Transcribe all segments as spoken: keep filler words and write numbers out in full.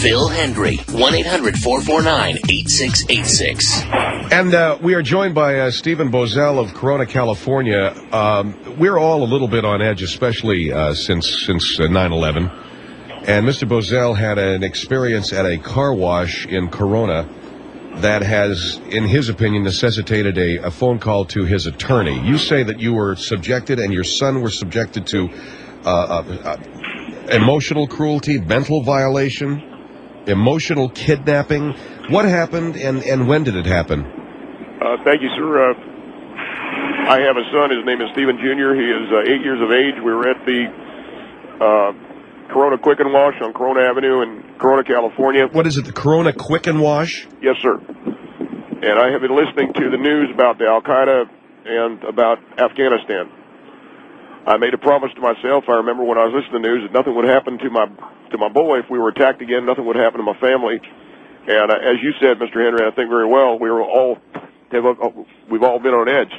Phil Hendry, one eight hundred four four nine eight six eight six. And uh, we are joined by uh, Stephen Bozell of Corona, California. Um, we're all a little bit on edge, especially uh, since since uh, nine eleven. And Mister Bozell had an experience at a car wash in Corona that has, in his opinion, necessitated a, a phone call to his attorney. You say that you were subjected and your son were subjected to uh, uh, uh, emotional cruelty, mental violation, emotional kidnapping. What happened and, and when did it happen? Uh, thank you, sir. Uh, I have a son. His name is Stephen Junior He is uh, eight years of age. We were at the uh, Corona Quicken Wash on Corona Avenue in Corona, California. What is it, the Corona Quicken Wash? Yes, sir. And I have been listening to the news about the Al-Qaeda and about Afghanistan. I made a promise to myself, I remember when I was listening to the news, that nothing would happen to my to my boy if we were attacked again. Nothing would happen to my family. And uh, as you said, Mister Henry, I think very well, we were all, we've all been on edge.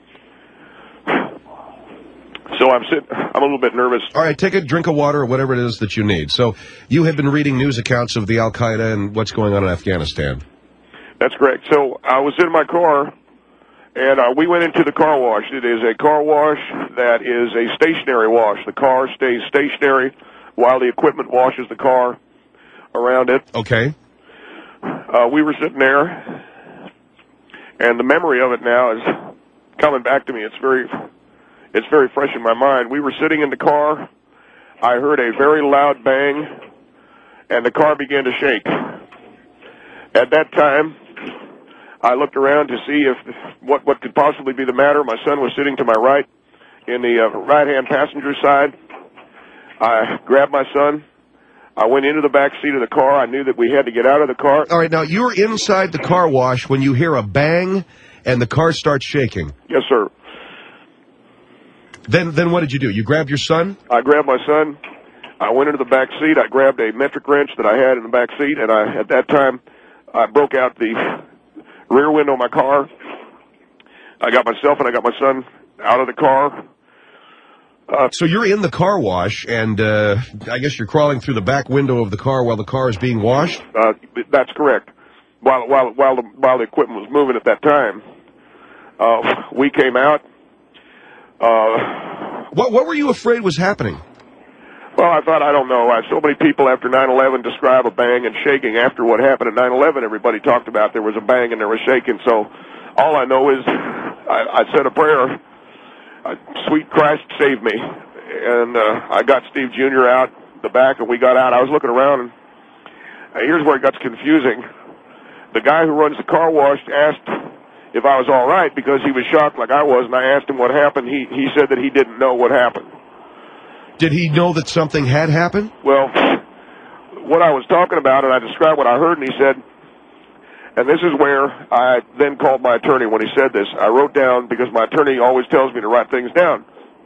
So I'm sitting, I'm a little bit nervous. All right, take a drink of water or whatever it is that you need. So you have been reading news accounts of the Al-Qaeda and what's going on in Afghanistan. That's correct. So I was in my car, and uh, we went into the car wash. It is a car wash that is a stationary wash. The car stays stationary while the equipment washes the car around it. Okay. Uh, we were sitting there, and the memory of it now is coming back to me. It's very... It's very fresh in my mind. We were sitting in the car. I heard a very loud bang, and the car began to shake. At that time, I looked around to see if what what could possibly be the matter. My son was sitting to my right in the uh, right-hand passenger side. I grabbed my son. I went into the back seat of the car. I knew that we had to get out of the car. All right, now, you're inside the car wash when you hear a bang and the car starts shaking. Yes, sir. Then then what did you do? You grabbed your son? I grabbed my son. I went into the back seat. I grabbed a metric wrench that I had in the back seat, and I, at that time, I broke out the rear window of my car. I got myself and I got my son out of the car. Uh, so you're in the car wash, and uh, I guess you're crawling through the back window of the car while the car is being washed? Uh, that's correct. While while while the while the equipment was moving at that time, uh, we came out. Uh, what what were you afraid was happening? Well, I thought, I don't know. I, so many people after nine eleven describe a bang and shaking. After what happened at nine eleven, everybody talked about there was a bang and there was shaking. So all I know is I, I said a prayer, uh, sweet Christ save me. And uh, I got Steve Junior out the back, and we got out. I was looking around, and uh, here's where it got confusing. The guy who runs the car wash asked if I was all right, because he was shocked like I was, and I asked him what happened. He he said that he didn't know what happened. Did he know that something had happened? Well, what I was talking about, and I described what I heard, and he said, and this is where I then called my attorney when he said this. I wrote down, because my attorney always tells me to write things down.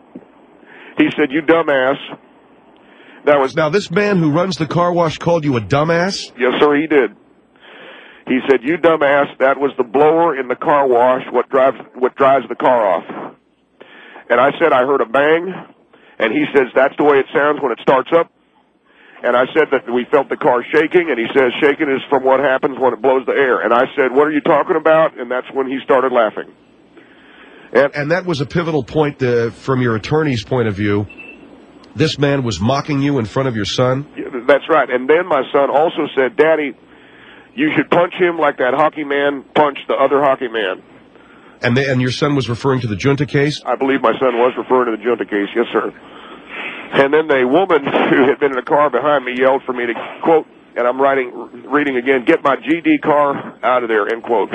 He said, "You dumbass." That was now, this man who runs the car wash called you a dumbass? Yes, sir, he did. He said, "You dumbass, that was the blower in the car wash, what drives what drives the car off." And I said, "I heard a bang," and he says, "That's the way it sounds when it starts up." And I said that we felt the car shaking, and he says, "Shaking is from what happens when it blows the air." And I said, "What are you talking about?" And that's when he started laughing. And, and that was a pivotal point uh, from your attorney's point of view. This man was mocking you in front of your son? Yeah, that's right. And then my son also said, "Daddy, you should punch him like that hockey man punched the other hockey man." And the, and your son was referring to the Junta case? I believe my son was referring to the Junta case, yes, sir. And then the woman who had been in the car behind me yelled for me to, quote, and I'm writing, reading again, "Get my G D car out of there," end quote.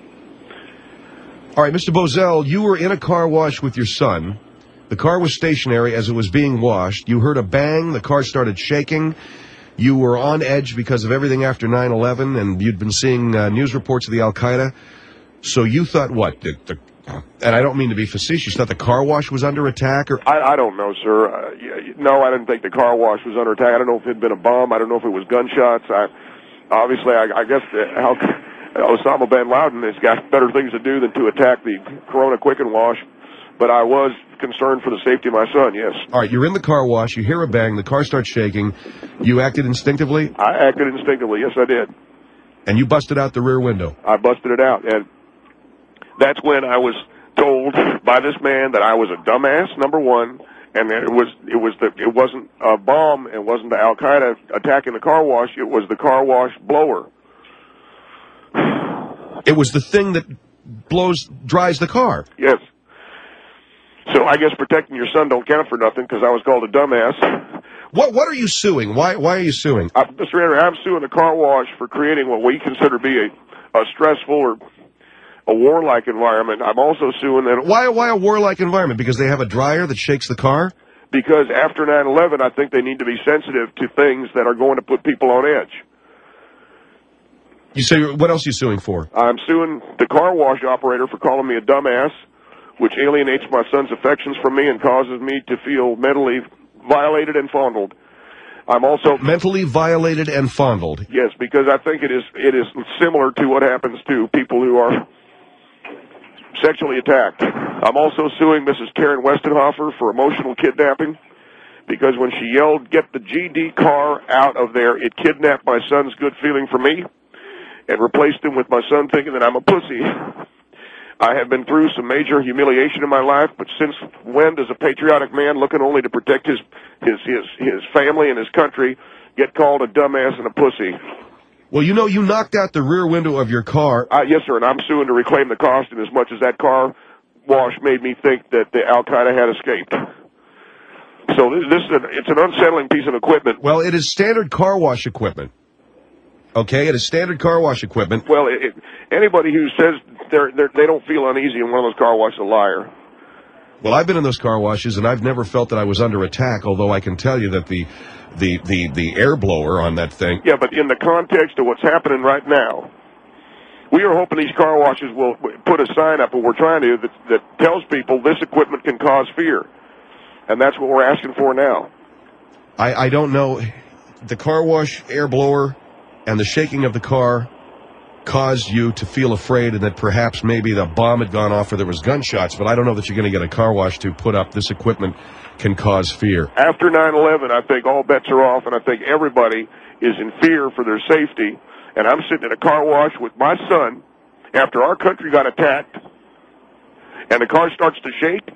All right, Mister Bozell, you were in a car wash with your son. The car was stationary as it was being washed. You heard a bang. The car started shaking. You were on edge because of everything after nine eleven, and you'd been seeing uh, news reports of the Al-Qaeda. So you thought what? The, the, and I don't mean to be facetious, you thought the car wash was under attack? Or I, I don't know, sir. Uh, yeah, no, I didn't think the car wash was under attack. I don't know if it had been a bomb. I don't know if it was gunshots. I, obviously, I, I guess uh, how, Osama bin Laden has got better things to do than to attack the Corona Quicken Wash. but I was concerned for the safety of my son, yes. All right, you're in the car wash, you hear a bang, the car starts shaking, you acted instinctively? I acted instinctively, yes, I did. And you busted out the rear window? I busted it out, and that's when I was told by this man that I was a dumbass, number one, and that it was it was the it wasn't a bomb, it wasn't the Al Qaeda attacking the car wash, it was the car wash blower. It was the thing that blows dries the car. Yes. So I guess protecting your son don't count for nothing because I was called a dumbass. What what are you suing? Why why are you suing? I, Mister Andrew, I'm suing the car wash for creating what we consider to be a, a stressful or a warlike environment. I'm also suing that. Why why a warlike environment? Because they have a dryer that shakes the car? Because after nine eleven, I think they need to be sensitive to things that are going to put people on edge. You say, what else are you suing for? I'm suing the car wash operator for calling me a dumbass, which alienates my son's affections from me and causes me to feel mentally violated and fondled. I'm also mentally violated and fondled. Yes, because I think it is it is similar to what happens to people who are sexually attacked. I'm also suing Missus Karen Westenhofer for emotional kidnapping because when she yelled, "Get the G D car out of there," it kidnapped my son's good feeling for me and replaced him with my son thinking that I'm a pussy. I have been through some major humiliation in my life, but since when does a patriotic man looking only to protect his his his, his family and his country get called a dumbass and a pussy? Well, you know, you knocked out the rear window of your car. Uh, yes, sir, and I'm suing to reclaim the cost in as much as that car wash made me think that the Al-Qaeda had escaped. So this, this is an, it's an unsettling piece of equipment. Well, it is standard car wash equipment. Okay, it is standard car wash equipment. Well, it, it, anybody who says they're, they're, they don't feel uneasy in one of those car washes is a liar. Well, I've been in those car washes, and I've never felt that I was under attack, although I can tell you that the the, the, the air blower on that thing... Yeah, but in the context of what's happening right now, we are hoping these car washes will put a sign up, and we're trying to, that, that tells people this equipment can cause fear. And that's what we're asking for now. I, I don't know. The car wash, air blower, and the shaking of the car caused you to feel afraid and that perhaps maybe the bomb had gone off or there was gunshots, but I don't know that you're going to get a car wash to put up this equipment can cause fear. After nine eleven, I think all bets are off, and I think everybody is in fear for their safety. And I'm sitting in a car wash with my son after our country got attacked, and the car starts to shake.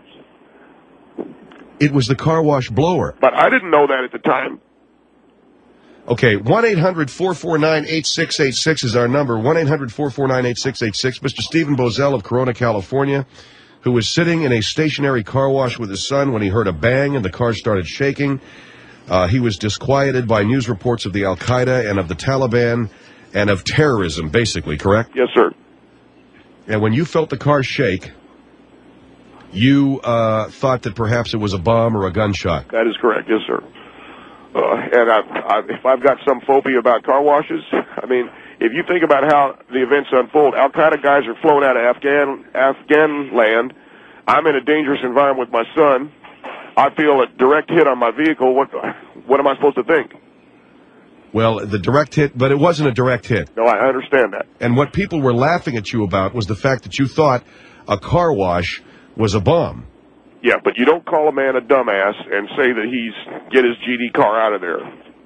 It was the car wash blower. But I didn't know that at the time. Okay, one eight hundred four four nine eight six eight six is our number, one eight hundred four four nine eight six eight six. Mister Stephen Bozell of Corona, California, who was sitting in a stationary car wash with his son when he heard a bang and the car started shaking. Uh, he was disquieted by news reports of the Al-Qaeda and of the Taliban and of terrorism, basically, correct? Yes, sir. And when you felt the car shake, you uh, thought that perhaps it was a bomb or a gunshot. That is correct, yes, sir. Uh, and I, I, if I've got some phobia about car washes, I mean, if you think about how the events unfold, Al-Qaeda guys are flown out of Afghan Afghan land. I'm in a dangerous environment with my son. I feel a direct hit on my vehicle. What what am I supposed to think? Well, the direct hit, but it wasn't a direct hit. No, I understand that. And what people were laughing at you about was the fact that you thought a car wash was a bomb. Yeah, but you don't call a man a dumbass and say that he's get his G D car out of there.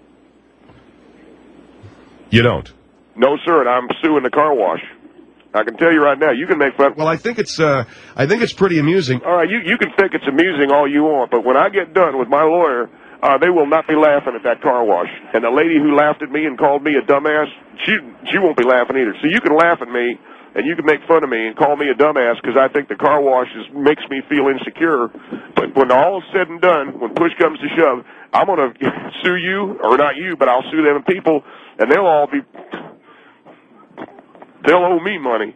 You don't? No, sir, and I'm suing the car wash. I can tell you right now, you can make fun. Well, I think it's uh, I think it's pretty amusing. All right, you you can think it's amusing all you want, but when I get done with my lawyer, uh, they will not be laughing at that car wash. And the lady who laughed at me and called me a dumbass, she she won't be laughing either. So you can laugh at me, and you can make fun of me and call me a dumbass because I think the car wash is, makes me feel insecure. But when all is said and done, when push comes to shove, I'm going to sue you, or not you, but I'll sue them people, and they'll all be, they'll owe me money.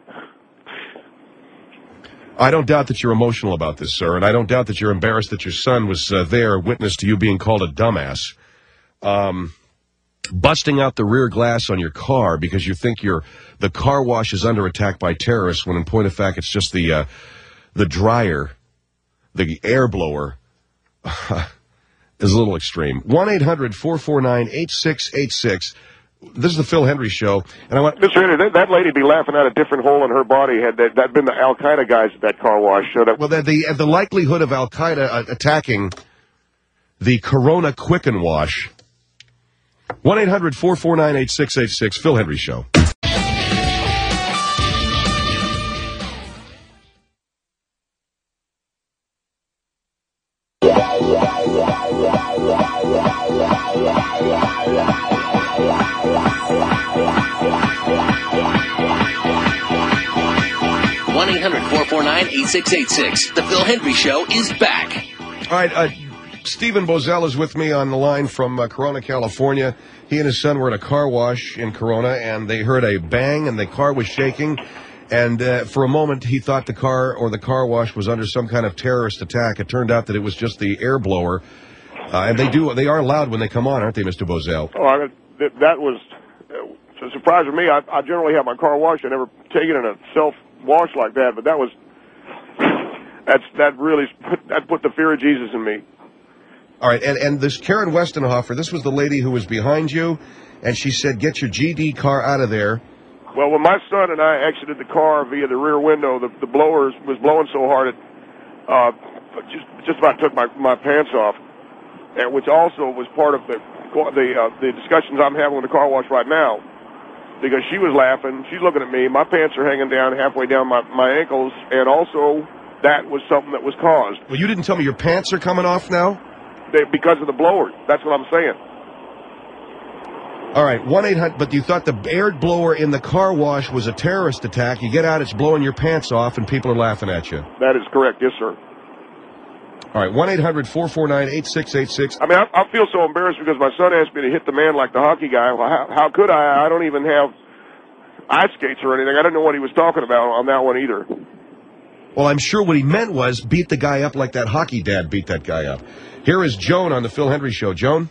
I don't doubt that you're emotional about this, sir, and I don't doubt that you're embarrassed that your son was uh, there, witness to you being called a dumbass. Um... Busting out the rear glass on your car because you think you're, the car wash is under attack by terrorists, when in point of fact it's just the uh, the dryer, the air blower, is a little extreme. one eight hundred four four nine eight six eight six. This is the Phil Hendry Show, and I want Mister Henry, that, that lady be laughing out a different hole in her body had that, that been the Al Qaeda guys at that car wash. So that, well, the the, the likelihood of Al Qaeda uh, attacking the Corona Quicken Wash. One eight hundred four four nine eight six eight six. Phil Hendry Show. one eight hundred four four nine eight six eight six. The Phil Hendry Show is back. All right, uh, Stephen Bozell is with me on the line from uh, Corona, California. He and his son were at a car wash in Corona, and they heard a bang, and the car was shaking. And uh, for a moment, he thought the car or the car wash was under some kind of terrorist attack. It turned out that it was just the air blower. Uh, and they do they are loud when they come on, aren't they, Mister Bozell? oh, I, that, that was uh, a surprise for me. I, I generally have my car washed. I never take it in a self wash like that, but that was that's that really put, that put the fear of Jesus in me. All right, and, and this Karen Westenhofer, this was the lady who was behind you, and she said, get your G D car out of there. Well, when my son and I exited the car via the rear window, the, the blower was blowing so hard it uh, just just about took my, my pants off, and which also was part of the the uh, the discussions I'm having with the car wash right now. Because she was laughing, she's looking at me, my pants are hanging down halfway down my, my ankles, and also that was something that was caused. Well, you didn't tell me your pants are coming off now? They, because of the blower. That's what I'm saying. All right, one eight hundred, but you thought the air blower in the car wash was a terrorist attack. You get out, it's blowing your pants off, and people are laughing at you. That is correct, yes, sir. All right, one eight hundred four four nine eight six eight six. I mean, I, I feel so embarrassed because my son asked me to hit the man like the hockey guy. Well, how, how could I? I don't even have ice skates or anything. I didn't know what he was talking about on that one either. Well, I'm sure what he meant was beat the guy up like that hockey dad beat that guy up. Here is Joan on the Phil Hendry Show. Joan?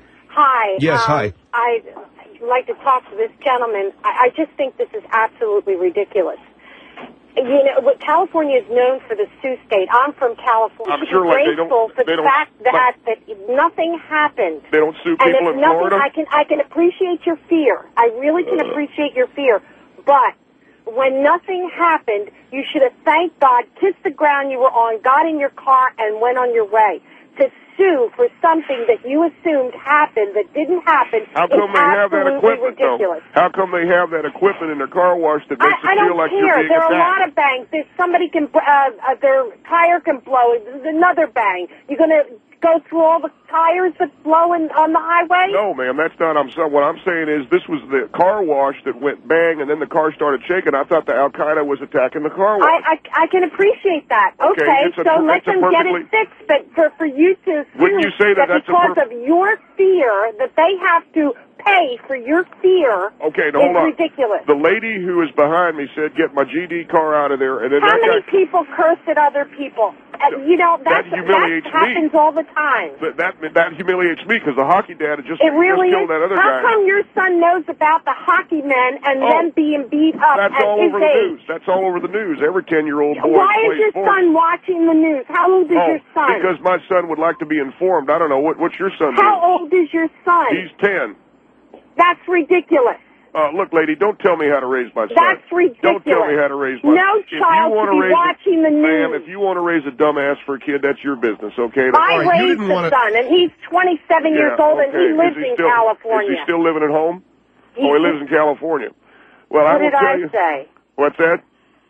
Hi. Yes, um, hi. I'd like to talk to this gentleman. I, I just think this is absolutely ridiculous. You know, what California is known for the Sioux State. I'm from California. I'm sure, like, they don't- grateful for they the don't- fact that, that nothing happened. They don't sue And people if in nothing, Florida? I can I can appreciate your fear. I really can Uh. appreciate your fear. But when nothing happened, you should have thanked God, kissed the ground you were on, got in your car, and went on your way. To sue for something that you assumed happened that didn't happen How come is they have that absolutely equipment, ridiculous. though? How come they have that equipment in their car wash that I, makes I it don't feel like care. you're being There are a lot attacked? of bangs. There's somebody can, uh, uh, their tire can blow. There's another bang. You're going to go through all the tires that blow in, on the highway? No, ma'am, that's not. I'm saying. What I'm saying is, this was the car wash that went bang, and then the car started shaking. I thought the Al Qaeda was attacking the car wash. I, I I can appreciate that. Okay, Okay, it's a- so let it's a them get it perfectly- fixed. But for for you to assume Wouldn't you say that that's a because per- of your fear that they have to pay for your fear Okay, now is hold on. ridiculous. The lady who was behind me said, "Get my G D car out of there," and then How that many guy. people curse at other people? Uh, you know That that's, humiliates that happens me. all the time. That, that that humiliates me because the hockey dad had just, It really just killed is. that other How guy. come your son knows about the hockey men and Oh, them being beat up That's at all his over the age? news. That's all over the news. Every ten-year-old boy Why plays is your sports. son watching the news? How old is Oh, your son? because my son would like to be informed. I don't know. What, what's your son How doing? old is your son? He's ten. That's ridiculous. Uh, look, lady, don't tell me how to raise my son. That's ridiculous. Don't tell me how to raise my No If you child wanna should be raise a- watching the Ma'am, news. if you want to raise a dumbass for a kid, that's your business, okay? I right, you raised didn't the wanna- son, and he's twenty-seven Yeah, years old, and okay. he lives Is he in still, California. Is he still living at home? He- oh, he lives in California. Well, I What will did tell I you. say? What's that?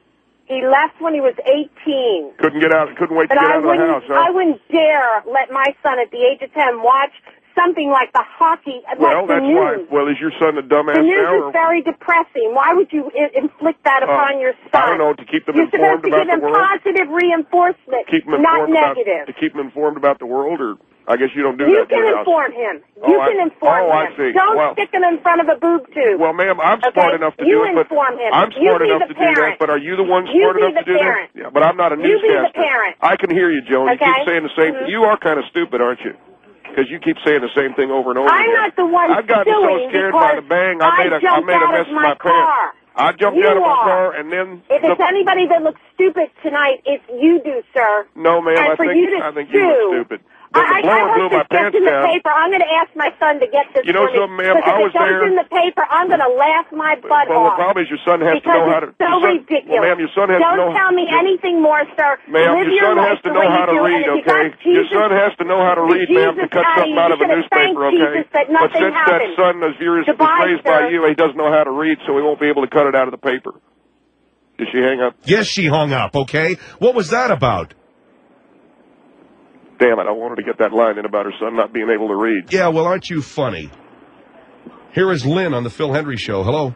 He left when he was eighteen. Couldn't get out. Couldn't wait to But get I out of the wouldn't, house, huh? I wouldn't dare let my son at the age of ten watch something like the hockey, well, like the that's news. why. Well, is your son a dumbass The news now? is Or, very depressing. Why would you I- inflict that upon your son? I don't know, to keep them You're informed supposed to about give them the world? positive reinforcement, keep him not informed about, negative. to keep him informed about the world, or I guess you don't do You that. in can your house. inform him. Oh, You I- can inform oh, I him. see. Don't Well- stick him in front of a boob tube. Well, ma'am, I'm Okay? smart enough to You do it, but inform him. I'm You smart be enough the to do that. parent. But are you the one You smart be enough the to do parent. that? Yeah, but I'm not a You be the newscaster. parent. I can hear you, Joan. You Okay? keep saying the same. Mhm. You are kind of stupid, aren't you? Because you keep saying the same thing over and over I'm again. not the one I've gotten so suing scared because by the bang. I made a, I jumped made a out mess of of my my car. pants. I jumped You out of my are. car, and then If the, it's anybody that looks stupid tonight, it's you do, sir. no, ma'am. and I for think you to I think sue you look stupid. then I, the blower I blew hope my this gets pants in the down. paper. I'm going to ask my son to get this You know for me, something, ma'am? because I if was it goes there. in the paper, I'm going to laugh my butt Well, off. the problem is your son has to because know how to... it's so your son, ridiculous. Well, ma'am, your son has Don't to know... tell me your, anything more, sir. Ma'am, Live your son life has to the know way how you to do, read, and if you okay? got Jesus, Your son has to know how to read, ma'am, to Jesus cut out of something you. out You of a should have newspaper, thanked okay? Jesus that But nothing since happened. that son is, was Goodbye, raised by sir. you, he doesn't know how to read, so he won't be able to cut it out of the paper. Did she hang up? Yes, she hung up, okay? What was that about? Damn it, I wanted to get that line in about her son not being able to read. Yeah, well, aren't you funny? Here is Lynn on the Phil Hendry Show. Hello?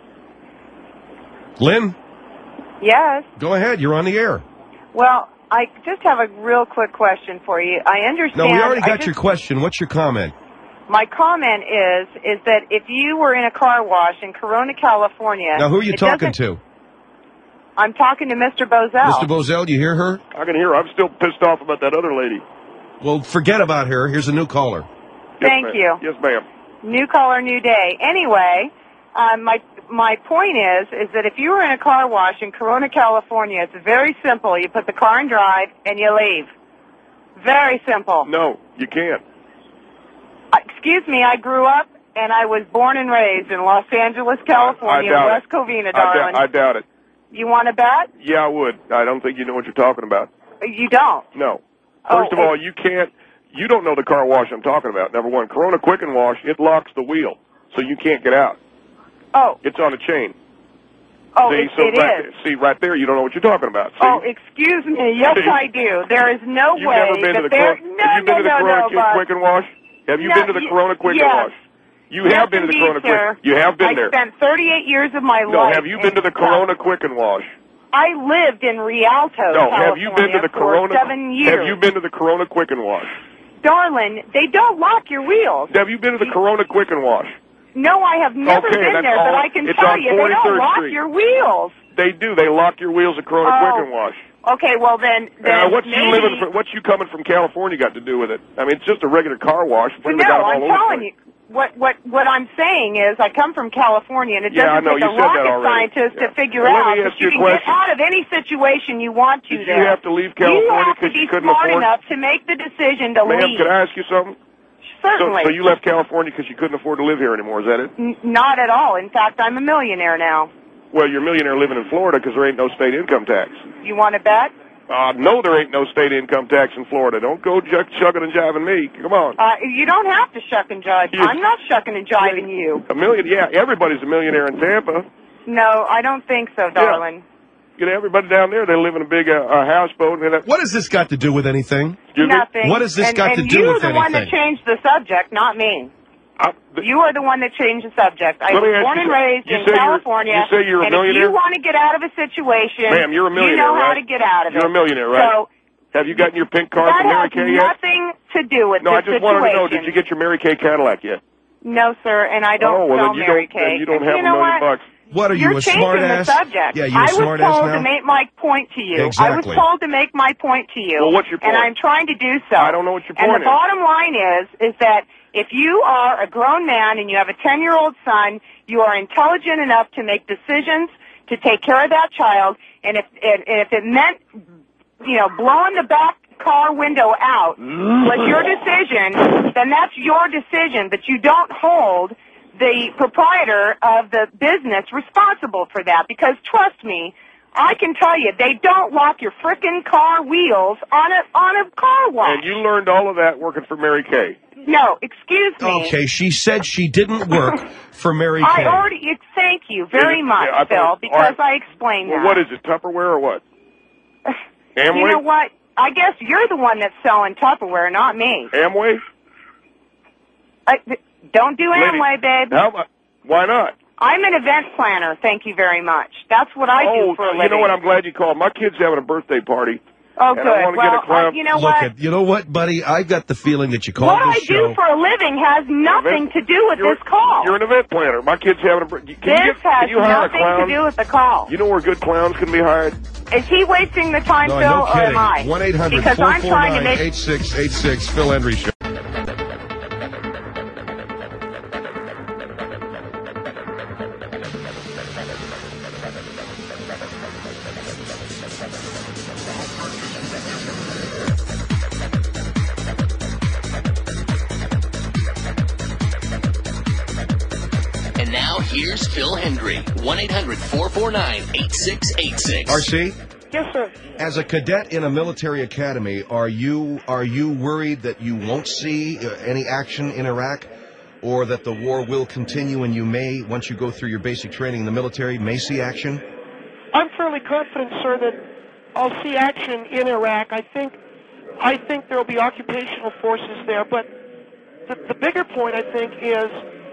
Lynn? Yes. Go ahead. You're on the air. Well, I just have a real quick question for you. I understand... No, we already I got just, your question. What's your comment? My comment is, is that if you were in a car wash in Corona, California... Now, who are you it talking doesn't- to? I'm talking to Mister Bozell. Mister Bozell, you hear her? I can hear her. I'm still pissed off about that other lady. Well, forget about her. Here's a new caller. Thank yes, you. Yes, ma'am. New caller, new day. Anyway, um, my my point is, is that if you were in a car wash in Corona, California, it's very simple. You put the car in drive and you leave. Very simple. No, you can't. Uh, excuse me, I grew up and I was born and raised in Los Angeles, California, I doubt West it. Covina, I, darling. doubt, I doubt it. You want to bet? Yeah, I would. I don't think you know what you're talking about. You don't. No. Oh, First of all, you can't, you don't know the car wash I'm talking about. Number one, Corona Quicken Wash, it locks the wheel, so you can't get out. Oh. It's on a chain. Oh, see, it, so it right is. There, see, right there, you don't know what you're talking about. See? Oh, excuse me. Yes, See? I do. There is no You've way never been that to the there... Corona, No, have you been no, to the no, Corona no, Bob. Quicken Wash? Have you No, been to the y- Corona Quicken yes. Wash? You Yes, have been indeed, to the Corona sir. Quicken. You have been I there. spent thirty-eight years of my No, life... have you been to the in- Corona Quicken Wash? I lived in Rialto, No, California have you been to the for Corona? seven years. Have you been to the Corona Quicken Wash? Darling, they don't lock your wheels. Have you been to the Corona Quicken Wash? No, I have never Okay, been that's there, all- but I can it's tell on you, they don't forty-third lock Street. your wheels. They do. They lock your wheels at Corona Oh. Quicken Wash. Okay, well then, then Uh, what's you maybe... living? From, what's you coming from California got to do with it? I mean, it's just a regular car wash. Well, They no, got 'em all I'm over the telling place. you. What what what I'm saying is, I come from California, and it Yeah, I doesn't know, take you a said that rocket already. scientist Yeah. to figure Well, let out me that ask you you a can question. get out of any situation you want to. Did there. you have to leave California You have to because be you couldn't smart afford? enough to make the decision to Ma'am, leave. could I ask you something? So, Certainly. so you left California because you couldn't afford to live here anymore? Is that it? N- not at all. In fact, I'm a millionaire now. Well, you're a millionaire living in Florida because there ain't no state income tax. You want to bet? Uh, no, there ain't no state income tax in Florida. Don't go ch- chugging and jiving me. Come on. Uh, you don't have to shuck and jive. You- I'm not shucking and jiving you. A million, yeah, everybody's a millionaire in Tampa. No, I don't think so, darling. You know, everybody down there, they live in a big uh, uh, houseboat. And that, What has this got to do with anything? excuse me? Nothing. What has this and, got and to do you're with the one that anything? changed the subject, not me. Uh, th- You are the one that changed the subject. I Let me was ask born you and something. raised You in say you're- California. you say you're a and millionaire? if you want to get out of a situation, Ma'am, you're a millionaire, you know how right? to get out of You're it. a millionaire, right? So Have you gotten your pink card that from Mary has Kay yet? nothing to do with No, I this just wanted to know, situation. did you get your Mary Kay Cadillac yet? No, sir, and I don't oh, well, sell then you Mary don't, then Kay. you don't And have you a know million what? bucks. What are You're you, a changing smart the ass? subject. Yeah, you're I a smart was ass told now? to make my point to you. I Exactly. was told to make my point to you. Well, what's your And point? I'm trying to do so. I don't know what your And point the is. bottom line is, is that if you are a grown man and you have a ten-year-old son, you are intelligent enough to make decisions to take care of that child. And if and, and if it meant, you know, blowing the back car window out was your decision, then that's your decision. But you don't hold the proprietor of the business responsible for that, because trust me, I can tell you, they don't lock your frickin' car wheels on a on a car wash. And you learned all of that working for Mary Kay. No, excuse me. Okay, she said she didn't work for Mary I Kay. already thank you very Yeah, much, I Phil, thought- because all right. I explained Well, that. what is it, Tupperware or what? Amway? You know what? I guess you're the one that's selling Tupperware, not me. Amway? I, don't do Lady, Amway, babe. How about, why not? I'm an event planner, thank you very much. That's what I oh, do for a living. you know what? I'm glad you called. My kid's having a birthday party. Oh, and good. I want to well, get a clown. uh, you know Look what? at, you know what, buddy? I got the feeling that you called What I this show. do for a living has nothing Event- to do with you're, this call. You're an event planner. My kid's having a birthday. Can this you, get, has can you hire a nothing clown? to do with the call. You know where good clowns can be hired? Is he wasting the time, no, Phil, no or kidding. am I? one eight hundred Because four I'm four trying to nine make eight six eight six Phil Hendry Show. Here's Phil Hendry. one eight hundred four four nine eight six eight six. R C? Yes, sir. As a cadet in a military academy, are you are you worried that you won't see uh, any action in Iraq, or that the war will continue and you may, once you go through your basic training in the military, may see action? I'm fairly confident, sir, that I'll see action in Iraq. I think I think there will be occupational forces there, but the, the bigger point, I think, is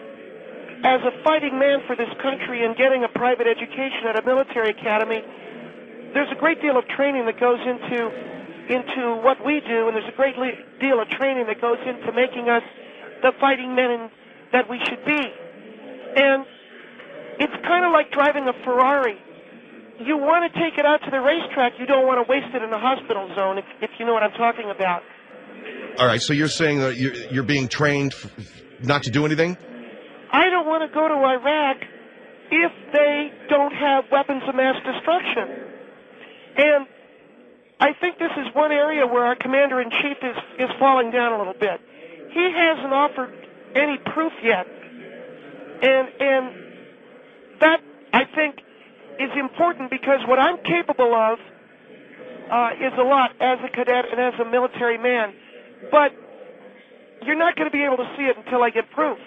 as a fighting man for this country and getting a private education at a military academy, there's a great deal of training that goes into into what we do, and there's a great le- deal of training that goes into making us the fighting men in, that we should be. And it's kind of like driving a Ferrari. You want to take it out to the racetrack. You don't want to waste it in a hospital zone, if, if you know what I'm talking about. All right, so you're saying that you're, you're being trained f- not to do anything? I don't want to go to Iraq if they don't have weapons of mass destruction. And I think this is one area where our commander-in-chief is, is falling down a little bit. He hasn't offered any proof yet. And, and that, I think, is important because what I'm capable of uh, is a lot as a cadet and as a military man. But you're not going to be able to see it until I get proof.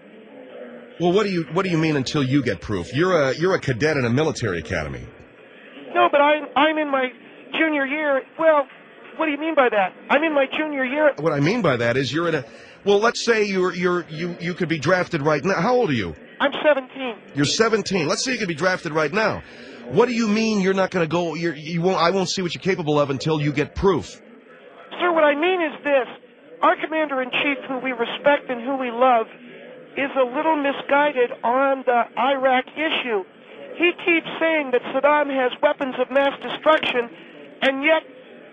Well, what do you what do you mean until you get proof? You're a you're a cadet in a military academy. No, but I'm I'm in my junior year. Well, what do you mean by that? I'm in my junior year. What I mean by that is you're in a well. Let's say you're you're you you could be drafted right now. How old are you? I'm seventeen. You're seventeen. Let's say you could be drafted right now. What do you mean you're not going to go? You're, you won't. I won't see what you're capable of until you get proof. Sir, what I mean is this: our commander-in-chief, who we respect and who we love, is a little misguided on the Iraq issue. He keeps saying that Saddam has weapons of mass destruction, and yet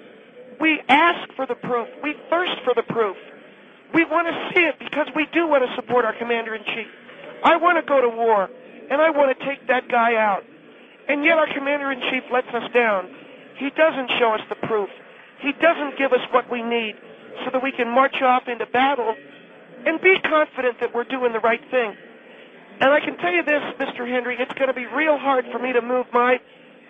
we ask for the proof. We thirst for the proof. We want to see it because we do want to support our commander-in-chief. I want to go to war, and I want to take that guy out. And yet our commander-in-chief lets us down. He doesn't show us the proof. He doesn't give us what we need so that we can march off into battle and be confident that we're doing the right thing. And I can tell you this, Mister Hendry, it's going to be real hard for me to move my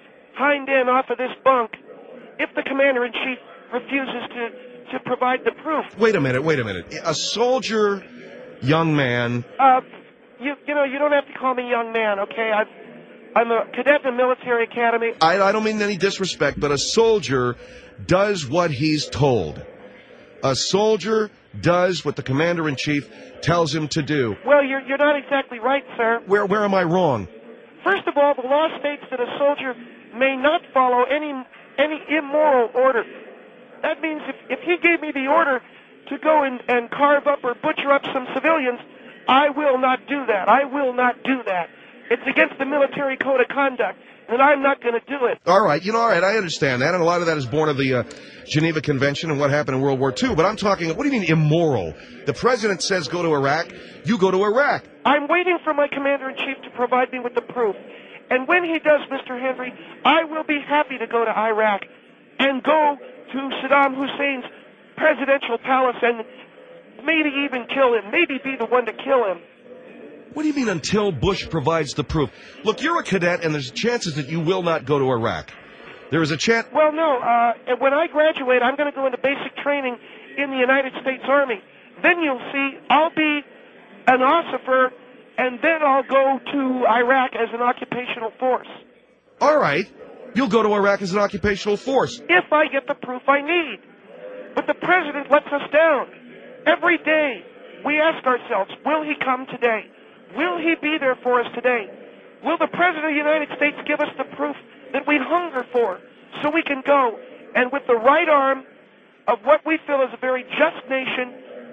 hind end off of this bunk if the commander-in-chief refuses to, to provide the proof. Wait a minute, wait a minute. A soldier, young man... Uh, you, you know, you don't have to call me young man, okay? I've, I'm a cadet in the military academy. I, I don't mean any disrespect, but a soldier does what he's told. A soldier does what the commander-in-chief tells him to do. Well, you're you're not exactly right, sir. Where where am I wrong? First of all, the law states that a soldier may not follow any any immoral order. That means if, if he gave me the order to go and, and carve up or butcher up some civilians, I will not do that. I will not do that. It's against the military code of conduct, and I'm not going to do it. All right, you know, all right, I understand that, and a lot of that is born of the uh, Geneva Convention and what happened in World War Two, but I'm talking, what do you mean immoral? The president says go to Iraq, you go to Iraq. I'm waiting for my commander-in-chief to provide me with the proof, and when he does, Mister Henry, I will be happy to go to Iraq and go to Saddam Hussein's presidential palace and maybe even kill him, maybe be the one to kill him. What do you mean until Bush provides the proof? Look, you're a cadet, and there's chances that you will not go to Iraq. There is a chance... Well, no. Uh, when I graduate, I'm going to go into basic training in the United States Army. Then you'll see I'll be an officer, and then I'll go to Iraq as an occupational force. All right. You'll go to Iraq as an occupational force. If I get the proof I need. But the president lets us down. Every day we ask ourselves, will he come today? Will he be there for us today? Will the President of the United States give us the proof that we hunger for so we can go and with the right arm of what we feel is a very just nation,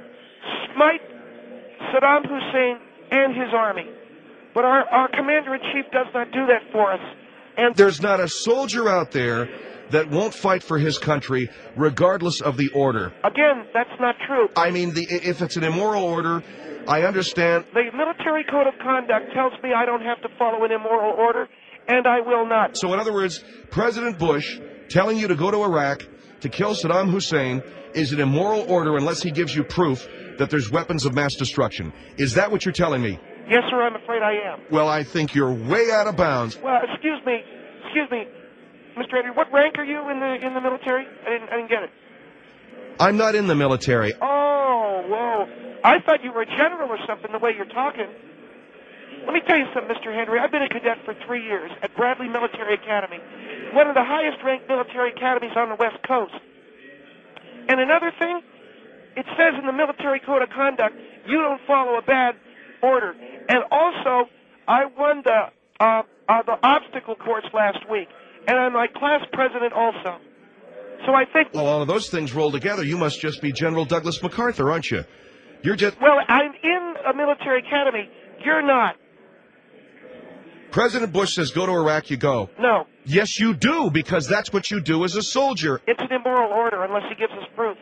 smite Saddam Hussein and his army? But our, our commander-in-chief does not do that for us. And there's not a soldier out there that won't fight for his country regardless of the order. Again, that's not true. I mean, the, if it's an immoral order, I understand. The military code of conduct tells me I don't have to follow an immoral order, and I will not. So in other words, President Bush telling you to go to Iraq to kill Saddam Hussein is an immoral order unless he gives you proof that there's weapons of mass destruction. Is that what you're telling me? Yes, sir, I'm afraid I am. Well, I think you're way out of bounds. Well, excuse me, excuse me, Mister Henry, what rank are you in the in the military? I didn't I didn't get it. I'm not in the military. Oh, whoa. I thought you were a general or something the way you're talking. Let me tell you something, Mister Henry. I've been a cadet for three years at Bradley Military Academy, one of the highest-ranked military academies on the West Coast. And another thing, it says in the Military Code of Conduct, you don't follow a bad order. And also, I won the, uh, uh, the obstacle course last week, and I'm like class president also. So I think... Well, all of those things roll together. You must just be General Douglas MacArthur, aren't you? You're just... Well, I'm in a military academy. You're not. President Bush says go to Iraq, you go. No. Yes, you do, because that's what you do as a soldier. It's an immoral order unless he gives us proof.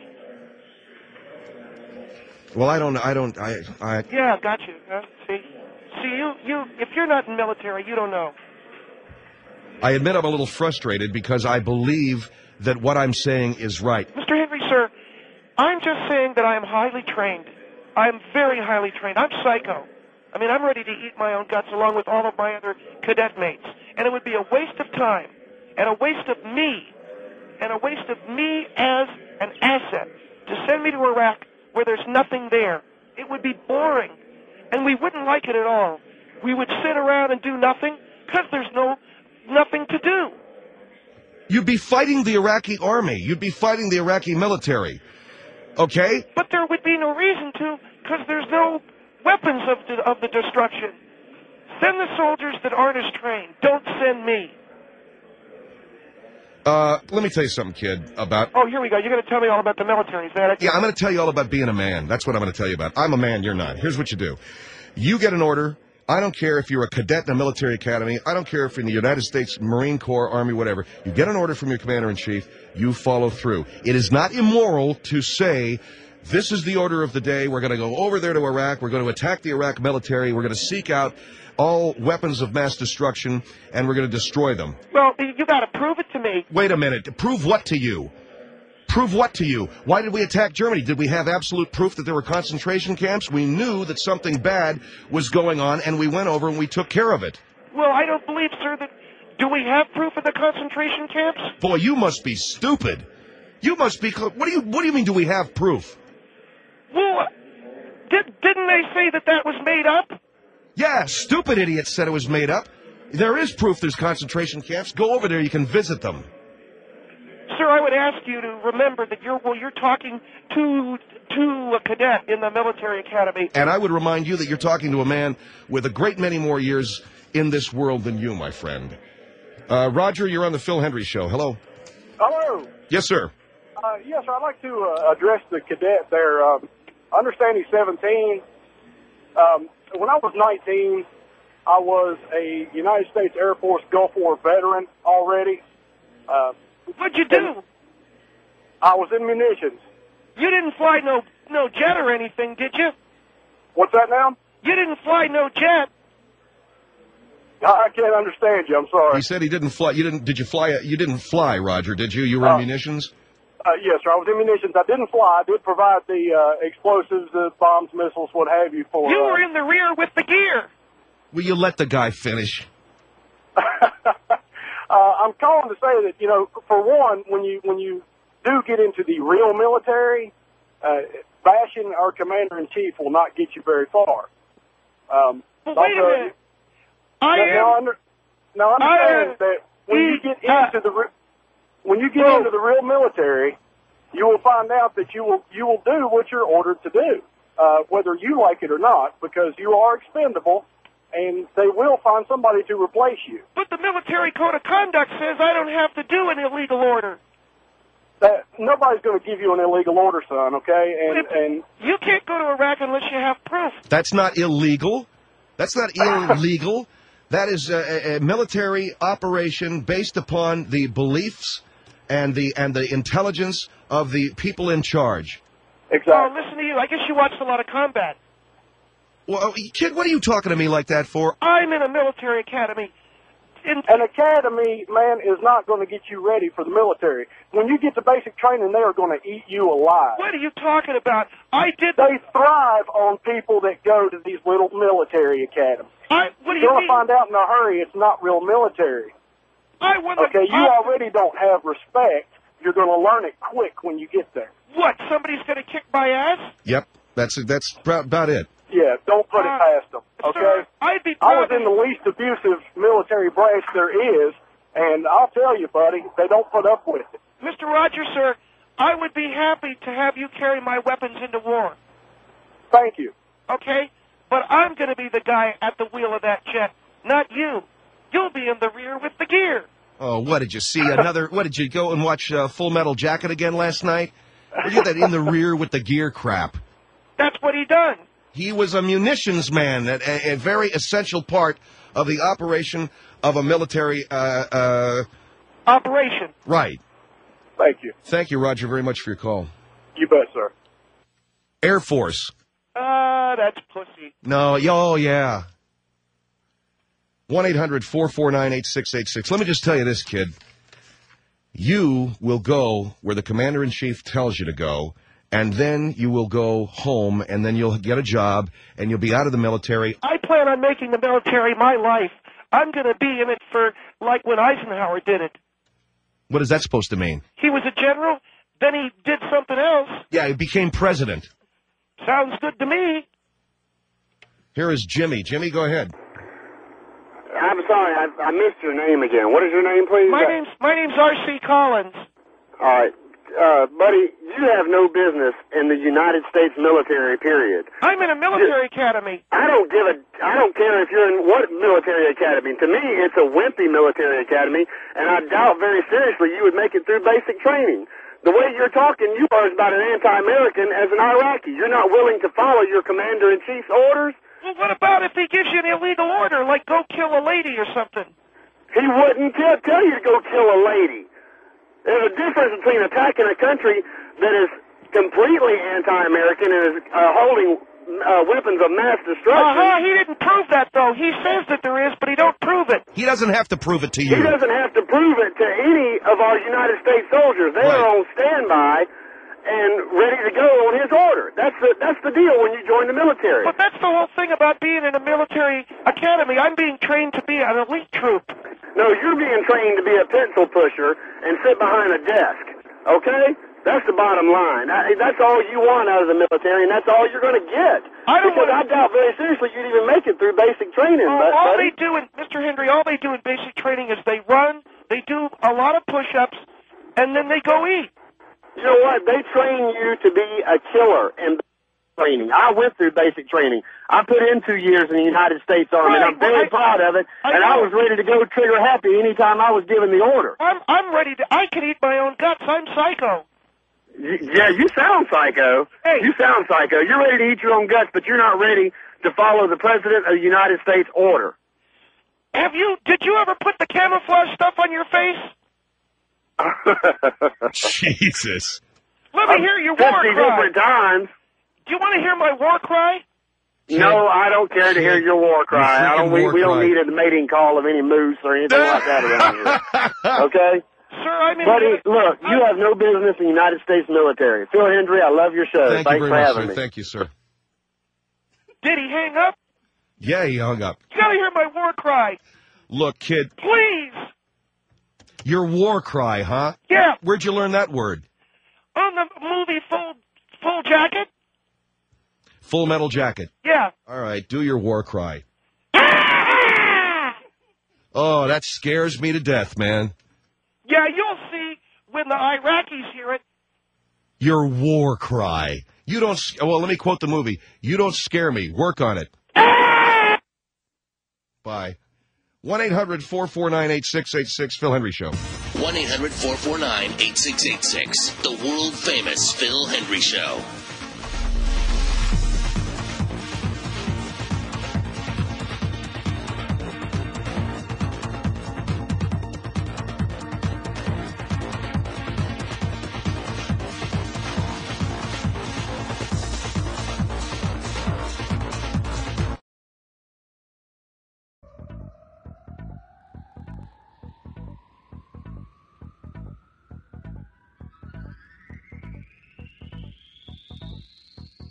Well, I don't... I don't... I... I... Yeah, got you. Huh? See? See, you, you... If you're not in military, you don't know. I admit I'm a little frustrated because I believe that what I'm saying is right. Mister Henry, sir, I'm just saying that I am highly trained. I am very highly trained. I'm psycho. I mean, I'm ready to eat my own guts along with all of my other cadet mates. And it would be a waste of time and a waste of me and a waste of me as an asset to send me to Iraq where there's nothing there. It would be boring, and we wouldn't like it at all. We would sit around and do nothing because there's no nothing to do. You'd be fighting the Iraqi army. You'd be fighting the Iraqi military. Okay? But there would be no reason to because there's no weapons of the, of the destruction. Send the soldiers that aren't as trained. Don't send me. Uh, let me tell you something, kid, about... Oh, here we go. You're going to tell me all about the military, is that it? Yeah, I'm going to tell you all about being a man. That's what I'm going to tell you about. I'm a man, you're not. Here's what you do. You get an order. I don't care if you're a cadet in a military academy. I don't care if you're in the United States Marine Corps, Army, whatever. You get an order from your commander-in-chief. You follow through. It is not immoral to say... This is the order of the day. We're going to go over there to Iraq. We're going to attack the Iraq military. We're going to seek out all weapons of mass destruction, and we're going to destroy them. Well, you got to prove it to me. Wait a minute. Prove what to you? Prove what to you? Why did we attack Germany? Did we have absolute proof that there were concentration camps? We knew that something bad was going on, and we went over and we took care of it. Well, I don't believe, sir, that... Do we have proof of the concentration camps? Boy, you must be stupid. You must be... What do you, what do you mean, do we have proof? Well, did, didn't they say that that was made up? Yeah, stupid idiots said it was made up. There is proof there's concentration camps. Go over there, you can visit them. Sir, I would ask you to remember that you're, well, you're talking to, to a cadet in the military academy. And I would remind you that you're talking to a man with a great many more years in this world than you, my friend. Uh, Roger, you're on the Phil Hendry Show. Hello. Hello. Yes, sir. Uh, yes, I'd like to uh, address the cadet there. Um, I understand he's seventeen. Um, when I was nineteen, I was a United States Air Force Gulf War veteran already. Uh, What'd you do? I was in munitions. You didn't fly no no jet or anything, did you? What's that now? You didn't fly no jet. I, I can't understand you. I'm sorry. He said he didn't fly. You didn't? Did you fly? You didn't fly, Roger? Did you? You were Uh, in munitions. Uh, yes, sir. I was in munitions. I didn't fly. I did provide the uh, explosives, the bombs, missiles, what have you for. You uh, were in the rear with the gear. Will you let the guy finish? uh, I'm calling to say that, you know, for one, when you when you do get into the real military, uh, bashing our commander in chief will not get you very far. Um, Well, wait a also, minute. I now, am. now, under, now understand I am- that when you get Uh, into the re- when you get Whoa. into the real military, you will find out that you will you will do what you're ordered to do, uh, whether you like it or not, because you are expendable, and they will find somebody to replace you. But the military code of conduct says I don't have to do an illegal order. That nobody's going to give you an illegal order, son. Okay, and If- and You can't go to Iraq unless you have proof. That's not illegal. That's not illegal. That is a, a military operation based upon the beliefs and the and the intelligence of the people in charge. exactly. Oh, listen to you. I guess you watched a lot of combat. Well, kid, what are you talking to me like that for? I'm in a military academy. in, An academy, man, is not going to get you ready for the military. When you get to basic training, they are going to eat you alive. what are you talking about? I did. They thrive on people that go to these little military academies. I. What do You're you going mean? to find out in a hurry it's not real military. I won the. Okay, you I- already don't have respect. You're going to learn it quick when you get there. What? Somebody's going to kick my ass? Yep, that's that's about it. Yeah, don't put Uh, it past them. Okay. Sir, I'd be I proud was in the least abusive military branch there is, and I'll tell you, buddy, they don't put up with it. Mister Rogers, sir, I would be happy to have you carry my weapons into war. Thank you. Okay? But I'm going to be the guy at the wheel of that jet, not you. You'll be in the rear with the gear. Oh, what did you see? Another? What did you go and watch uh, Full Metal Jacket again last night? Look at that in the rear with the gear crap. That's what he done. He was a munitions man, a, a, a very essential part of the operation of a military. Uh, uh, Operation. right. Thank you. Thank you, Roger, very much for your call. You bet, sir. Air Force. Ah, uh, that's pussy. No, oh yeah. one eight hundred four four nine eight six eight six. Let me just tell you this, kid. You will go where the commander-in-chief tells you to go, and then you will go home, and then you'll get a job, and you'll be out of the military. I plan on making the military my life. I'm going to be in it for, like when Eisenhower did it. What is that supposed to mean? He was a general, then he did something else. Yeah, he became president. Sounds good to me. Here is Jimmy. Jimmy, go ahead. I'm sorry, I, I missed your name again. What is your name, please? My name's my name's R C Collins. All right. Uh, buddy, you have no business in the United States military, period. I'm in a military academy. I don't give a, I don't care if you're in what military academy. To me, it's a wimpy military academy, and I doubt very seriously you would make it through basic training. The way you're talking, you are about an anti-American as an Iraqi. You're not willing to follow your commander-in-chief's orders. Well, what about if he gives you an illegal order, like go kill a lady or something? He wouldn't tell, tell you to go kill a lady. There's a difference between attacking a country that is completely anti-American and is uh, holding uh, weapons of mass destruction. Uh-huh, he didn't prove that, though. He says that there is, but he don't prove it. He doesn't have to prove it to He you. doesn't have to prove it to any of our United States soldiers. They Right. are on standby and ready to go on his order. That's the, that's the deal when you join the military. But that's the whole thing about being in a military academy. I'm being trained to be an elite troop. No, you're being trained to be a pencil pusher and sit behind a desk, okay? That's the bottom line. I, that's all you want out of the military, and that's all you're going to get. I don't because wanna- I doubt very seriously you'd even make it through basic training, Oh, but, all buddy. they do in, Mister Henry, all they do in basic training is they run, they do a lot of push-ups, and then they go eat. You know what? They train you to be a killer in training. I went through basic training. I put in two years in the United States Army, and Right, I'm very I- proud of it. I and I know. was ready to go trigger happy anytime I was given the order. I'm I'm ready to. I can eat my own guts. I'm psycho. Y- Yeah, you sound psycho. Hey. You sound psycho. You're ready to eat your own guts, but you're not ready to follow the President of the United States order. Have you? Did you ever put the camouflage stuff on your face? Jesus. Let me hear your war Fifty cry. different times. Do you want to hear my war cry? No, I don't care to hear your war cry. Your I don't. freaking We, war we don't cry. need a mating call of any moose or anything like that around here. Okay, Sir, I'm in. buddy. Look, you have no business in the United States military. Phil Hendry, I love your show. Thank Thanks you very for much, having sir. me. Thank you, sir. Did he hang up? Yeah, he hung up. You gotta hear my war cry, Look, kid, please. your war cry, huh? Yeah, Where'd you learn that word? on the movie Full Full Jacket. Full Metal Jacket. Yeah. All right, do your war cry. Oh, that scares me to death, man. Yeah, you'll see when the Iraqis hear it. Your war cry. You don't, s- well, let me quote the movie. You don't scare me. Work on it. Bye. one eight hundred four four nine eight six eight six, Phil Hendry Show. one eight hundred four four nine eight six eight six. The world-famous Phil Hendry Show.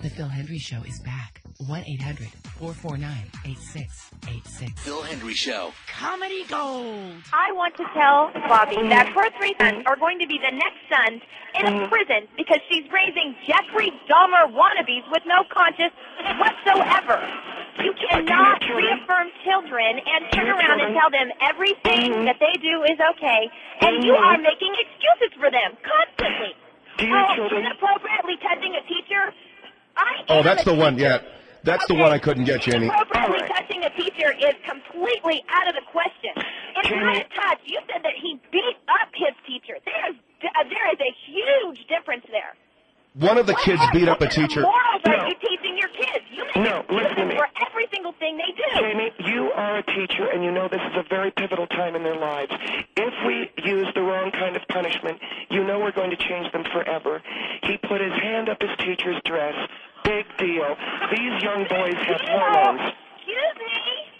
The Phil Hendry Show is back. one eight hundred four four nine eight six eight six. Phil Hendry Show. Comedy Gold. I want to tell Bobby that her three sons are going to be the next sons in a prison because she's raising Jeffrey Dahmer wannabes with no conscience whatsoever. You cannot reaffirm children and turn around and tell them everything that they do is okay, and you are making excuses for them constantly. Oh, inappropriately touching a teacher. I Oh, that's the one, yeah. That's the one I couldn't get, Jamie. Inappropriately touching a teacher is completely out of the question. It's not a touch. You said that he beat up his teacher. There's, uh, there is a huge difference there. One of the kids beat up a What teacher. morals are you teaching your kids? You make No, listen to me. excuses for every single thing they do. Jamie, you are a teacher, and you know this is a very pivotal time in their lives. If we use the wrong kind of punishment, you know we're going to change them forever. He put his hand up his teacher's dress. Big deal. These young boys have hormones. Excuse me?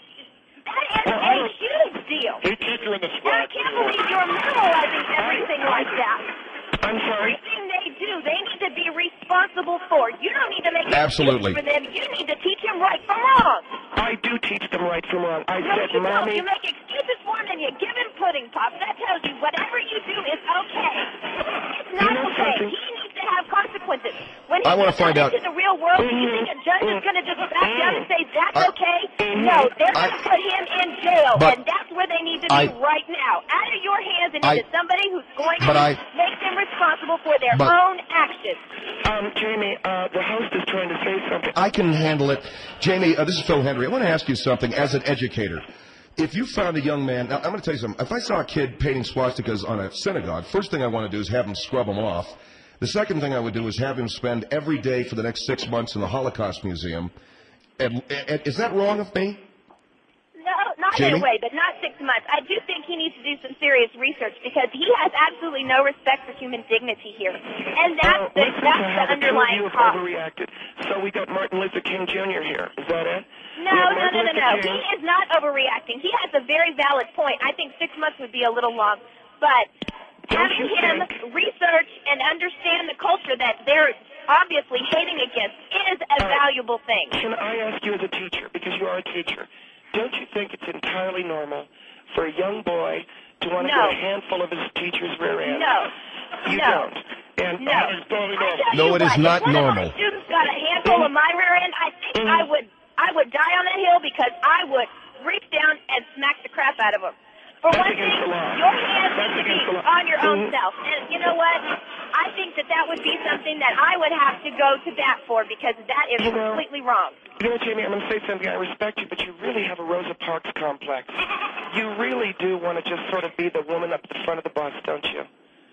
That is a huge deal. Hey, teacher in the And I can't believe you're minimalizing everything like that. I'm sorry? Everything they do, they need to be responsible for. You don't need to make Absolutely. excuses for them. You need to teach them right from wrong. I do teach them right from wrong. I No, said, you don't. Mommy... You make excuses for them and you give him pudding pops. That tells you whatever you do is okay. It's not You know okay. something? He needs to have consequences. When he I wanna gets find out- into the real world, do you think a judge is going to just back down and say that's I- okay? No, they're I- going to put him in jail, But- and that's where they need to I- be right now. Out of your hands and I- into somebody who's going But to I- make them responsible for their But- own actions. Um, Jamie, uh, the host is trying to say something. I can handle it. Jamie, uh, this is Phil Hendry. I want to ask you something as an educator. If you found a young man, now I'm going to tell you something. If I saw a kid painting swastikas on a synagogue, first thing I want to do is have him scrub them off. The second thing I would do is have him spend every day for the next six months in the Holocaust Museum. And, and, is that wrong of me? No, not Jamie? in a way, but not six months. I do think he needs to do some serious research because he has absolutely no respect for human dignity here, and that's Oh, the listen that's to how the the two of underlying you have cause. overreacted. So we got Martin Luther King Junior here. Is that it? No, We have no, Martin no, no, Luther no. King. He is not overreacting. He has a very valid point. I think six months would be a little long, but Don't having you him think- research and understand the culture that they're obviously hating against is a All right. valuable thing. Can I ask you as a teacher, because you are a teacher, don't you think it's entirely normal for a young boy to want to No. get a handful of his teacher's rear end? No. You No. don't. And No. uh, it's totally I normal. tell No, you it is what, not if one normal. Of my students got a handful of my rear end, I think I would I would die on that hill because I would reach down and smack the crap out of him. For That's one thing, against the law. your hands That's need to be against the law. on your own Mhm. self. And you know what? I think that that would be something that I would have to go to bat for because that is You know- completely wrong. You know, Jamie, I'm going to say something. I respect you, but you really have a Rosa Parks complex. You really do want to just sort of be the woman up the front of the bus, don't you?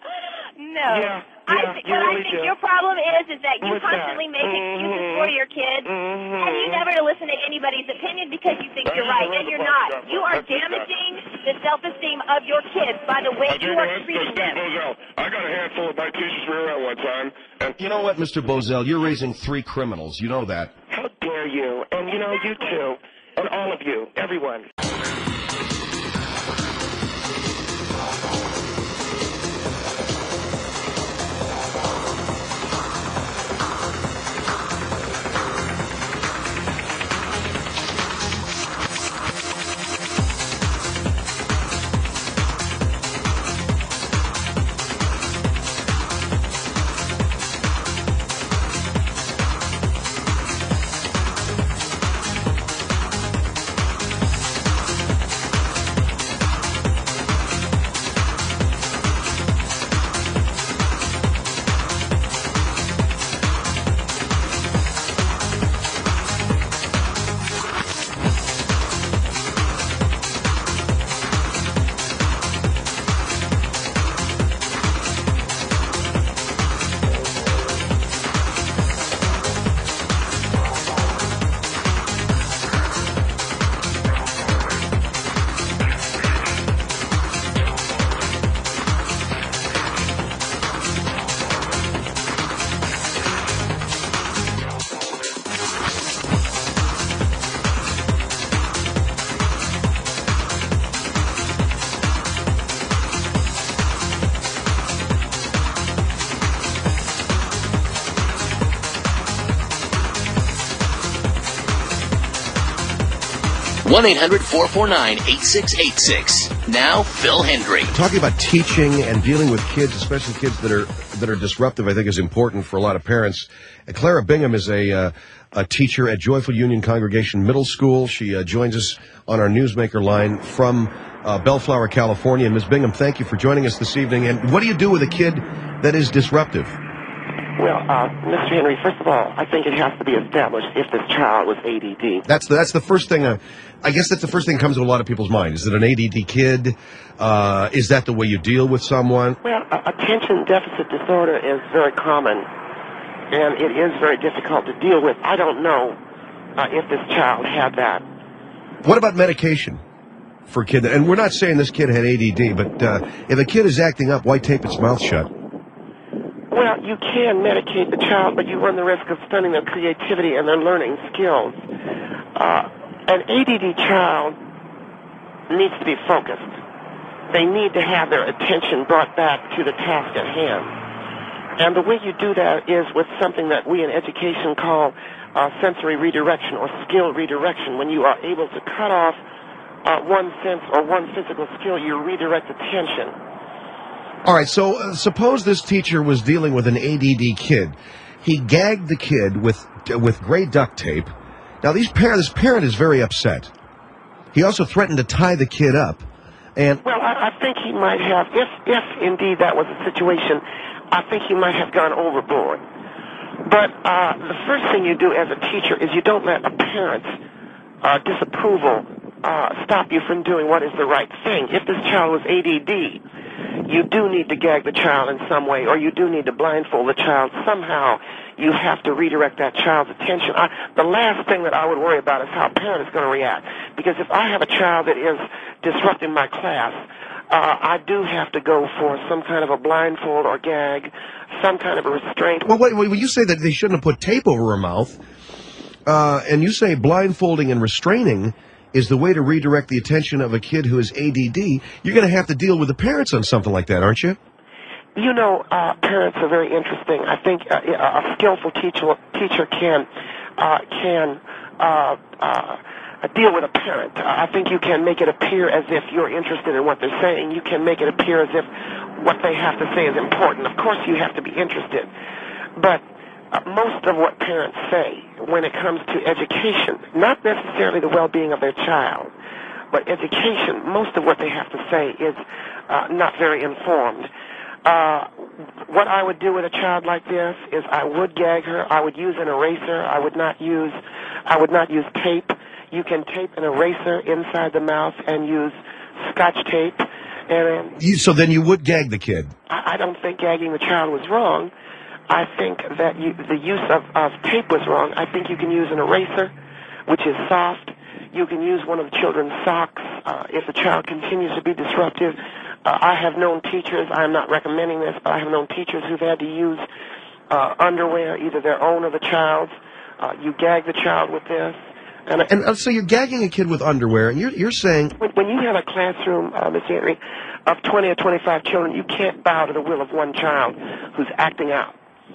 No. Yeah, I yeah, think you what really I think do. your problem is is that you What's that? constantly make excuses Mhm. for your kids Mhm. and you never listen to anybody's opinion because you think you're right and you're not. You are damaging the self-esteem of your kids by the way you are treating them. I got a handful of my teacher's rear end one time, and You know what, Mister Bozell? You're raising three criminals. You know that. How dare you? And, you know, you too. And all of you. Everyone. one eight hundred four four nine eight six eight six. Now, Phil Hendry. Talking about teaching and dealing with kids, especially kids that are that are disruptive, I think is important for a lot of parents. And Clara Bingham is a uh, a teacher at Joyful Union Congregation Middle School. She uh, joins us on our Newsmaker line from uh, Bellflower, California. Miz Bingham, thank you for joining us this evening. And what do you do with a kid that is disruptive? Well, uh, Mister Henry, first of all, I think it has to be established if this child was A D D. That's the, that's the first thing, uh, I guess that's the first thing that comes to a lot of people's mind. Is it an A D D kid? Uh, is that the way you deal with someone? Well, uh, attention deficit disorder is very common, and it is very difficult to deal with. I don't know uh, if this child had that. What about medication for a kid? And we're not saying this kid had A D D, but uh, if a kid is acting up, why tape its mouth shut? Well, you can medicate the child, but you run the risk of stunning their creativity and their learning skills. Uh, an A D D child needs to be focused. They need to have their attention brought back to the task at hand. And the way you do that is with something that we in education call uh, sensory redirection or skill redirection. When you are able to cut off uh, one sense or one physical skill, you redirect attention. All right, so uh, suppose this teacher was dealing with an A D D kid. He gagged the kid with uh, with gray duct tape. Now, these parent, this parent is very upset. He also threatened to tie the kid up. And well, I, I think he might have, if if indeed that was the situation, I think he might have gone overboard. But uh, the first thing you do as a teacher is you don't let a parent's uh, disapproval uh, stop you from doing what is the right thing. If this child was A D D, you do need to gag the child in some way, or you do need to blindfold the child. Somehow you have to redirect that child's attention. I, the last thing that I would worry about is how a parent is going to react. Because if I have a child that is disrupting my class, uh, I do have to go for some kind of a blindfold or gag, some kind of a restraint. Well, wait, wait, when you say that they shouldn't have put tape over her mouth, uh, and you say blindfolding and restraining is the way to redirect the attention of a kid who is A D D, you're going to have to deal with the parents on something like that, aren't you? You know, uh, parents are very interesting. I think uh, a skillful teacher teacher can uh, can uh, uh, deal with a parent. I think you can make it appear as if you're interested in what they're saying. You can make it appear as if what they have to say is important. Of course, you have to be interested, but Uh, most of what parents say when it comes to education, not necessarily the well-being of their child, but education, most of what they have to say is uh, not very informed. Uh, what I would do with a child like this is I would gag her. I would use an eraser. I would not use, I would not use tape. You can tape an eraser inside the mouth and use Scotch tape. And you, so then you would gag the kid? I, I don't think gagging the child was wrong. I think that you, the use of, of tape was wrong. I think you can use an eraser, which is soft. You can use one of the children's socks uh, if the child continues to be disruptive. Uh, I have known teachers, I'm not recommending this, but I have known teachers who've had to use uh, underwear, either their own or the child's. Uh, you gag the child with this. And, and uh, so you're gagging a kid with underwear, and you're, you're saying... When, when you have a classroom, uh, Mister Henry, of twenty or twenty-five children, you can't bow to the will of one child who's acting out.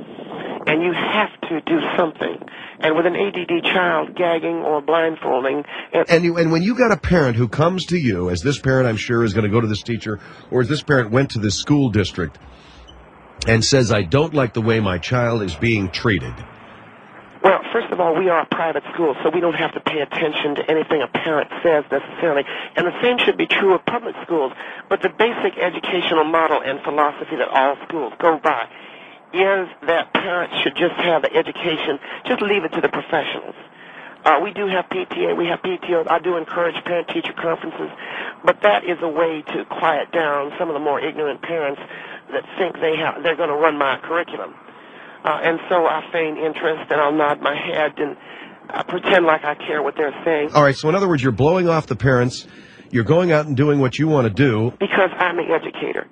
And you have to do something. And with an A D D child, gagging or blindfolding... And, and, you, and when you got a parent who comes to you, as this parent, I'm sure, is going to go to this teacher, or as this parent went to this school district, and says, I don't like the way my child is being treated. Well, first of all, we are a private school, so we don't have to pay attention to anything a parent says necessarily. And the same should be true of public schools. But the basic educational model and philosophy that all schools go by is that parents should just have the education, just leave it to the professionals. Uh, we do have P T A, we have P T Os. I do encourage parent-teacher conferences, but that is a way to quiet down some of the more ignorant parents that think they have, they're going to run my curriculum. Uh, and so I feign interest, and I'll nod my head and uh, pretend like I care what they're saying. All right, so in other words, you're blowing off the parents, you're going out and doing what you want to do. Because I'm the educator.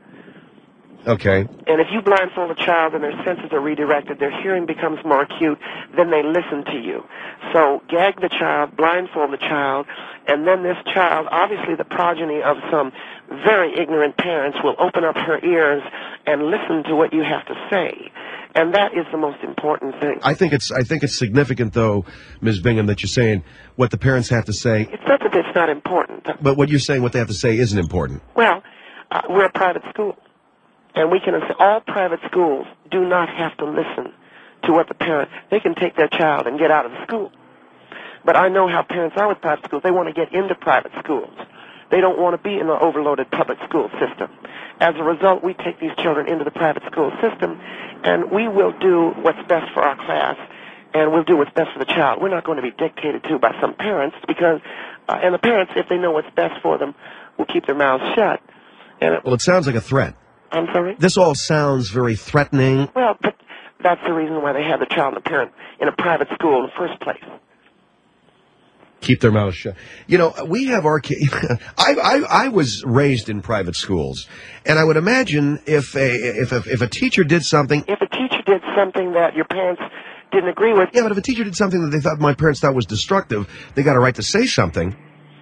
Okay. And if you blindfold a child and their senses are redirected, their hearing becomes more acute, then they listen to you. So gag the child, blindfold the child, and then this child, obviously the progeny of some very ignorant parents, will open up her ears and listen to what you have to say. And that is the most important thing. I think it's I think it's significant, though, Miz Bingham, that you're saying what the parents have to say. It's not that it's not important. But what you're saying, what they have to say, isn't important. Well, uh, we're a private school, and we can all private schools do not have to listen to what the parent. They can take their child and get out of the school. But I know how parents are with private schools. They want to get into private schools. They don't want to be in the overloaded public school system. As a result, we take these children into the private school system, and we will do what's best for our class, and we'll do what's best for the child. We're not going to be dictated to by some parents, because, uh, and the parents, if they know what's best for them, will keep their mouths shut. And it, well, it sounds like a threat. I'm sorry? This all sounds very threatening. Well, but that's the reason why they have the child and the parent in a private school in the first place. Keep their mouths shut. You know, we have our kids. I, I I was raised in private schools, and I would imagine if a if a, if a teacher did something. If a teacher did something that your parents didn't agree with. Yeah, but if a teacher did something that they thought my parents thought was destructive, they got a right to say something.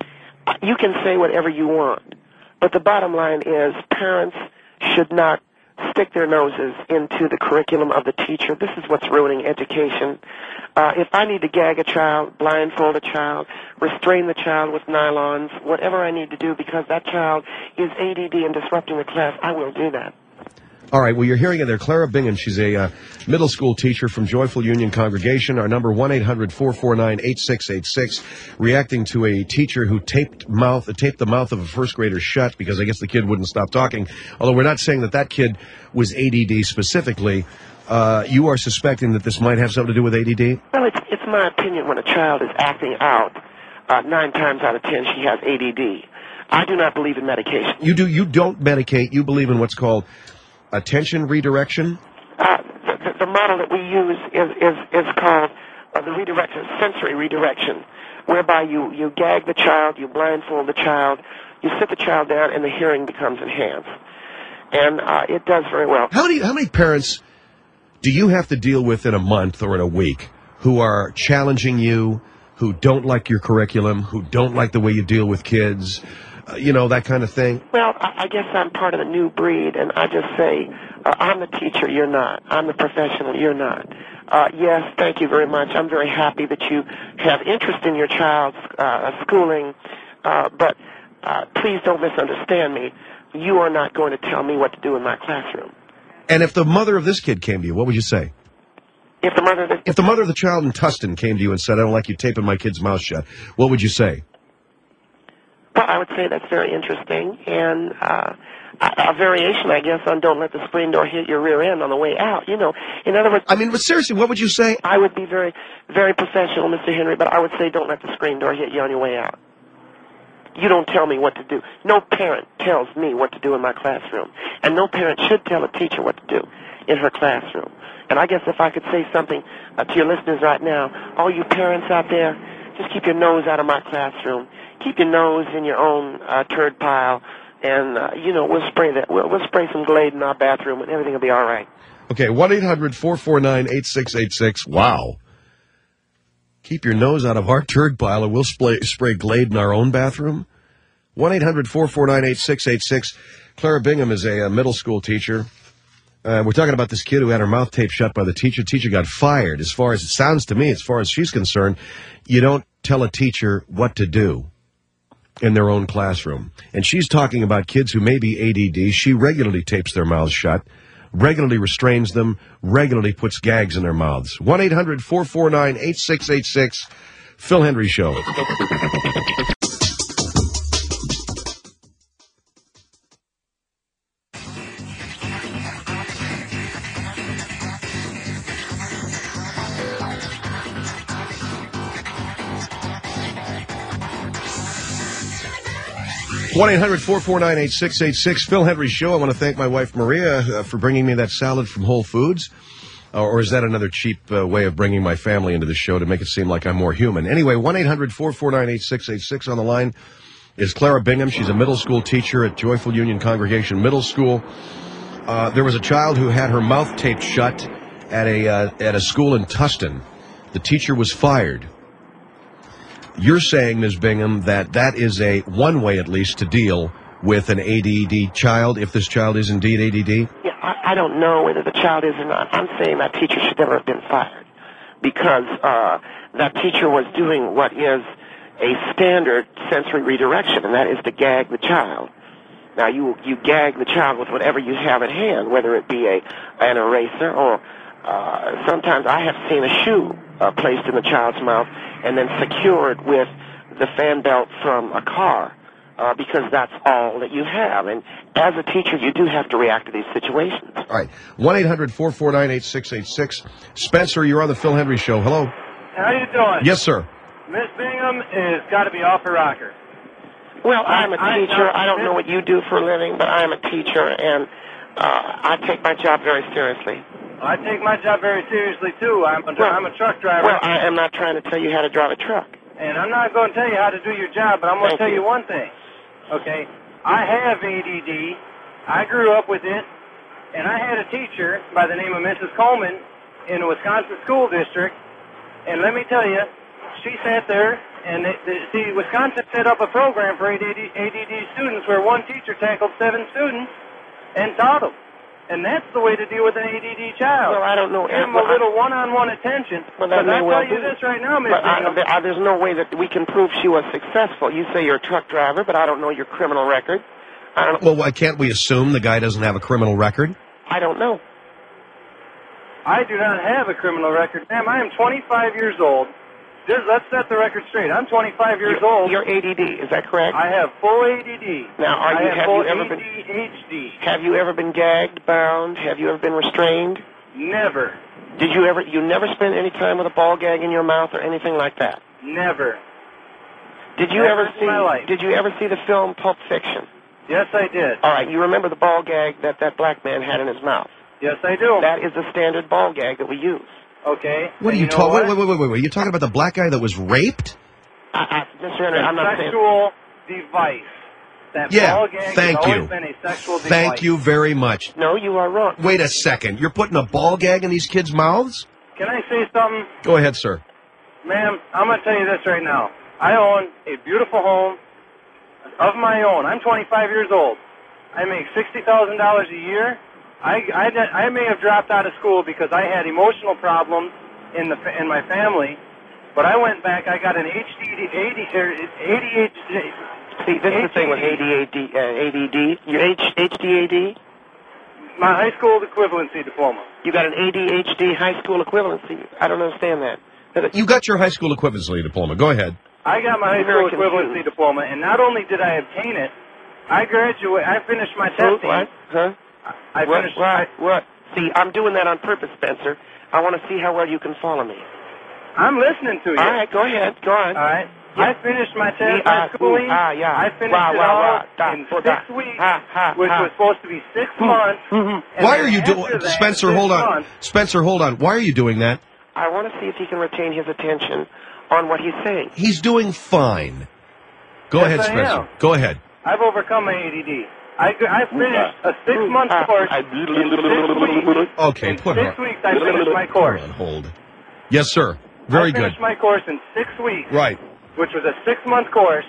You can say whatever you want, but the bottom line is parents should not stick their noses into the curriculum of the teacher. This is what's ruining education. Uh, if I need to gag a child, blindfold a child, restrain the child with nylons, whatever I need to do because that child is A D D and disrupting the class, I will do that. All right, well, you're hearing it there. Clara Bingham, she's a uh, middle school teacher from Joyful Union Congregation. Our number, one eight hundred four four nine eight six eight six, reacting to a teacher who taped mouth, uh, taped the mouth of a first grader shut because I guess the kid wouldn't stop talking. Although we're not saying that that kid was A D D specifically. Uh, you are suspecting that this might have something to do with A D D? Well, it's, it's my opinion when a child is acting out, uh, nine times out of ten she has A D D. I do not believe in medication. You do. You don't medicate. You believe in what's called attention redirection? Uh, the, the model that we use is, is, is called uh, the redirection, sensory redirection, whereby you, you gag the child, you blindfold the child, you sit the child down, and the hearing becomes enhanced. And uh, it does very well. How many, how many parents do you have to deal with in a month or in a week who are challenging you, who don't like your curriculum, who don't like the way you deal with kids, uh, you know, that kind of thing? Well, I, I guess I'm part of the new breed, and I just say, uh, I'm the teacher, you're not. I'm the professional, you're not. Uh, yes, thank you very much. I'm very happy that you have interest in your child's uh, schooling, uh, but uh, please don't misunderstand me. You are not going to tell me what to do in my classroom. And if the mother of this kid came to you, what would you say? If the mother of the... If the mother of the child in Tustin came to you and said, I don't like you taping my kid's mouth shut, what would you say? Well, I would say that's very interesting, and uh, a, a variation, I guess, on don't let the screen door hit your rear end on the way out. You know, in other words... I mean, but seriously, what would you say? I would be very, very professional, Mister Henry, but I would say don't let the screen door hit you on your way out. You don't tell me what to do. No parent tells me what to do in my classroom, and no parent should tell a teacher what to do in her classroom. And I guess if I could say something uh, to your listeners right now, all you parents out there, just keep your nose out of my classroom. Keep your nose in your own uh, turd pile, and, uh, you know, we'll spray that. We'll, we'll spray some Glade in our bathroom, and everything will be all right. Okay, one eight hundred four four nine eight six eight six. Wow. Keep your nose out of our turd pile, and we'll spray, spray Glade in our own bathroom? one eight hundred four four nine eight six eight six. Clara Bingham is a, a middle school teacher. Uh, we're talking about this kid who had her mouth taped shut by the teacher. Teacher got fired. As far as it sounds to me, as far as she's concerned, you don't tell a teacher what to do in their own classroom. And she's talking about kids who may be A D D. She regularly tapes their mouths shut, regularly restrains them, regularly puts gags in their mouths. one eight hundred four four nine eight six eight six. Phil Hendry Show. one eight hundred four four nine eight six eight six. Phil Hendry Show. I want to thank my wife, Maria, uh, for bringing me that salad from Whole Foods. Uh, or is that another cheap uh, way of bringing my family into the show to make it seem like I'm more human? Anyway, one eight hundred four four nine eight six eight six on the line is Clara Bingham. She's a middle school teacher at Joyful Union Congregation Middle School. Uh, there was a child who had her mouth taped shut at a uh, at a school in Tustin. The teacher was fired. You're saying, Miz Bingham, that that is a one way, at least, to deal with an A D D child, if this child is indeed A D D? Yeah, I, I don't know whether the child is or not. I'm saying that teacher should never have been fired because uh, that teacher was doing what is a standard sensory redirection, and that is to gag the child. Now, you you gag the child with whatever you have at hand, whether it be a an eraser or uh, sometimes I have seen a shoe uh, placed in the child's mouth and then secured with the fan belt from a car uh, because that's all that you have. And as a teacher, you do have to react to these situations. All right. one eight hundred four four nine eight six eight six. Spencer, you're on the Phil Hendry Show. Hello. How you doing? Yes, sir. Miss Bingham has got to be off her rocker. Well, I'm a I- I- teacher. I don't know what you do for a living, but I am a teacher, and uh, I take my job very seriously. I take my job very seriously, too. I'm a, Well- I'm a truck driver. Well, I am not trying to tell you how to drive a truck. And I'm not going to tell you how to do your job, but I'm going to Thank tell you. you. one thing. Okay? I have A D D. I grew up with it, and I had a teacher by the name of Missus Coleman in the Wisconsin School District, and let me tell you, she sat there, and they, they, see, Wisconsin set up a program for A D D, A D D students where one teacher tackled seven students and taught them. And that's the way to deal with an A D D child. Well, I don't know. Give them a little one-on-one attention. Well, that But may I'll well tell you be. this right now, Miss But I, Bingham. I, there's no way that we can prove she was successful. You say you're a truck driver, but I don't know your criminal record. I don't. Well, why can't we assume the guy doesn't have a criminal record? I don't know. I do not have a criminal record, ma'am. I am twenty-five years old. Just, let's set the record straight. I'm twenty-five years You're, old. you're A D D, is that correct? I have full A D D. Now, are I you? have Have full you ever A been? D H D. Have you ever been gagged, bound? Have you ever been restrained? Never. Did you ever? You never spend any time with a ball gag in your mouth or anything like that? Never. Did you Never ever in see? my life. Did you ever see the film Pulp Fiction? Yes, I did. All right, you remember the ball gag that that black man had in his mouth? Yes, I do. That is the standard ball gag that we use. Okay. What are And you know talking? what? Wait, wait, wait, wait, wait. Are you talking about the black guy that was raped? I, I, Mister Henry, A I'm not saying. sexual device. That Yeah, ball gag thank has you. always been a sexual device. Thank you very much. No, you are wrong. Wait a second. You're putting a ball gag in these kids' mouths? Can I say something? Go ahead, sir. Ma'am, I'm going to tell you this right now. I own a beautiful home of my own. I'm twenty-five years old. I make sixty thousand dollars a year. I, I, I may have dropped out of school because I had emotional problems in the in my family, but I went back. I got an H D D, A D, or A D H D. See, this is the thing with A D D, uh, A D D. Your H, HDAD? My high school equivalency diploma. You got an A D H D high school equivalency. I don't understand that. You got your high school equivalency diploma. Go ahead. I got my high I'm school very equivalency confused. diploma, and not only did I obtain it, I graduated. I finished my testing. What? Huh? I what? finished. What? What? See, I'm doing that on purpose, Spencer. I want to see how well you can follow me. I'm listening to you. All right, go ahead. Go on. All right. Yeah. I finished my test, Yeah, my uh, schooling. ah, yeah. I finished Wow, it wow, all wow. Da, in da, six da. weeks, Ha, ha, which ha. was supposed to be six months. and Why then are you after doing... that, Spencer, six hold on. months- Spencer, hold on. Why are you doing that? I want to see if he can retain his attention on what he's saying. He's doing fine. Go Yes, ahead, I Spencer. am. Go ahead. I've overcome my A D D. I, I finished a six-month Ah, course I- in six weeks. Okay, In put six her... weeks, I finished my course. Hold on, hold. Yes, sir. Very I good. finished my course in six weeks, Right. which was a six-month course.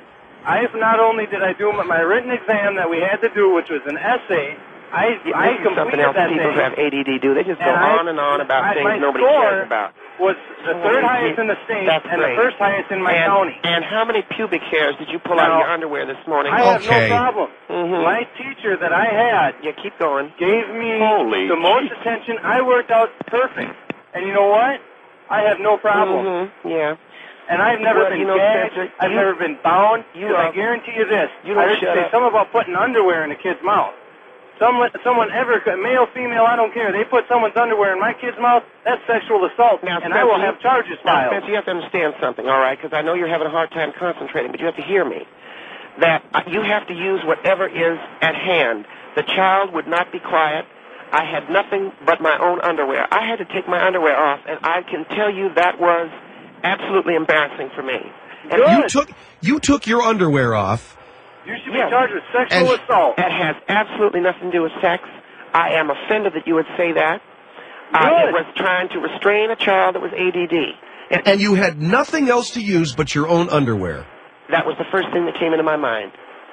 I not only did I do my, my written exam that we had to do, which was an essay, I This I is something completed else that people thing. who have A D D do. They just go And I- on and on about I- things my nobody score cares about. was the third highest in the state That's and great. the first highest in my and, county. And how many pubic hairs did you pull out of Now, your underwear this morning? I have Okay. no problem. Mhm. My teacher that I had Yeah, keep going. gave me Holy the most attention. I worked out perfect. And you know what? I have no problem. Mm-hmm. Yeah. And I've never Well, been you know, gagged. Spencer, I've you- never been bound. you Because I are- guarantee you this. you don't I heard you shut say up. something about putting underwear in a kid's mouth. Someone, someone ever, male, female, I don't care. They put someone's underwear in my kid's mouth, that's sexual assault. Now, and I will Spencer, have charges Now, filed. Spencer, you have to understand something, all right? Because I know you're having a hard time concentrating, but you have to hear me. That uh, you have to use whatever is at hand. The child would not be quiet. I had nothing but my own underwear. I had to take my underwear off, and I can tell you that was absolutely embarrassing for me. And Good. You took you took your underwear off. You should Yeah. be charged with sexual And- assault. That has absolutely nothing to do with sex. I am offended that you would say that. Uh, Good. it was trying to restrain a child that was A D D. And And you had nothing else to use but your own underwear. that was the first thing that came into my mind.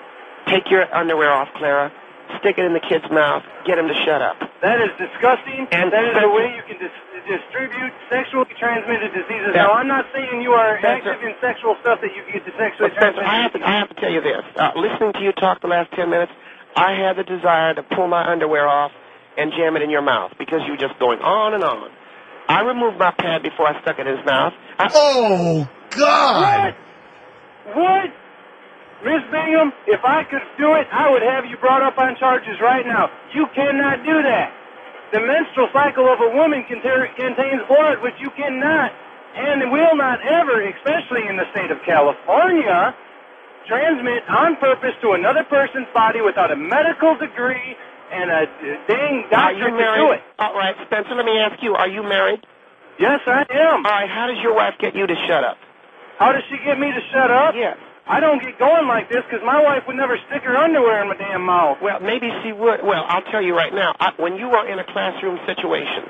Take your underwear off, Clara. Stick it in the kid's mouth. Get him to shut up. That is disgusting, and that is the way you can dis- distribute sexually transmitted diseases. Spencer, now, I'm not saying you are Spencer, active in sexual stuff that you get to sexually But Spencer, transmitted. I have to, I have to tell you this. Uh, listening to you talk the last ten minutes, I had the desire to pull my underwear off and jam it in your mouth because you were just going on and on. I removed my pad before I stuck it in his mouth. I- oh, God! What? What? Miss Bingham, if I could do it, I would have you brought up on charges right now. You cannot do that. The menstrual cycle of a woman contain, contains blood, which you cannot and will not ever, especially in the state of California, transmit on purpose to another person's body without a medical degree and a dang Are doctor you to married? do it. All right, Spencer, let me ask you, are you married? Yes, I am. All right, how does your wife get you to shut up? How does she get me to shut up? Yes. I don't get going like this because my wife would never stick her underwear in my damn mouth. Well, maybe she would. Well, I'll tell you right now, I, when you are in a classroom situation,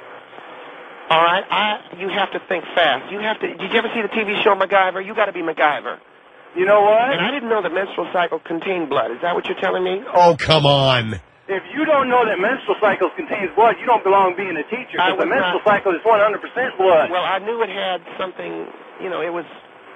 all right, I you have to think fast. You have to. Did you ever see the T V show MacGyver? You got to be MacGyver. You know what? And I didn't know that menstrual cycle contained blood. Is that what you're telling me? Oh, come on. If you don't know that menstrual cycles contains blood, you don't belong being a teacher. I Because the was menstrual not- cycle is one hundred percent blood. Well, I knew it had something. You know, it was.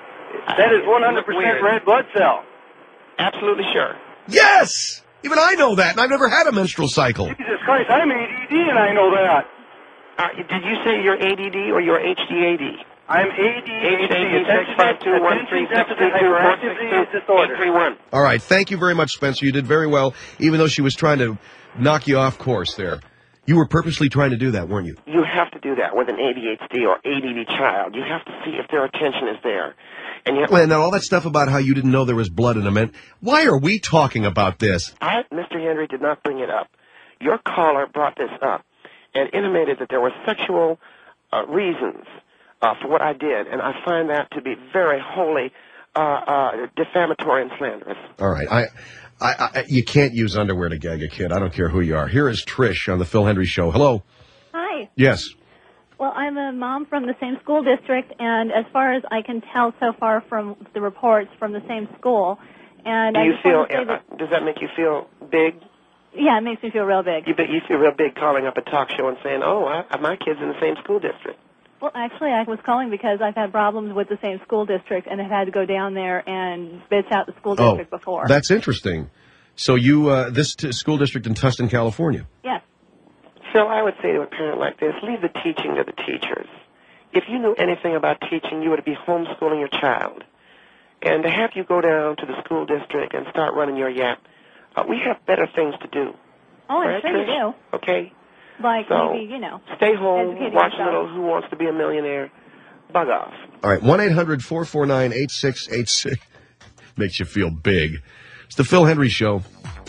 That is it one hundred looked percent weird. red blood cell. Absolutely sure. Yes! Even I know that, and I've never had a menstrual cycle. Jesus Christ, I'm A D D and I know that. Uh, did you say you're A D D or you're H D A D? I'm A D H D, six five two one three six two two four six two eight three one. All right, thank you very much, Spencer. You did very well, even though she was trying to knock you off course there. You were purposely trying to do that, weren't you? You have to do that with an A D H D or A D D child. You have to see if their attention is there. And you have, Well, now all that stuff about how you didn't know there was blood in a man. Why are we talking about this? I, Mister Henry, did not bring it up. Your caller brought this up and intimated that there were sexual uh, reasons uh, for what I did, and I find that to be very wholly uh, uh, defamatory and slanderous. All right, I, I, I, you can't use underwear to gag a kid. I don't care who you are. Here is Trish on the Phil Hendry Show. Hello. Hi. Yes. Well, I'm a mom from the same school district, and as far as I can tell so far from the reports from the same school, and Do I you just feel? want to say that, Uh, does that make you feel big? yeah, it makes me feel real big. You, bet you feel real big calling up a talk show and saying, "Oh, I, my kid's in the same school district." Well, actually, I was calling because I've had problems with the same school district, and have had to go down there and bitch out the school district oh, before. That's interesting. So you, uh, this t- school district in Tustin, California. Yes. Phil, I would say to a parent like this, leave the teaching to the teachers. If you knew anything about teaching, you would be homeschooling your child. And to have you go down to the school district and start running your yap, uh, we have better things to do. Oh, I'm Right, sure you Trish? do. Okay? Like So, maybe, you know, Stay home, educating watch a yourself. little Who Wants to Be a Millionaire. Bug off. All right, one eight hundred four four nine eight six eight six. Makes you feel big. It's the Phil Hendry Show.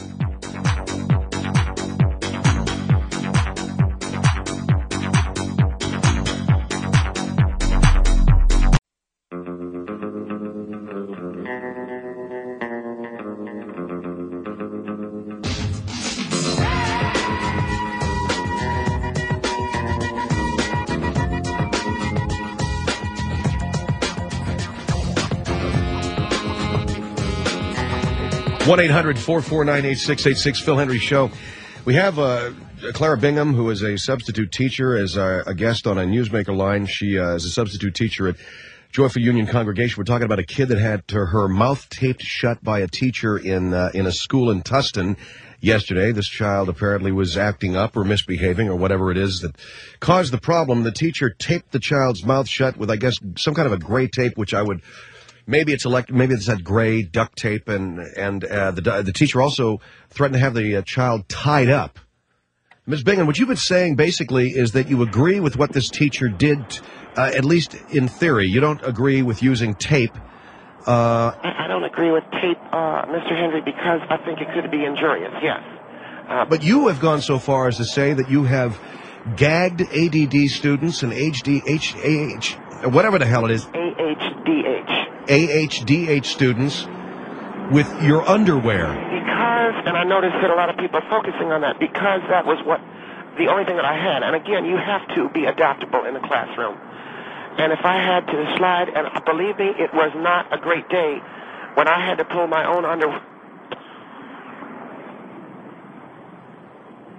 one eight hundred four four nine eight six eight six, Phil Hendry Show. We have uh, Clara Bingham, who is a substitute teacher, as a, a guest on a Newsmaker line. She uh, is a substitute teacher at Joyful Union Congregation. We're talking about a kid that had to, her mouth taped shut by a teacher in uh, in a school in Tustin yesterday. This child apparently was acting up or misbehaving or whatever it is that caused the problem. The teacher taped the child's mouth shut with, I guess, some kind of a gray tape, which I would... Maybe it's elect. Maybe it's that gray duct tape, and and uh, the the teacher also threatened to have the uh, child tied up. Miz Bingham, what you've been saying basically is that you agree with what this teacher did, uh, at least in theory. You don't agree with using tape. Uh, I, I don't agree with tape, uh, Mister Henry, because I think it could be injurious, yes. Uh, but you have gone so far as to say that you have gagged A D D students and H D H A H, whatever the hell it is. A H D H. A H D H students with your underwear. Because, and I noticed that a lot of people are focusing on that, because that was what, the only thing that I had. And again, you have to be adaptable in the classroom. And if I had to slide, and believe me, it was not a great day when I had to pull my own underwear.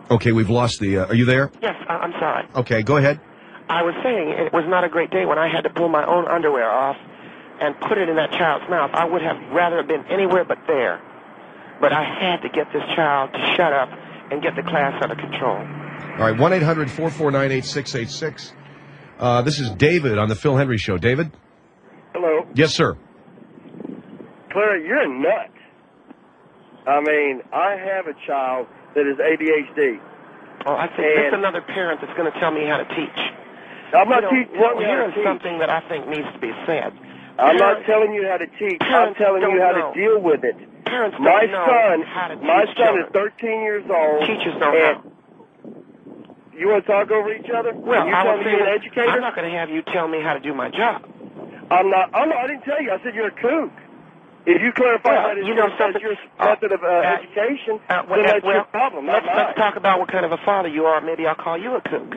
Okay, we've lost the... Uh, are you there? Yes, I- I'm sorry. Okay, go ahead. I was saying it was not a great day when I had to pull my own underwear off and put it in that child's mouth. I would have rather been anywhere but there. But I had to get this child to shut up and get the class under control. All right, one eight hundred four four nine eight six eight six. Uh, this is David on the Phil Hendry Show. David? Hello. Yes, sir. Clara, you're nuts. I mean, I have a child that is A D H D. Oh, I think there's another parent that's going to tell me how to teach. I'm not you know, teaching well, you how to here's teach. something that I think needs to be said. I'm Parents, not telling you how to teach. I'm parents telling you don't how know. to deal with it. Parents don't my know son, how to my teach son children. is thirteen years old. Teachers don't and know. You want to talk over each other? Well, you I telling was me you're an saying, educator? I'm not going to have you tell me how to do my job. I'm not. I'm not. I didn't tell you. I said you're a kook. If you clarify Well, that as you know your, something- as your method of uh, uh, education, Uh, well, then that's well, your problem, not let's, let's mine. talk about what kind of a father you are. Maybe I'll call you a kook.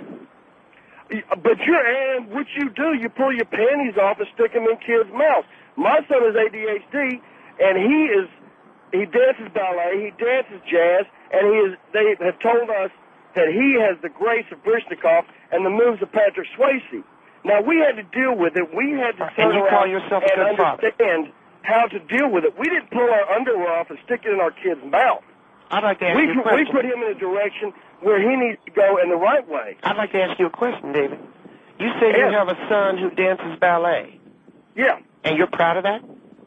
But you're, and what you do, you pull your panties off and stick them in kids' mouths. My son is A D H D, and he is, he dances ballet, he dances jazz, and he is, they have told us that he has the grace of Brishnikov and the moves of Patrick Swayze. Now, we had to deal with it. We had to turn And you around call yourself a and good father. understand how to deal with it. We didn't pull our underwear off and stick it in our kid's mouth. I'd like to ask We, you a we question. put him in a direction where he needs to go in the right way. I'd like to ask you a question, David. You say you Yes. have a son who dances ballet. Yeah. And you're proud of that?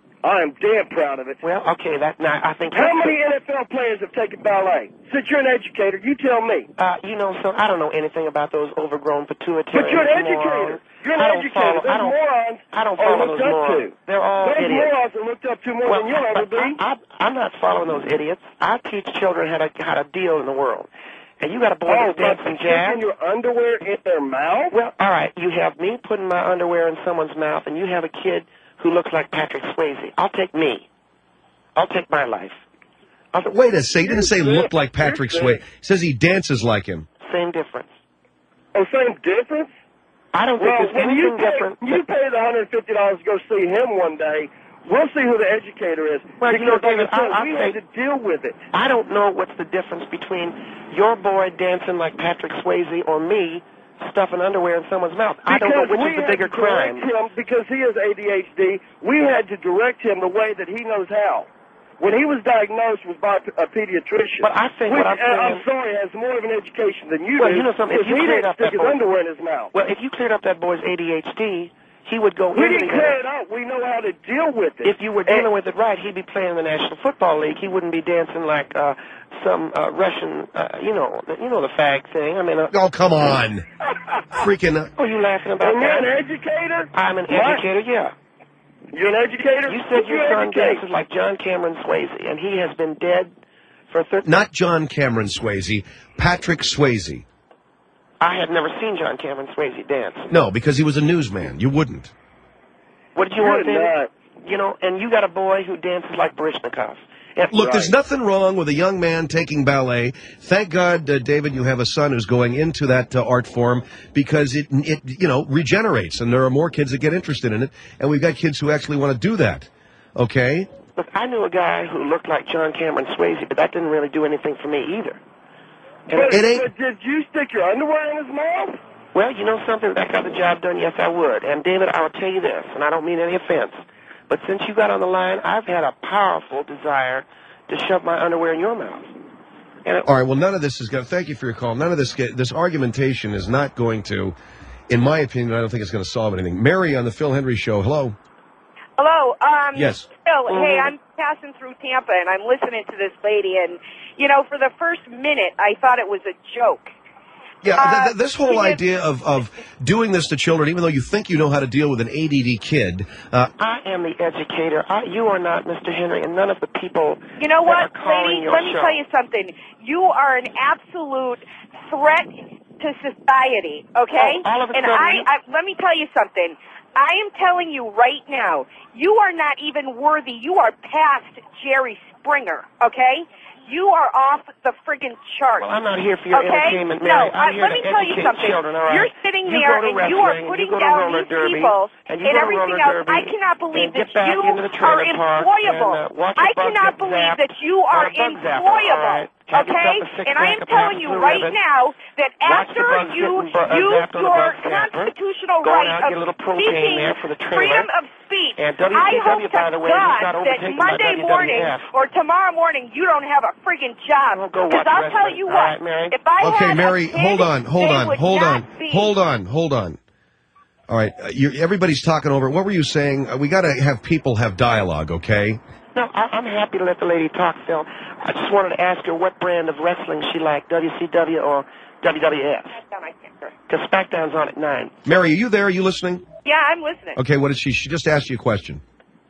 I am damn proud of it. Well, okay, that now I think. How that's many N F L players have taken ballet? Since you're an educator, you tell me. Uh, you know, so I don't know anything about those overgrown pituitary. But you're an morons. educator. You're an I don't educator. follow- I Those don't- morons I don't are follow looked those up morons. to. They're all Those idiots. morons are looked up to more Well, than you'll ever be. I, I, I'm not following those idiots. I teach children how to how to deal in the world. And you got a boy Oh, that's but dancing sticking jazz. your underwear in their mouth? Well, all right. You have me putting my underwear in someone's mouth, and you have a kid who looks like Patrick Swayze. I'll take me. I'll take my life. I'll, Wait a second. He didn't say look like Patrick You're Swayze. He says he dances like him. Same difference. Oh, same difference? I don't think Well, there's when you anything pay, different. you pay the one hundred fifty dollars to go see him one day, we'll see who the educator is. Well, you know, Because, like David, I said, I- I we say- had to deal with it. I don't know what's the difference between your boy dancing like Patrick Swayze or me stuffing underwear in someone's mouth. I don't know Because which we is the had bigger to direct crime. him, because he has A D H D, we had to direct him the way that he knows how. When he was diagnosed was by a pediatrician. But I think which, what I'm uh, I'm saying- sorry, has more of an education than you Well, do. you know something, if because you he cleared didn't up stick that his boy- underwear in his mouth. Well, if you cleared up that boy's A D H D, he would go We in didn't clear it out. We know how to deal with it. If you were dealing with it right, he'd be playing in the National Football League. He wouldn't be dancing like uh, some uh, Russian, uh, you know, you know the fag thing. I mean, uh, Oh, come on. Freaking... oh, you laughing about And you're that? an educator? I'm an My- educator, yeah. You're an educator? You said What's your your son education? dances like John Cameron Swayze, and he has been dead for thirty. Not John Cameron Swayze. Patrick Swayze. I had never seen John Cameron Swayze dance. No, because he was a newsman. You wouldn't. What did you You're want, David? nuts. You know, and you got a boy who dances like Barishnikov. And Look, there's nothing wrong with a young man taking ballet. Thank God, uh, David, you have a son who's going into that uh, art form because it, it, you know, regenerates, and there are more kids that get interested in it, and we've got kids who actually want to do that. Okay? Look, I knew a guy who looked like John Cameron Swayze, but that didn't really do anything for me either. And But, It ain't- but did you stick your underwear in his mouth? Well, you know something? If that got the job done, yes, I would. And, David, I will tell you this, and I don't mean any offense, but since you got on the line, I've had a powerful desire to shove my underwear in your mouth. And it, All right, well, none of this is going to, thank you for your call. None of this, get, this argumentation is not going to, in my opinion, I don't think it's going to solve anything. Mary on the Phil Hendry Show. Hello. Hello. Um, Yes. Phil, hey, I'm passing through Tampa, and I'm listening to this lady, and, you know, for the first minute, I thought it was a joke. Yeah, Uh, th- th- this whole she is- idea of, of doing this to children, even though you think you know how to deal with an A D D kid, uh, I am the educator. I, you are not, Mister Henry, and none of the people You know that what, are calling lady? your Let me show. tell you something. You are an absolute threat to society, okay? Oh, all of a and sudden I, you- I, let me tell you something. I am telling you right now, you are not even worthy. You are past Jerry Springer, okay? You are off the friggin' chart. Well, I'm not here for your okay? entertainment, Mary. No, I'm uh, here let to me tell you educate something. children, all right? You're sitting You there go to and you are wrestling, putting you go to down roller these derby, people and you and go to everything roller else. derby, I cannot believe and get that back you into the are trailer park employable. and, uh, watch I a bug cannot get believe zapped that you on are a bug zapper, all employable. right? Have okay? yourself a six And I am pack of telling Pabst you Blue right Ribbon. now that Watch the after bugs you getting bu- uh, use zapped on the your bus snapper. constitutional Go right out, of get a little propane speaking there for the trailer. freedom of speech, And W I C W, hope to by the way, is God not that overtaken by Monday W W F. morning or tomorrow morning you don't have a friggin' job. go Because watch I'll tell wrestling. you All what, right, Mary. if I Okay, had Mary, a kid, hold on, hold they on, would hold not on, be. hold on, hold on. All right, uh, you, everybody's talking over. What were you saying? Uh, we got to have people have dialogue, okay? No, I, I'm happy to let the lady talk, Phil. I just wanted to ask her what brand of wrestling she liked, W C W or W W F. Because SmackDown's on at nine. Mary, are you there? Are you listening? Yeah, I'm listening. Okay, what did she? She just asked you a question.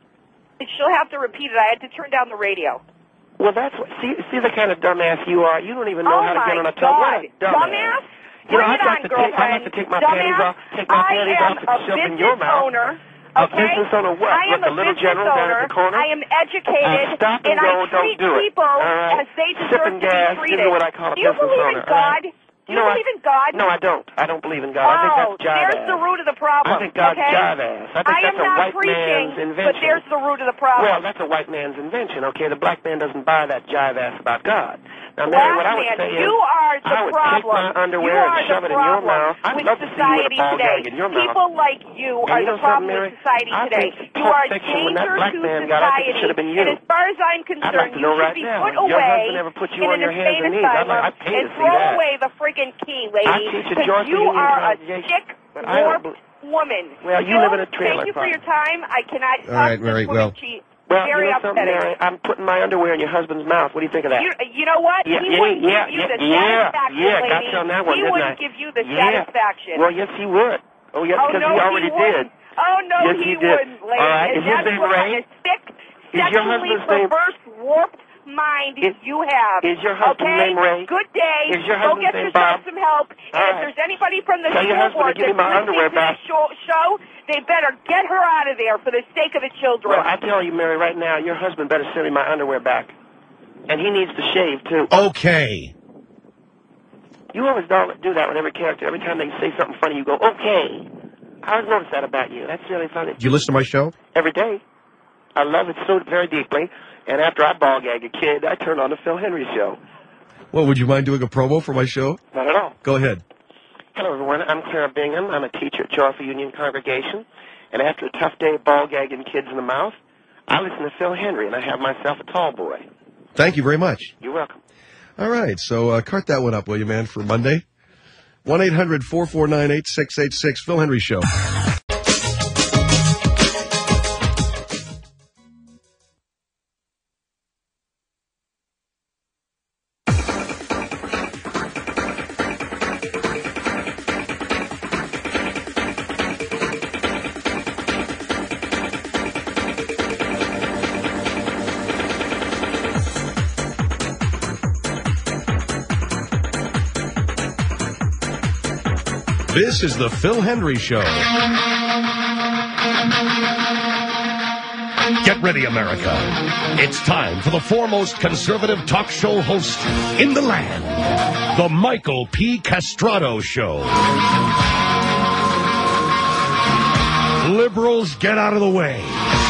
She'll have to repeat it. I had to turn down the radio. Well, that's what. See, see the kind of dumbass you are. You don't even know Oh how to get my on a tub. What a God. dumbass. Dumbass? You know, Bring I'd it like on, to take, I'd like girlfriend. to take my Dumbass, panties off, take my I panties am off and a shove in business your mouth. owner. A Okay? business owner what? I am What, the a little business general down owner. at the corner? I am educated, Uh, stop and and go, I don't treat do it. people All right? as they deserve Sipping to gas be treated. isn't what I call a Do you business believe owner, in all right? God? Do you No, I- believe in God? No, I don't. I don't believe in God. I think Oh, that's jive there's ass. the root of the problem. I think God's okay? jive ass. I think I that's am a not white preaching, man's invention. but there's the root of the problem. Well, that's a white man's invention, okay? The black man doesn't buy that jive ass about God. Now, Mary, what I would Black say man, is, you are the I would problem. take my underwear you and are shove the it in your problem mouth. I'd with love to see you with a society ball today. gag in your mouth. People like you And are you know the problem something, Mary? with society I today. think You Pulp are a Fiction, when that danger black to man got out, it society. should have been you. And as far as I'm I'd concerned, like to you know should right be now, put has your away husband ever put you in on an your hands insane and knees? I'd asylum like- I'd pay to and see throw that. away the friggin' key, I lady, teach a because joyful you union are a congregation, sick, but I don't warped woman. Well, you Phil, live in a trailer Thank you for park. your time. I cannot All right, trust Mary, this woman. well- She Well, very you know something, upsetting. Mary? I'm putting my underwear in your husband's mouth. What do you think of that? You, you know what? Yeah, he yeah, wouldn't yeah, give you yeah, the yeah, satisfaction, yeah, lady. got you on that one, he didn't wouldn't I? give you the Yeah. satisfaction. Well, yes, he would. Oh, yes, oh, because no, he already he wouldn't. did. Oh, no, Yes, he, he did. wouldn't, lady. All right, And is his that's name what Ray? kind of sick, Is your sexually husband's name- perverse, warped mind Is- you have. is your husband's okay? name Ray? Good day. Is your Go husband's get name yourself Bob? some help. And All if right. there's anybody from the Tell your school husband to board give me that's my listening underwear to back. this show, show, they better get her out of there for the sake of the children. Well, I tell you, Mary, right now, your husband better send me my underwear back. And he needs to shave, too. Okay. You always do do that with every character. Every time they say something funny, you go, okay. I always notice that about you. That's really funny. Do you listen to my show? Every day. I love it so very deeply. And after I ball gag a kid, I turn on the Phil Henry Show. Well, would you mind doing a promo for my show? Not at all. Go ahead. Hello, everyone. I'm Clara Bingham. I'm a teacher at Joyful Union Congregation. And after a tough day of ball gagging kids in the mouth, I listen to Phil Henry, and I have myself a tall boy. Thank you very much. You're welcome. All right, so uh, cart that one up, will you, man, for Monday? one eight hundred four four nine eight six eight six, Phil Henry Show. This is the Phil Henry Show. Get ready, America. It's time for the foremost conservative talk show host in the land, the Michael P. Castrato Show. Liberals, get out of the way.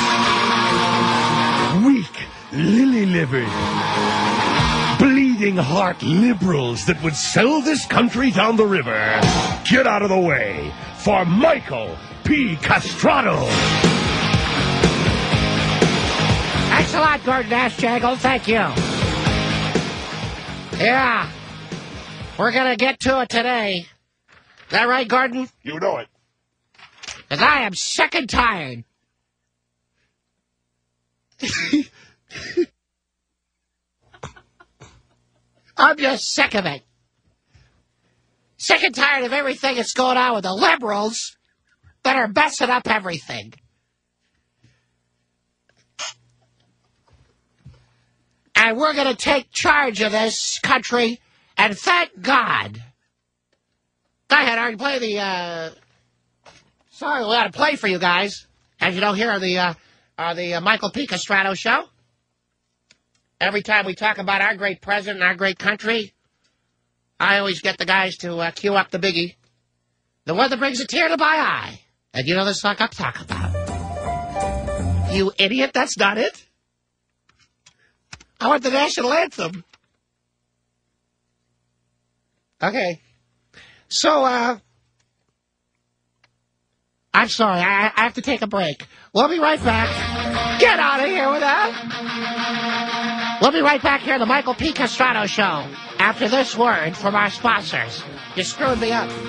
Weak, lily-livered, bleeding heart liberals that would sell this country down the river. Get out of the way for Michael P. Castrato. Thanks a lot, Gordon Ashjagle. Thank you. Yeah. We're going to get to it today. Is that right, Gordon? You know it. Because I am sick and tired. I'm just sick of it. Sick and tired of everything that's going on with the liberals that are messing up everything. And we're going to take charge of this country, and thank God. Go ahead, Artie, play the, uh... Sorry, we got to play for you guys. As you know, here are the, uh, are the uh, Michael P. Castrato Show. Every time we talk about our great president and our great country, I always get the guys to uh, cue up the biggie. The one that brings a tear to my eye. And you know the song I'm talking about. You idiot, that's not it. I want the national anthem. Okay. So, uh, I'm sorry. I, I have to take a break. We'll be right back. Get out of here with that. We'll be right back here on the Michael P. Castrato Show after this word from our sponsors. You screwed me up.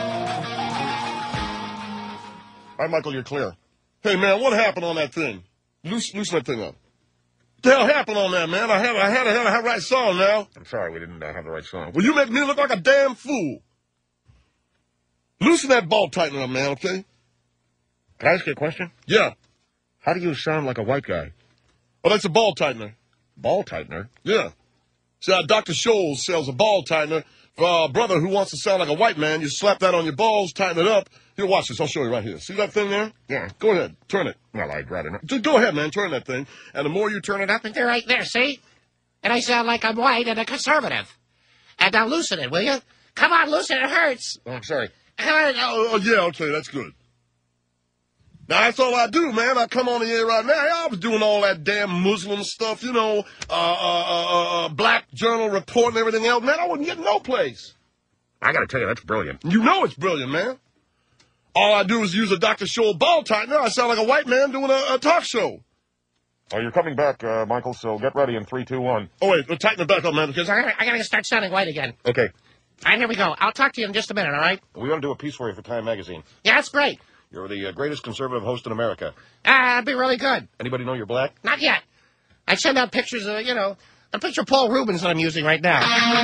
All right, Michael, you're clear. Hey, man, what happened on that thing? Loosen, loosen that thing up. What the hell happened on that, man? I had, I had, I had, I had the right song now. I'm sorry, we didn't uh, have the right song. Well, you make me look like a damn fool. Loosen that ball tightener up, man, okay? Can I ask you a question? Yeah. How do you sound like a white guy? Oh, that's a ball tightener. Ball tightener? Yeah. See, uh, Doctor Scholl's sells a ball tightener for a brother who wants to sound like a white man. You slap that on your balls, tighten it up. Here, watch this. I'll show you right here. See that thing there? Yeah. Go ahead. Turn it. Well, I'd rather not. Just go ahead, man. Turn that thing. And the more you turn it up... They're right there, see? And I sound like I'm white and a conservative. And now loosen it, will you? Come on, loosen it. It hurts. Oh, I'm sorry. Come on. Oh, oh, yeah, okay, that's good. Now, that's all I do, man. I come on the air right now. I was doing all that damn Muslim stuff, you know, uh, uh, uh, uh, Black Journal Report and everything else. Man, I wouldn't get no place. I gotta tell you, that's brilliant. You know it's brilliant, man. All I do is use a Doctor Scholl ball tightener. I sound like a white man doing a, a talk show. Oh, you're coming back, uh, Michael, so get ready in three, two, one. Oh, wait, we'll tighten it back up, man, because I gotta, I gotta start sounding white again. Okay. All right, here we go. I'll talk to you in just a minute, all right? We want to do a piece for you for Time Magazine. Yeah, that's great. You're the uh, greatest conservative host in America. Ah, that'd be really good. Anybody know you're black? Not yet. I send out pictures of, you know, a picture of Paul Rubens that I'm using right now.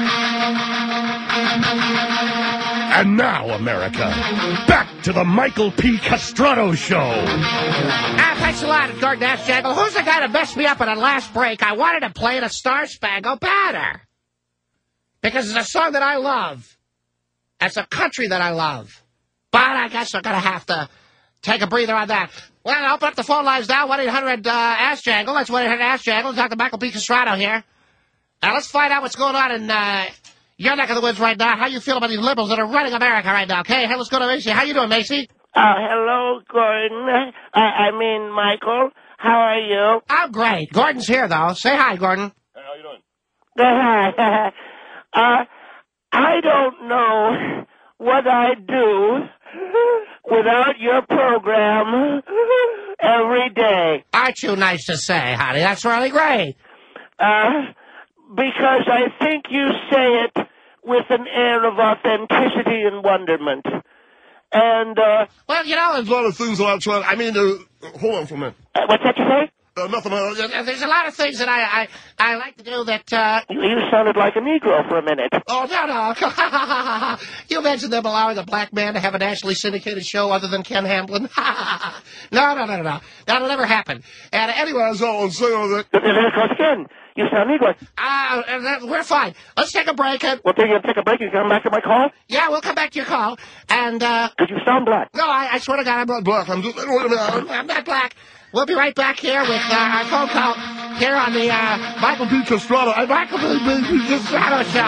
And now, America, back to the Michael P. Castrato Show. Ah, thanks a lot, Gordon Ashjangle. Who's the guy that messed me up at the last break? I wanted to play the Star Spangled Banner. Because it's a song that I love. It's a country that I love. But I guess I'm going to have to take a breather on that. Well, open up the phone lines now, one eight hundred ask jangle. That's one eight hundred ask jangle. Doctor Michael P. Castrato here. Now, let's find out what's going on in uh, your neck of the woods right now. How you feel about these liberals that are running America right now, okay? Hey, let's go to Macy. How you doing, Macy? Uh, hello, Gordon. Uh, I mean, Michael. How are you? I'm great. Gordon's here, though. Say hi, Gordon. Hey, how you doing? Hi. uh, I don't know what I'd do without your program every day. Aren't you nice to say, honey? That's really great. Uh, because I think you say it with an air of authenticity and wonderment. And, uh... Well, you know... There's a lot of things that I'm trying... I mean, uh, hold on for a minute. Uh, what's that you say? Uh, nothing. Uh, There's a lot of things that I, I, I like to do that, uh... You sounded like a Negro for a minute. Oh, no, no. You mentioned them allowing a black man to have a nationally syndicated show other than Ken Hamlin? no, no, no, no, no. That'll never happen. And anyway... That's all I'm saying. That... Because again, you sound Negro. Uh, we're fine. Let's take a break. And... Well, then you take a break and come back to my call? Yeah, we'll come back to your call. And, uh... Because you sound black. No, I, I swear to God, I'm not black. I'm just... Wait a minute. I'm not black. We'll be right back here with uh, our phone call here on the uh, Michael P. Castrato, uh, Michael P. Castrato Show.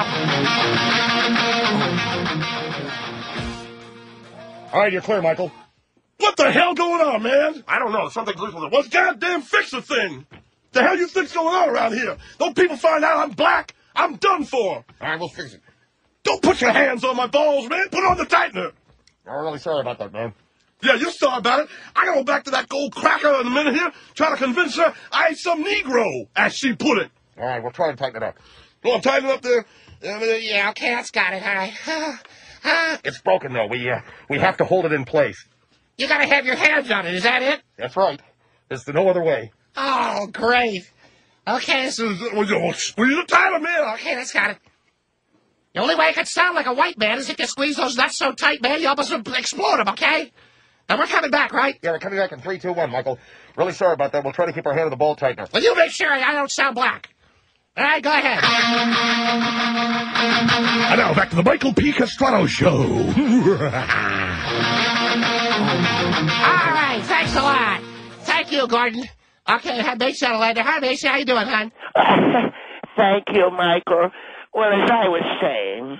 All right, you're clear, Michael. What the hell going on, man? I don't know. Something's loose with it. What's goddamn fix the thing? The hell you think's going on around here? Don't people find out I'm black? I'm done for. All right, we'll fix it. Don't put your hands on my balls, man. Put on the tightener. I'm really sorry about that, man. Yeah, you're sorry about it. I gotta go back to that gold cracker in a minute here, try to convince her I ain't some Negro, as she put it. All right, we'll try to tighten it up. Go on, tighten it up there. Yeah, okay, that's got it. All right. It's broken, though. We, uh, we have to hold it in place. You gotta have your hands on it. Is that it? That's right. There's no other way. Oh, great. Okay, so... Will you tighten, man? Okay, that's got it. The only way I could sound like a white man is if you squeeze those nuts so tight, man, you almost explode them, okay? Now, we're coming back, right? Yeah, we're coming back in three, two, one, Michael. Really sorry about that. We'll try to keep our hand on the ball tightener. Well, you make sure I don't sound black. All right, go ahead. And now back to the Michael P. Castrato Show. All right, thanks a lot. Thank you, Gordon. Okay, hi, Macy on the line there. Hi, Macy, how you doing, hon? Thank you, Michael. Well, as I was saying...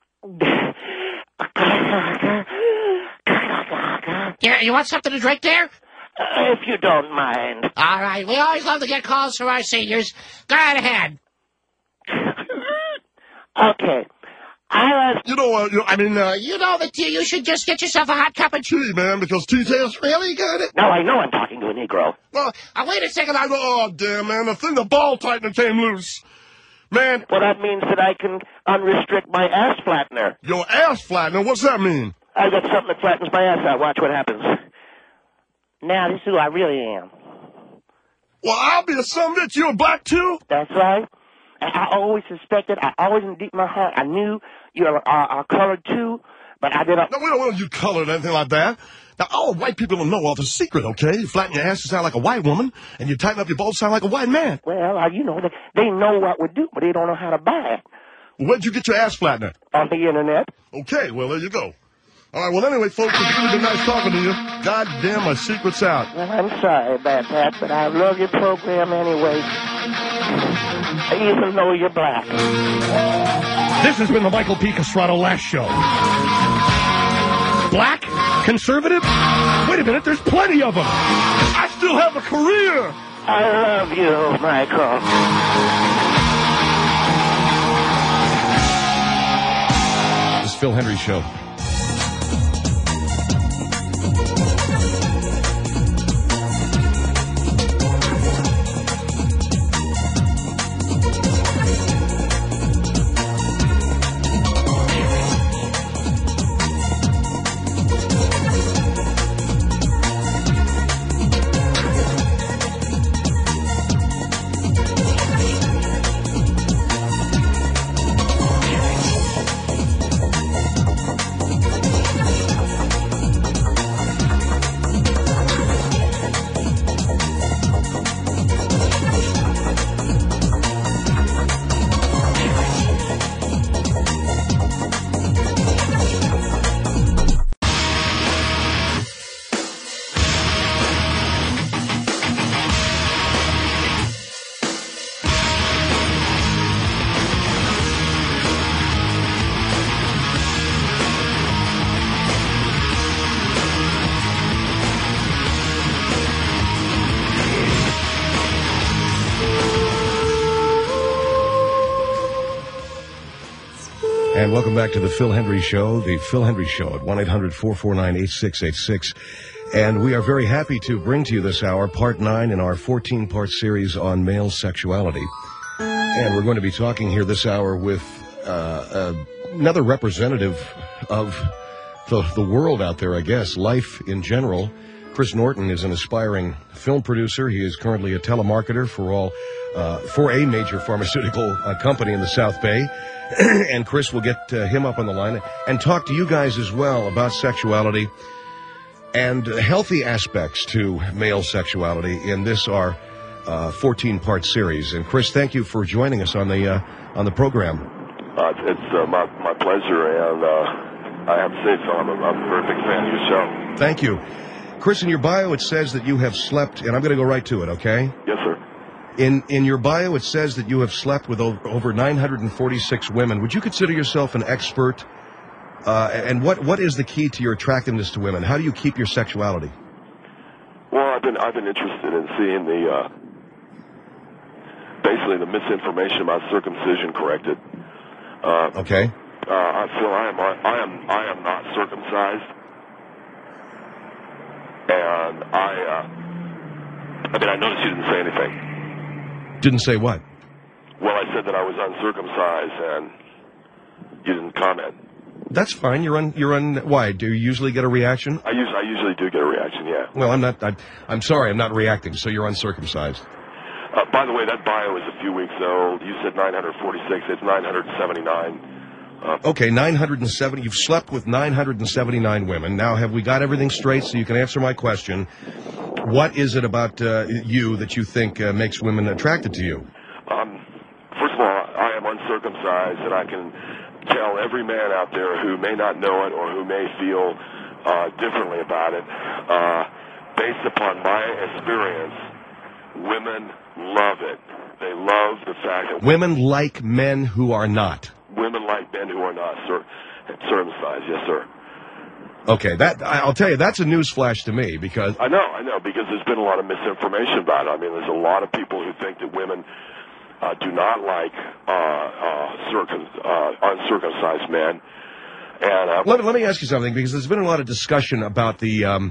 Yeah, you want something to drink there? Uh, if you don't mind. All right. We always love to get calls from our seniors. Go right ahead. Okay. I was... You know what, you know, I mean, uh... You know that you should just get yourself a hot cup of tea. Tea, man, because tea tastes really good. Now I know I'm talking to a Negro. Well, uh, wait a second. I... Oh, damn, man, the thing, the ball tightener came loose. Man. Well, that means that I can unrestrict my ass flattener. Your ass flattener? What's that mean? I got something that flattens my ass out. Watch what happens. Now, this is who I really am. Well, I'll be a son bitch. You're black, too? That's right. I, I always suspected. I always, in deep in my heart, I knew you are, are, are colored, too, but I didn't... No, we don't want you colored or anything like that. Now, all white people don't know all the secret, okay? You flatten your ass to sound like a white woman, and you tighten up your balls to sound like a white man. Well, uh, you know, they, they know what we do, but they don't know how to buy it. Where'd you get your ass flattener? On the internet. Okay, well, there you go. All right, well, anyway, folks, it's really been nice talking to you. God damn, my secret's out. Well, I'm sorry about that, but I love your program anyway, even though you're black. This has been the Michael P. Castrato Last Show. Black? Conservative? Wait a minute, there's plenty of them. I still have a career. I love you, Michael. This is Phil Hendry Show. And welcome back to the Phil Hendry Show, the Phil Hendry Show at one eight hundred four four nine eight six eight six. And we are very happy to bring to you this hour part nine in our fourteen-part series on male sexuality. And we're going to be talking here this hour with uh, uh, another representative of the, the world out there, I guess, life in general. Chris Norton is an aspiring film producer. He is currently a telemarketer for all uh, for a major pharmaceutical uh, company in the South Bay. And Chris will get uh, him up on the line and talk to you guys as well about sexuality and healthy aspects to male sexuality in this, our uh, fourteen-part series. And Chris, thank you for joining us on the uh, on the program. Uh, it's uh, my my pleasure, and uh, I have to say, Phil, I'm a, I'm a very big fan of your show. Thank you. Chris, in your bio it says that you have slept, and I'm going to go right to it, okay? Yes, sir. In in your bio, it says that you have slept with over, over nine hundred forty-six women. Would you consider yourself an expert? Uh, and what, what is the key to your attractiveness to women? How do you keep your sexuality? Well, I've been I've been interested in seeing the uh, basically the misinformation about circumcision corrected. Uh, okay. Uh, I feel I am I am I am not circumcised, and I uh, I mean I noticed you didn't say anything. Didn't say what? Well, I said that I was uncircumcised, and you didn't comment. That's fine. You're un. You're un. Why? Do you usually get a reaction? I usually, I usually do get a reaction. Yeah. Well, I'm not. I, I'm sorry. I'm not reacting. So you're uncircumcised. Uh, by the way, that bio is a few weeks old. You said nine hundred forty-six. It's nine hundred seventy-nine. Uh, okay, nine hundred seventy. You've slept with nine hundred seventy-nine women. Now, have we got everything straight so you can answer my question? What is it about uh, you that you think uh, makes women attracted to you? Um, first of all, I am uncircumcised, and I can tell every man out there who may not know it or who may feel uh, differently about it. Uh, based upon my experience, women love it. They love the fact that women like men who are not. Women like men who are not cir- circumcised. Yes, sir. Okay, that I'll tell you, that's a news flash to me because I know, I know, because there's been a lot of misinformation about it. I mean, there's a lot of people who think that women uh, do not like uh, uh, circum, uh, uncircumcised men. And uh, let, let me ask you something, because there's been a lot of discussion about the um,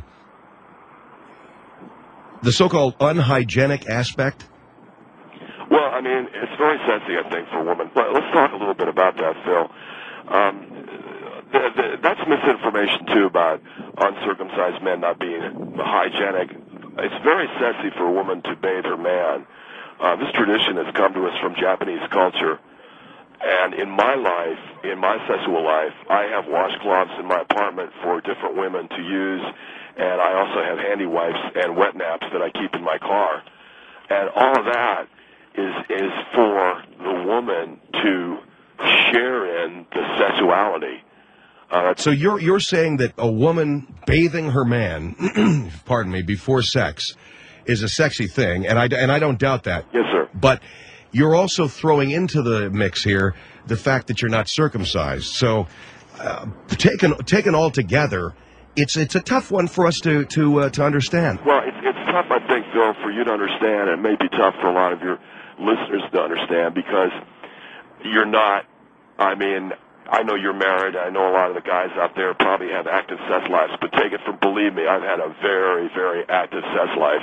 the so-called unhygienic aspect. Well, I mean, it's very sexy, I think, for a woman. But let's talk a little bit about that, Phil. Um, the, the, that's misinformation, too, about uncircumcised men not being hygienic. It's very sexy for a woman to bathe her man. Uh, this tradition has come to us from Japanese culture. And in my life, in my sexual life, I have washcloths in my apartment for different women to use, and I also have handy wipes and wet naps that I keep in my car. And all of that is is for the woman to share in the sexuality. Uh, so you're you're saying that a woman bathing her man, pardon me, before sex, is a sexy thing, and I and I don't doubt that. Yes, sir. But you're also throwing into the mix here the fact that you're not circumcised. So, uh, taken taken all together, it's it's a tough one for us to to uh, to understand. Well, it's it's tough, I think, Phil, for you to understand. It may be tough for a lot of your listeners to understand, because you're not. I mean, I know you're married. I know a lot of the guys out there probably have active sex lives, but take it from, believe me, I've had a very, very active sex life.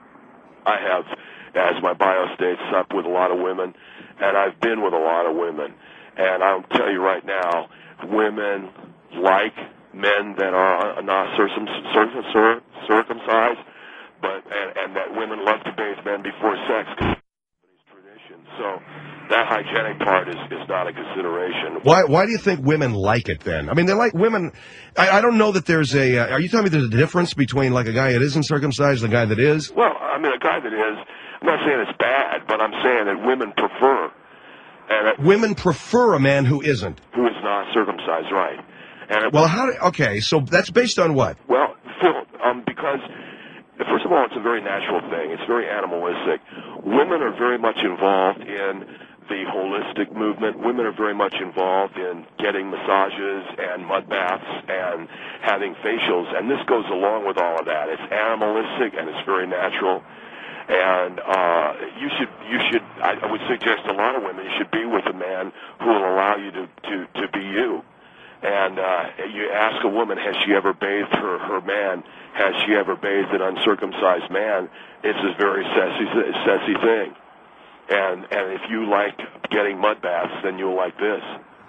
I have, as my bio states, slept with a lot of women, and I've been with a lot of women. And I'll tell you right now, women like men that are not circum, circum, cir, circumcised, but and, and that women love to bathe men before sex because it's tradition. So that hygienic part is, is not a consideration. Why why do you think women like it then? I mean, they like women. I, I don't know that there's a. Uh, are you telling me there's a difference between like a guy that isn't circumcised and a guy that is? Well, I mean, a guy that is. I'm not saying it's bad, but I'm saying that women prefer. And that women prefer a man who isn't. Who is not circumcised, right? And it, well, how? Do, okay, so that's based on what? Well, Phil, um, because first of all, it's a very natural thing. It's very animalistic. Women are very much involved in the holistic movement. Women are very much involved in getting massages and mud baths and having facials, and this goes along with all of that. It's animalistic and it's very natural. And uh, you should, you should. I, I would suggest a lot of women you should be with a man who will allow you to to, to be you. And uh, you ask a woman, has she ever bathed her her man? Has she ever bathed an uncircumcised man? It's a very sassy, sassy thing. And and if you like getting mud baths, then you'll like this.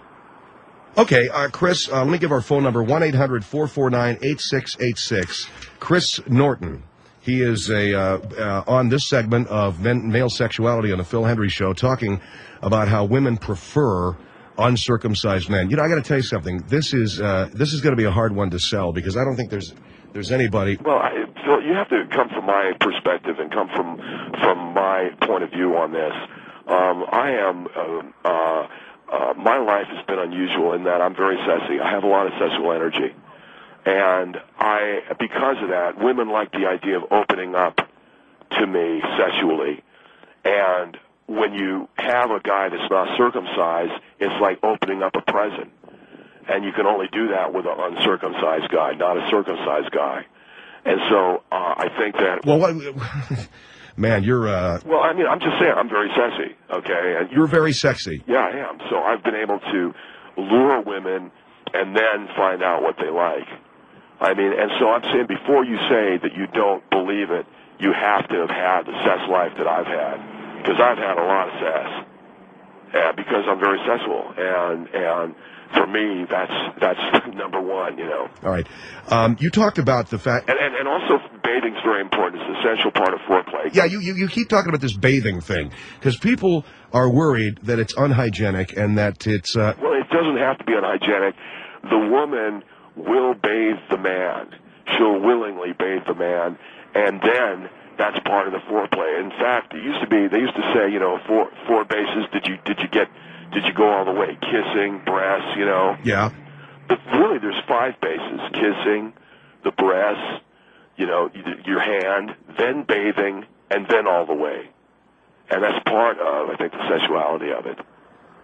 Okay, uh, Chris, uh, let me give our phone number, one eight hundred four four nine eight six eight six. Chris Norton. He is a uh, uh, on this segment of men, male sexuality on the Phil Hendry Show, talking about how women prefer uncircumcised men. You know, I got to tell you something. This is uh, this is going to be a hard one to sell, because I don't think there's there's anybody. Well, I, Phil, you have to come from my perspective and come from from my point of view on this. Um, I am. Uh, uh, uh, my life has been unusual in that I'm very sassy. I have a lot of sexual energy. And I, because of that, women like the idea of opening up to me sexually. And when you have a guy that's not circumcised, it's like opening up a present. And you can only do that with an uncircumcised guy, not a circumcised guy. And so uh, I think that... Well, what... Man, you're... Uh... Well, I mean, I'm just saying, I'm very sexy, okay? And you're very sexy. Yeah, I am. So I've been able to lure women and then find out what they like. I mean, and so I'm saying, before you say that you don't believe it, you have to have had the sex life that I've had, because I've had a lot of sex, and because I'm very sexual, and and for me, that's that's number one, you know. All right, um, you talked about the fact, and and, and also bathing's very important. It's an essential part of foreplay. Yeah, you you, you keep talking about this bathing thing, because people are worried that it's unhygienic and that it's. Uh... Well, it doesn't have to be unhygienic. The woman will bathe the man. She'll willingly bathe the man, and then that's part of the foreplay. In fact, it used to be, they used to say, you know, four four bases. Did you did you get did you go all the way? Kissing, breasts, you know. Yeah. But really, there's five bases: kissing, the breasts, you know, your hand, then bathing, and then all the way. And that's part of, I think, the sexuality of it.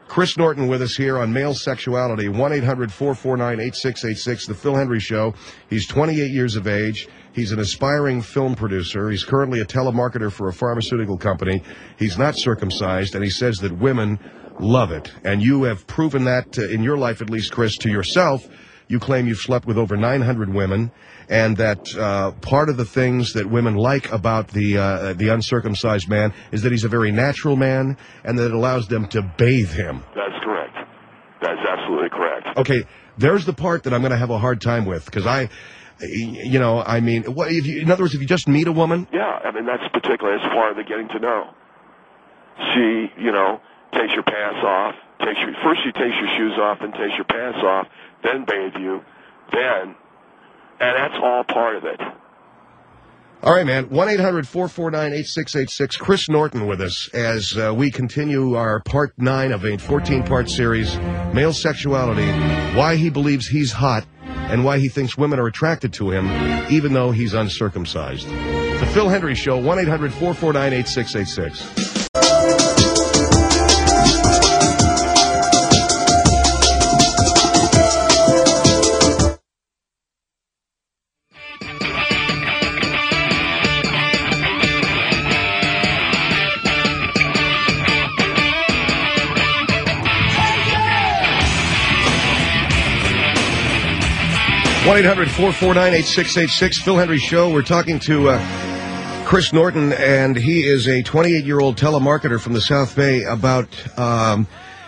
Chris Norton with us here on male sexuality, one eight hundred four four nine eight six eight six, The Phil Hendry Show. He's twenty-eight years of age. He's an aspiring film producer. He's currently a telemarketer for a pharmaceutical company. He's not circumcised, and he says that women love it. And you have proven that uh, in your life, at least, Chris, to yourself. You claim you've slept with over nine hundred women, and that uh, part of the things that women like about the uh, the uncircumcised man is that he's a very natural man, and that it allows them to bathe him. That's correct. That's absolutely correct. Okay, there's the part that I'm going to have a hard time with, because I, you know, I mean, what, if you, in other words, if you just meet a woman? Yeah, I mean, that's particularly as part of the getting to know. She, you know, takes your pants off, takes your, first she takes your shoes off, then takes your pants off, then bathe you, then, and that's all part of it. All right, man. one eight hundred four four nine eight six eight six. Chris Norton with us as uh, we continue our part nine of a fourteen-part series, Male Sexuality, why he believes he's hot and why he thinks women are attracted to him, even though he's uncircumcised. The Phil Hendry Show, one eight hundred four four nine eight six eight six. one eight hundred four four nine eight six eight six, Phil Hendry Show. We're talking to uh, Chris Norton, and he is a twenty-eight-year-old telemarketer from the South Bay about um,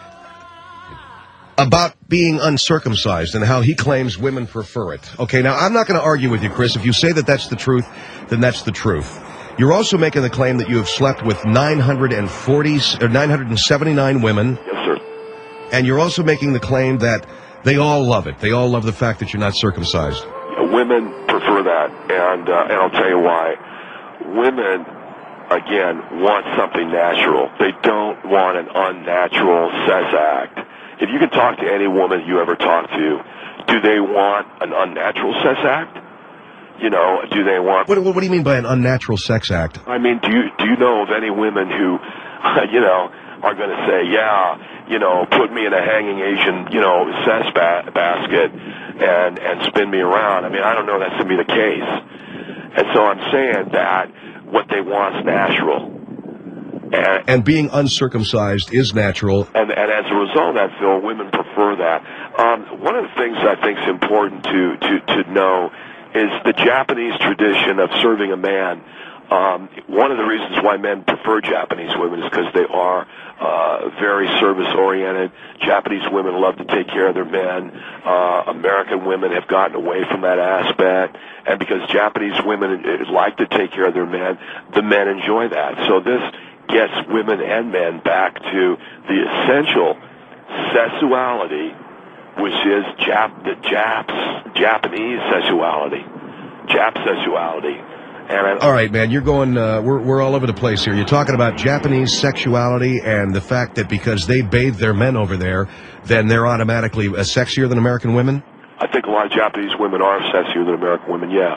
about being uncircumcised and how he claims women prefer it. Okay, now, I'm not going to argue with you, Chris. If you say that that's the truth, then that's the truth. You're also making the claim that you have slept with nine hundred forty or nine hundred seventy-nine women. Yes, sir. And you're also making the claim that they all love it. They all love the fact that you're not circumcised. Yeah, women prefer that, and uh, and I'll tell you why. Women, again, want something natural. They don't want an unnatural sex act. If you can talk to any woman you ever talk to, do they want an unnatural sex act? You know, do they want... What, what do you mean by an unnatural sex act? I mean, do you do you know of any women who, you know, are going to say, yeah, you know, put me in a hanging Asian, you know, cess ba- basket and and spin me around? I mean, I don't know that's going to be the case. And so I'm saying that what they want is natural. And, and being uncircumcised is natural. And, and as a result of that, Phil, women prefer that. Um, one of the things I think is important to, to, to know is the Japanese tradition of serving a man. Um, one of the reasons why men prefer Japanese women is because they are uh, very service-oriented. Japanese women love to take care of their men. Uh, American women have gotten away from that aspect. And because Japanese women like to take care of their men, the men enjoy that. So this gets women and men back to the essential sexuality, which is Jap- the Japs, Japanese sexuality, Jap sexuality. And I, all right, man, you're going, uh, we're, we're all over the place here. You're talking about Japanese sexuality and the fact that because they bathe their men over there, then they're automatically uh, sexier than American women? I think a lot of Japanese women are sexier than American women, yeah.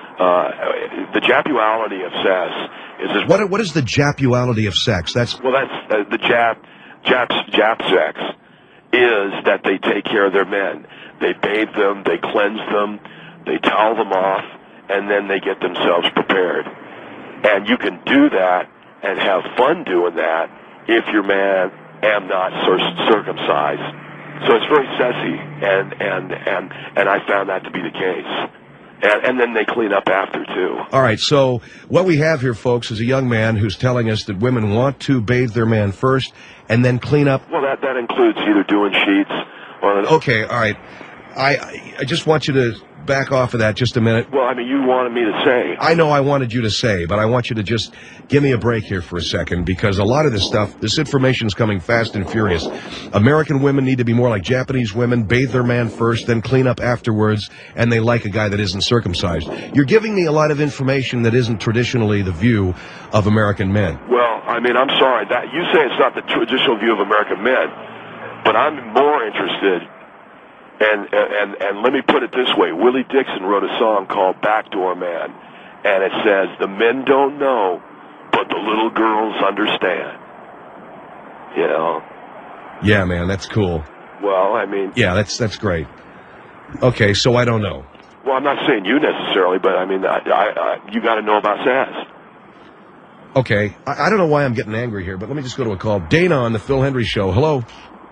Uh, the Japuality of sex is... This, what, what is the Japuality of sex? That's Well, that's uh, the Jap, Japs, Jap sex is that they take care of their men. They bathe them, they cleanse them, they towel them off, and then they get themselves prepared. And you can do that and have fun doing that if your man am not cir- circumcised. So it's very sexy, and, and, and, and I found that to be the case. And, and then they clean up after, too. All right, so what we have here, folks, is a young man who's telling us that women want to bathe their man first and then clean up. Well, that, that includes either doing sheets or... Okay, all right. I, I just want you to back off of that just a minute. Well, I mean, you wanted me to say. I know I wanted you to say, but I want you to just give me a break here for a second, because a lot of this stuff, this information is coming fast and furious. American women need to be more like Japanese women, bathe their man first, then clean up afterwards, and they like a guy that isn't circumcised. You're giving me a lot of information that isn't traditionally the view of American men. Well, I mean, I'm sorry. that You say it's not the traditional view of American men, but I'm more interested... And, and and let me put it this way. Willie Dixon wrote a song called Backdoor Man, and it says, the men don't know, but the little girls understand. You know? Yeah, man, that's cool. Well, I mean, Yeah, that's that's great. Okay, so I don't know. well, I'm not saying you necessarily, but I mean, I, I, I, you got to know about Saz. Okay, I, I don't know why I'm getting angry here, but let me just go to a call. Dana on the Phil Hendry Show. Hello.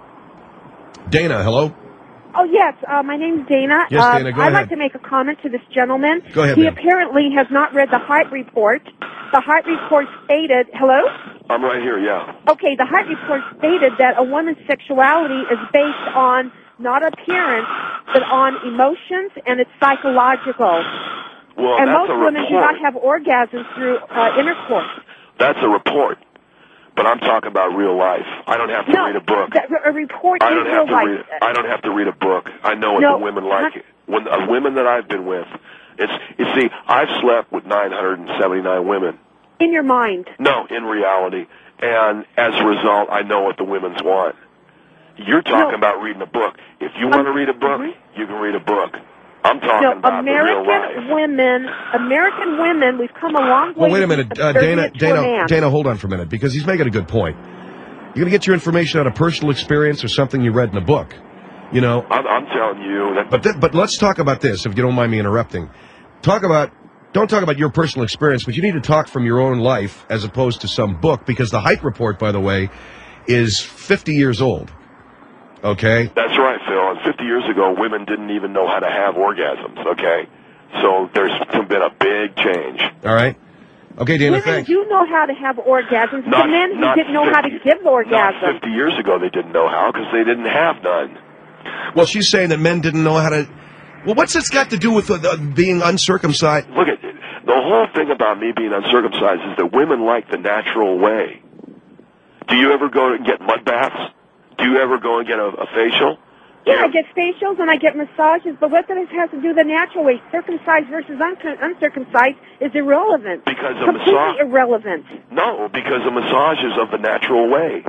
Dana, hello. Oh, yes. Uh, my name's Dana. Yes, Uh, Dana, go I'd ahead. like to make a comment to this gentleman. Go ahead, He ma'am. apparently has not read the Hart report. The Hart report stated, hello? I'm right here, yeah. Okay, the Hart report stated that a woman's sexuality is based on not appearance, but on emotions, and it's psychological. Well, and that's most a women do report. not have orgasms through uh, intercourse. That's a report. But I'm talking about real life. I don't have to No, read a book. that, a report I is don't real have to life. read. I don't have to read a book. I know what No, the women like. When uh, women that I've been with, it's you see, I've slept with nine hundred seventy-nine women. In your mind. No, in reality, and as a result, I know what the women's want. You're talking about reading a book. If you want to read a book, you can read a book. I'm talking No, about the real life. American women, American women, we've come a long way. Well, wait a to be minute, uh, Dana. subservient to a Dana, man. Dana, hold on for a minute because he's making a good point. You're going to get your information out of personal experience or something you read in a book. You know. I'm, I'm telling you that. But th- but let's talk about this, if you don't mind me interrupting. Talk about. Don't talk about your personal experience, but you need to talk from your own life as opposed to some book, because the Height Report, by the way, is fifty years old. Okay? That's right, Phil. And fifty years ago, women didn't even know how to have orgasms, okay? So there's been a big change. All right? Okay, Dana, Women thanks. do know how to have orgasms. Not- the men who not didn't know how to fifty give Not orgasms. fifty years ago, they didn't know how because they didn't have none. Well, she's saying that men didn't know how to... Well, what's this got to do with uh, being uncircumcised? Look at the whole thing about me being uncircumcised is that women like the natural way. Do you ever go and get mud baths? Do you ever go and get a, a facial? Yeah, I get facials and I get massages, but what does has to do with the natural way? Circumcised versus un- uncircumcised is irrelevant. Because a Completely massage. irrelevant. No, because a massage is of the natural way.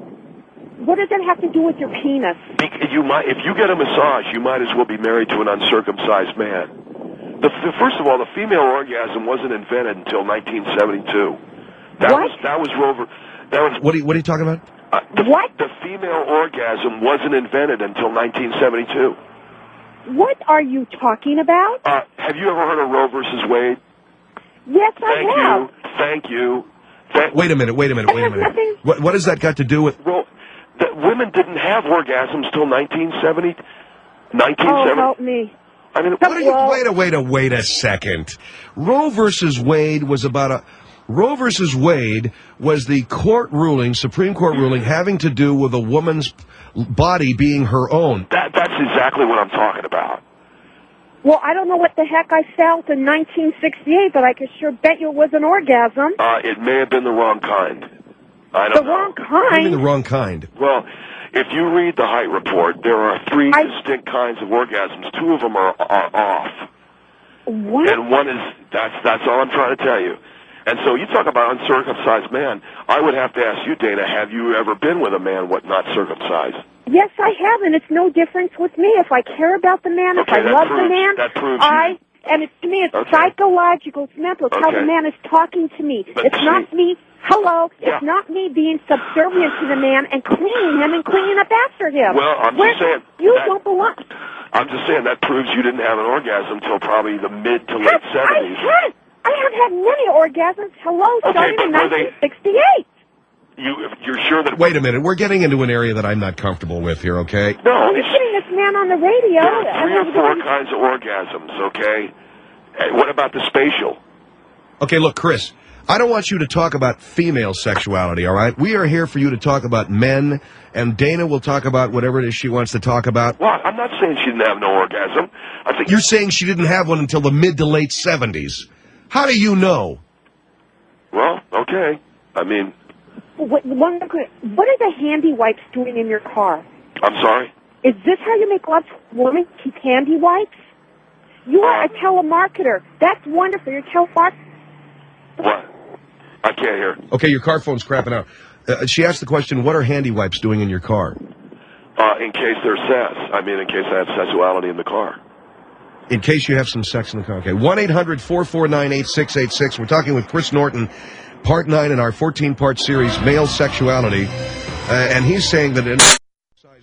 What does that have to do with your penis? Bec- You might, if you get a massage, you might as well be married to an uncircumcised man. The, the, first of all, the female orgasm wasn't invented until nineteen seventy-two. That What? was that was Rover. That was What are you, what are you talking about? uh, the, what? The female orgasm wasn't invented until nineteen seventy-two. What are you talking about? Uh, have you ever heard of Roe versus Wade? Yes, I Thank have. you. Thank you. Thank, Wait a minute, wait a minute, wait a minute. What, what has that got to do with... well, the, women didn't have orgasms till nineteen seventy. nineteen Oh, seventy. help me. I mean, What are you, wait a wait a wait a second. Roe versus Wade was about a Roe versus Wade was the court ruling, Supreme Court ruling, having to do with a woman's body being her own. That that's exactly what I'm talking about. Well, I don't know what the heck I felt in nineteen sixty-eight, but I could sure bet you it was an orgasm. Uh, it may have been the wrong kind. I The don't know. wrong I mean kind? the wrong kind. Well, if you read the Height Report, there are three distinct kinds of orgasms. Two of them are, are off. What? And one is, that's, that's all I'm trying to tell you. And so you talk about uncircumcised man, I would have to ask you, Dana, have you ever been with a man what not circumcised? Yes, I have, and it's no difference with me. If I care about the man, if Okay, I that love proves- the man, that proves I... you- And it's to me, it's Okay. psychological, it's mental. It's how Okay. the man is talking to me. But it's see- not me, hello, Yeah. it's not me being subservient to the man and cleaning him and cleaning up after him. Well, I'm Where- just saying You that- don't belong. I'm just saying that proves you didn't have an orgasm until probably the mid to late I seventies. had, I have had many orgasms, hello, Okay, starting but in were they- nineteen sixty-eight. You, you're sure that... Wait a minute, we're getting into an area that I'm not comfortable with here, okay? No, You're it's, putting this man on the radio. there are three and or four kinds of orgasms, okay? And what about the spatial? Okay, look, Chris, I don't want you to talk about female sexuality, all right? We are here for you to talk about men, and Dana will talk about whatever it is she wants to talk about. Well, I'm not saying she didn't have no orgasm. I think You're saying she didn't have one until the mid to late seventies. How do you know? Well, okay. I mean, What, one, what are the handy wipes doing in your car? I'm sorry. Is this how you make love to a woman? Keep handy wipes? You are a telemarketer. That's wonderful. You're a telemarketer. What? I can't hear. Okay, your car phone's crapping out. Uh, she asked the question, what are handy wipes doing in your car? Uh, in case there's sex. I mean, in case I have sexuality in the car. In case you have some sex in the car. Okay, one eight hundred four four nine eight six eight six. We're talking with Chris Norton, part nine in our fourteen-part series, Male Sexuality. Uh, and he's saying that... In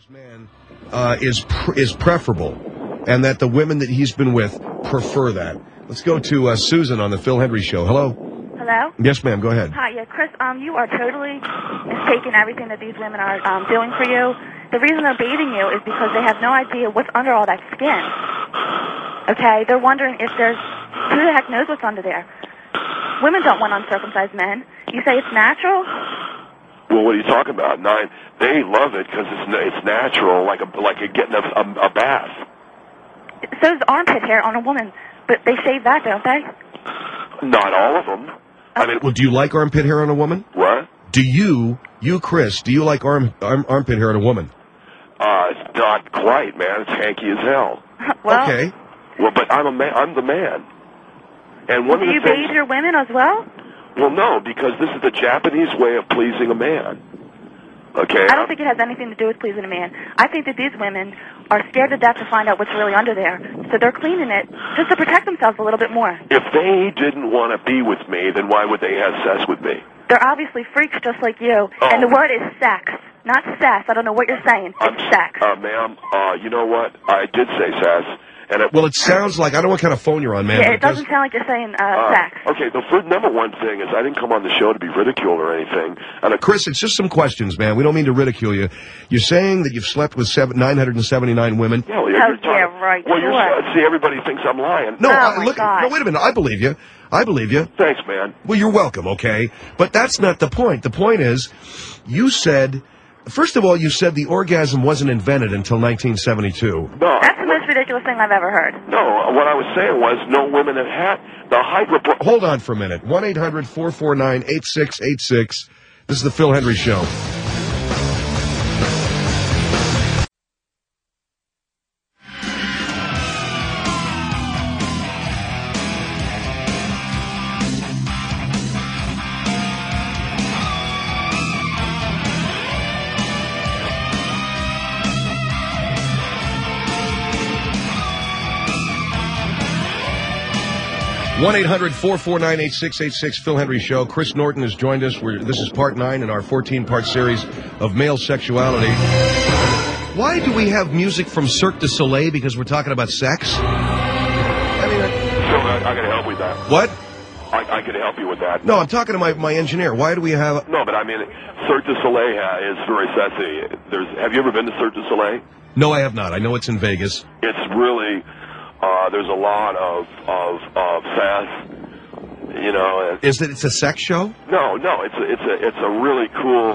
man uh, is pr- is preferable, and that the women that he's been with prefer that. Let's go to uh, Susan on the Phil Hendry Show. Hello. Hello? Yes, ma'am. Go ahead. Hi, yeah, Chris, um, you are totally mistaken everything that these women are um, doing for you. The reason they're baiting you is because they have no idea what's under all that skin. Okay? They're wondering if there's... Who the heck knows what's under there? Women don't want uncircumcised men. You say it's natural? Well, what are you talking about? Nine. They love it because it's it's natural, like a like a getting a, a, a bath. So is armpit hair on a woman, but they shave that, don't they? Not all of them. I mean, Well, do you like armpit hair on a woman? what? Do you, you Chris, do you like arm, arm armpit hair on a woman? Uh, it's not quite, man. It's hanky as hell. Well, Okay. Well, but I'm a man. I'm the man. And one do of you the things. bathe your women as well? Well, no, because this is the Japanese way of pleasing a man. Okay. I don't think it has anything to do with pleasing a man. I think that these women are scared to death to find out what's really under there. So they're cleaning it just to protect themselves a little bit more. If they didn't want to be with me, then why would they have sex with me? They're obviously freaks just like you. Oh. And the word is sex, not sass. I don't know what you're saying. It's sex. Uh, ma'am, uh, you know what? I did say sass. And it, Well, it sounds like, I don't know what kind of phone you're on, man. yeah, but it doesn't sound like you're saying uh, Uh, sex. okay, the first, number one thing is I didn't come on the show to be ridiculed or anything. And of Chris, it's just some questions, man. We don't mean to ridicule you. You're saying that you've slept with seven, nine hundred seventy-nine women. Yeah, well, you're, Oh, you're talking, yeah, right, Well, you're sure. see, everybody thinks I'm lying. No, Oh, I, my look, God. no, wait a minute. I believe you. I believe you. Thanks, man. Well, you're welcome, okay? But that's not the point. The point is, you said, first of all, you said the orgasm wasn't invented until nineteen seventy-two. No, That's the most ridiculous thing I've ever heard. no. What I was saying was no women have had the hydro. Hold on for a minute. one eight hundred four four nine eight six eight six. This is the Phil Hendry Show. one eight hundred four four nine eight six eight six, Phil Hendry Show. Chris Norton has joined us. We're, this is part nine in our fourteen-part series of male sexuality. Why do we have music from Cirque du Soleil? Because we're talking about sex? I mean, So I, I can help with that. what? I, I can help you with that. No, I'm talking to my, my engineer. Why do we have... No, but I mean, Cirque du Soleil ha- is very sexy. There's, have you ever been to Cirque du Soleil? No, I have not. I know it's in Vegas. It's really, uh, there's a lot of, of, of sass, you know. and- Is it it's a sex show? No, no, it's a, it's a, it's a really cool.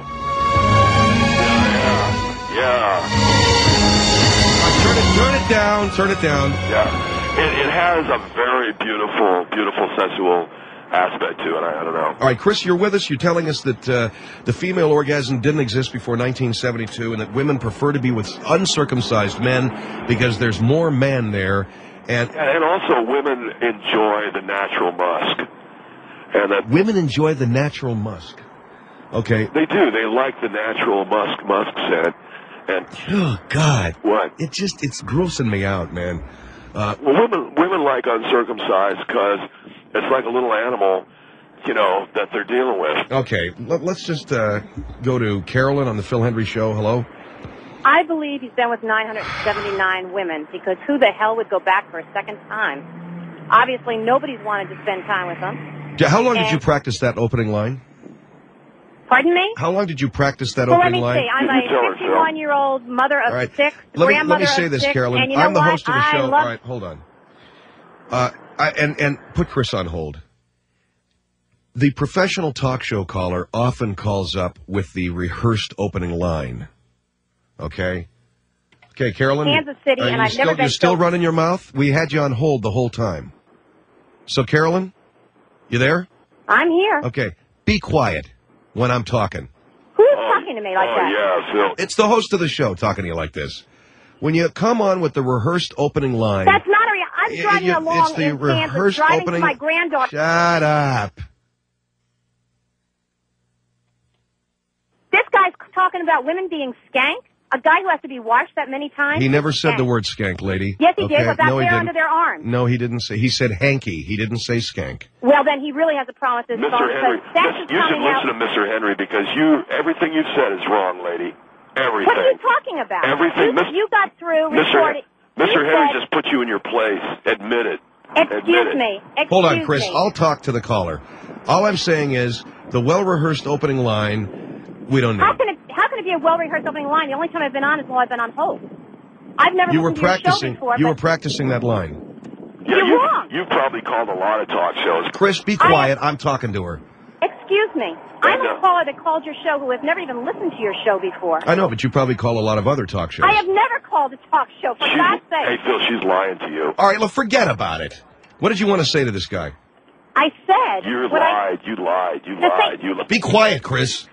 Yeah, yeah, Turn it, turn it down. Turn it down. yeah. It, it has a very beautiful, beautiful sensual aspect to it. I, I don't know. All right, Chris, you're with us. You're telling us that uh, the female orgasm didn't exist before nineteen seventy-two and that women prefer to be with uncircumcised men because there's more man there. And, And also, women enjoy the natural musk, and that women enjoy the natural musk. Okay. they do. They like the natural musk musk scent. And Oh, God. what? It just, it's grossing me out, man. Uh, Well, women women like uncircumcised because it's like a little animal, you know, that they're dealing with. okay, let, let's just uh, go to Carolyn on the Phil Hendry Show. Hello. I believe he's been with nine hundred seventy-nine women because who the hell would go back for a second time? Obviously, nobody's wanted to spend time with him. Ja- How long did And- you practice that opening line? Pardon me? How long did you practice that Well, let opening me line? see. I'm You tell her, a fifty-one-year-old mother of All right. six, Let me, grandmother let me say of this, six, Carolyn. and you know I'm the what? host of the I show. love All right, hold on. Uh, I, and, and put Chris on hold. The professional talk show caller often calls up with the rehearsed opening line. Okay? Okay, Carolyn. Kansas City, are and you I've still, never been You're still so- running your mouth? We had you on hold the whole time. So, Carolyn, you there? I'm here. Okay. Be quiet when I'm talking. Who's talking to me like Oh that? yeah, Phil. It's the host of the show talking to you like this. When you come on with the rehearsed opening line... That's not a. Re- I'm Y- driving you- along it's the in Kansas, rehearsed driving opening- to my granddaughter. Shut up. This guy's talking about women being skank. A guy who has to be washed that many times. He never is said the skank. word skank, lady. Yes, he Okay? did. Without no, he hair didn't. under their arms. No, he didn't say. He said hanky. He didn't say skank. Well, then he really has a problem with this Mister phone Henry, because sex Miss- is you should coming out. listen to Mister Henry because you everything you said is wrong, lady. Everything. What are you talking about? Everything. You, you got through Mister recording. Mister you Henry said- just put you in your place. Admit it. Excuse Admit it. me. Excuse Hold on, Chris. me. I'll talk to the caller. All I'm saying is the well-rehearsed opening line, we don't need. How can it? How can it be a well-rehearsed opening line? The only time I've been on is while I've been on hold. I've never You were listened to your show practicing. before. You but were practicing that line. Yeah, You're you, wrong. You've probably called a lot of talk shows. Chris, be quiet. I'm talking to her. Excuse me. I'm a caller that called your show who has never even listened to your show before. I know, but you probably call a lot of other talk shows. I have never called a talk show, for God's Hey, sake. Phil, she's lying to you. All right, well, forget about it. What did you want to say to this guy? I said. You what I, lied. You lied. You The lied. You lied. Be quiet, Chris.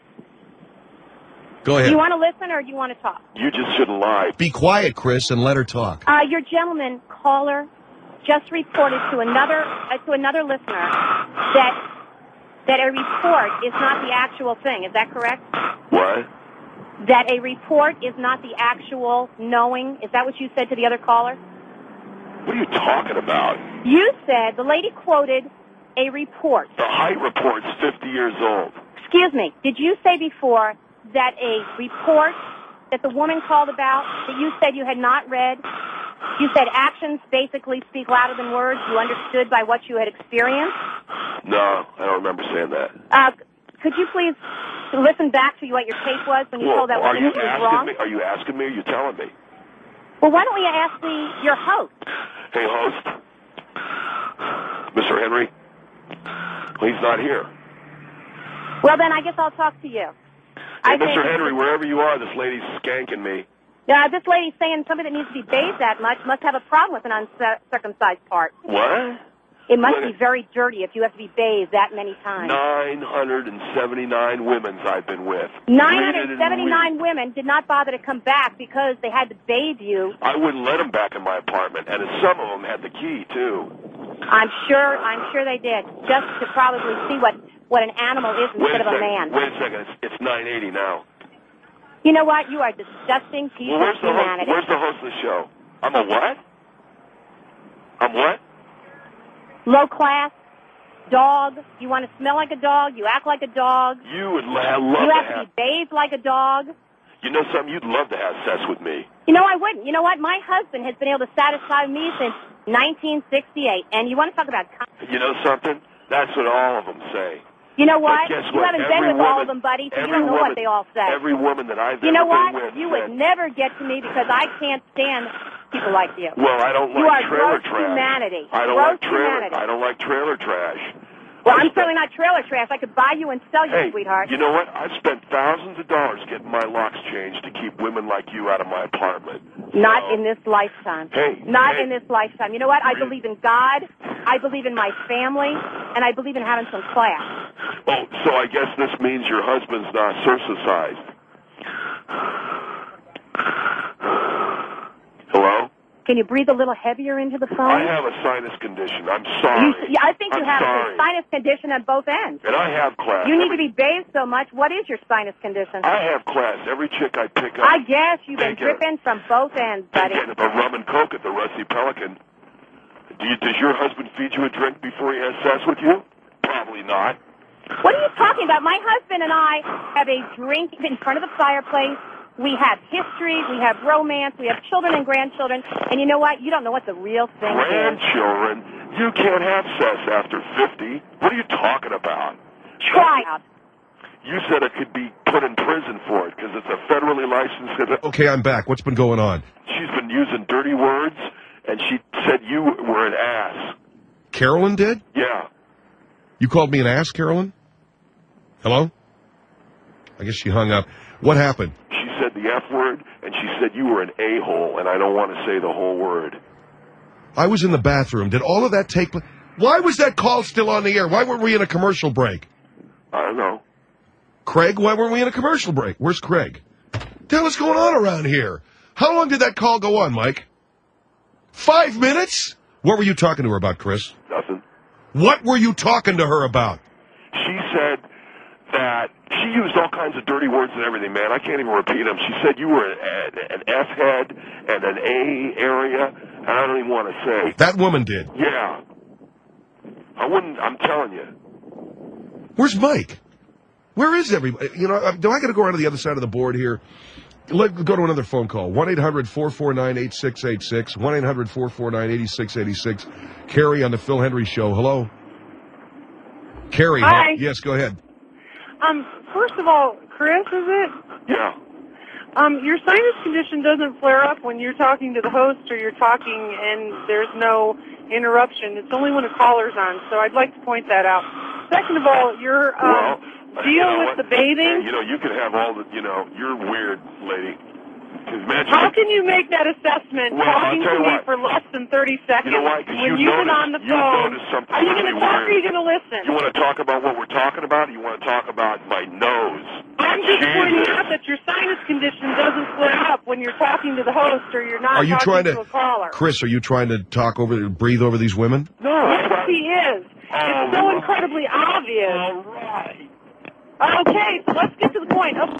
Go do ahead. you want to listen or do you want to talk? You just shouldn't lie. Be quiet, Chris, and let her talk. Uh, your gentleman caller just reported to another uh, to another listener that that a report is not the actual thing. Is that correct? What? That a report is not the actual knowing. Is that what you said to the other caller? What are you talking about? You said the lady quoted a report. The height report's fifty years old. Excuse me. Did you say before that a report that the woman called about that you said you had not read? You said actions basically speak louder than words. You understood by what you had experienced. No, I don't remember saying that. Uh, could you please listen back to what your tape was when you Well, told that are woman you she was asking wrong? me? Are you asking me? Or are you telling me? Well, why don't we ask the your host? Hey, host, Mister Henry. Well, he's not here. Well, then I guess I'll talk to you. Hey, I think- Mister Henry, wherever you are, this lady's skanking me. Yeah, this lady's saying somebody that needs to be bathed that much must have a problem with an uncircumcised part. What? It must be very dirty if you have to be bathed that many times. Nine hundred and seventy-nine women's I've been with. nine Read it hundred and seventy-nine women did not bother to come back because they had to bathe you. I wouldn't let them back in my apartment, and some of them had the key too. I'm sure, I'm sure they did, just to probably see what, what an animal is Wait instead a of a second. man. Wait a second. It's, it's nine eighty now. You know what? You are a disgusting piece Well, where's of the host? humanity. Where's the host of the show? I'm a what? I'm what? Low class, dog. You want to smell like a dog. You act like a dog. You would la- love You to have to have. be bathed like a dog. You know something? You'd love to have sex with me. You know, I wouldn't. You know what? My husband has been able to satisfy me since nineteen sixty-eight. And you want to talk about... You know something? That's what all of them say. You know But what? guess You what? haven't Every been with all of woman- them, buddy, so you every don't know woman- what they all say. Every woman that I've You ever know what? been with You said, would never get to me because I can't stand people like you. well, I don't You like are trailer gross trash. humanity. I don't Gross like trailer. humanity. I don't like trailer trash. Well, I'm certainly not trailer trash. I could buy you and sell you, Hey, sweetheart. you know what? I've spent thousands of dollars getting my locks changed to keep women like you out of my apartment. Not in this lifetime. Hey, Not hey. in this lifetime. You know what? I believe in God. I believe in my family. And I believe in having some class. Oh, so I guess this means your husband's not circumcised. Hello? Can you breathe a little heavier into the phone? I have a sinus condition. I'm sorry. You, yeah, I think you I'm have sorry. a sinus condition at both ends. And I have class. You need Every- to be bathed so much. What is your sinus condition? I have class. Every chick I pick up. I guess you've been They get- dripping from both ends, They buddy. get a rum and coke at the Rusty Pelican. Do you, does your husband feed you a drink before he has sex with you? Probably not. What are you talking about? My husband and I have a drink in front of the fireplace. We have history. We have romance. We have children and grandchildren. And you know what? You don't know what the real thing is. Grandchildren? You can't have sex after fifty. What are you talking about? Try out. You said it could be put in prison for it because it's a federally licensed... Okay, I'm back. What's been going on? She's been using dirty words, and she said you were an ass. Carolyn did? Yeah. You called me an ass, Carolyn? Hello? I guess she hung up. What happened? She said the F word, and she said you were an a-hole, and I don't want to say the whole word. I was in the bathroom. Did all of that take place? Why was that call still on the air? Why weren't we in a commercial break? I don't know. Craig, why weren't we in a commercial break? Where's Craig? The hell is going on around here? How long did that call go on, Mike? Five minutes? What were you talking to her about, Chris? Nothing. What were you talking to her about? She said that she used all kinds of dirty words and everything, man. I can't even repeat them. She said you were an, an F-head and an A area, and I don't even want to say. That woman did. Yeah. I wouldn't, I'm telling you. Where's Mike? Where is everybody? You know, uh, do I got to go around to the other side of the board here? Let go to another phone call. one eight hundred four four nine eight six eight six. one eight hundred four four nine eight six eight six. Carrie on the Phil Hendry Show. Hello. Carrie. Hi. Yes, go ahead. Um, first of all, Chris, is it? Yeah. Um, your sinus condition doesn't flare up when you're talking to the host or you're talking and there's no interruption. It's only when a caller's on, so I'd like to point that out. Second of all, your um, well, deal you know with what? the bathing. Hey, you know, you could have all the, you know, you're weird, lady. Imagine How can you make that assessment Well, talking I'll tell to you me what. for less than thirty seconds You know why? 'Cause when you you've been noticed- on the you phone? noticed something Are you going to really talk or weird. are you going to listen? You want to talk about what we're talking about? Or you want to talk about my nose? I'm just Jesus. pointing out that your sinus condition doesn't flare up when you're talking to the host or you're not Are you talking trying to to, a caller. Chris? Are you trying to talk over, breathe over these women? No. Yes, he is. It's so incredibly obvious. All right. Okay, so let's get to the point. Oh,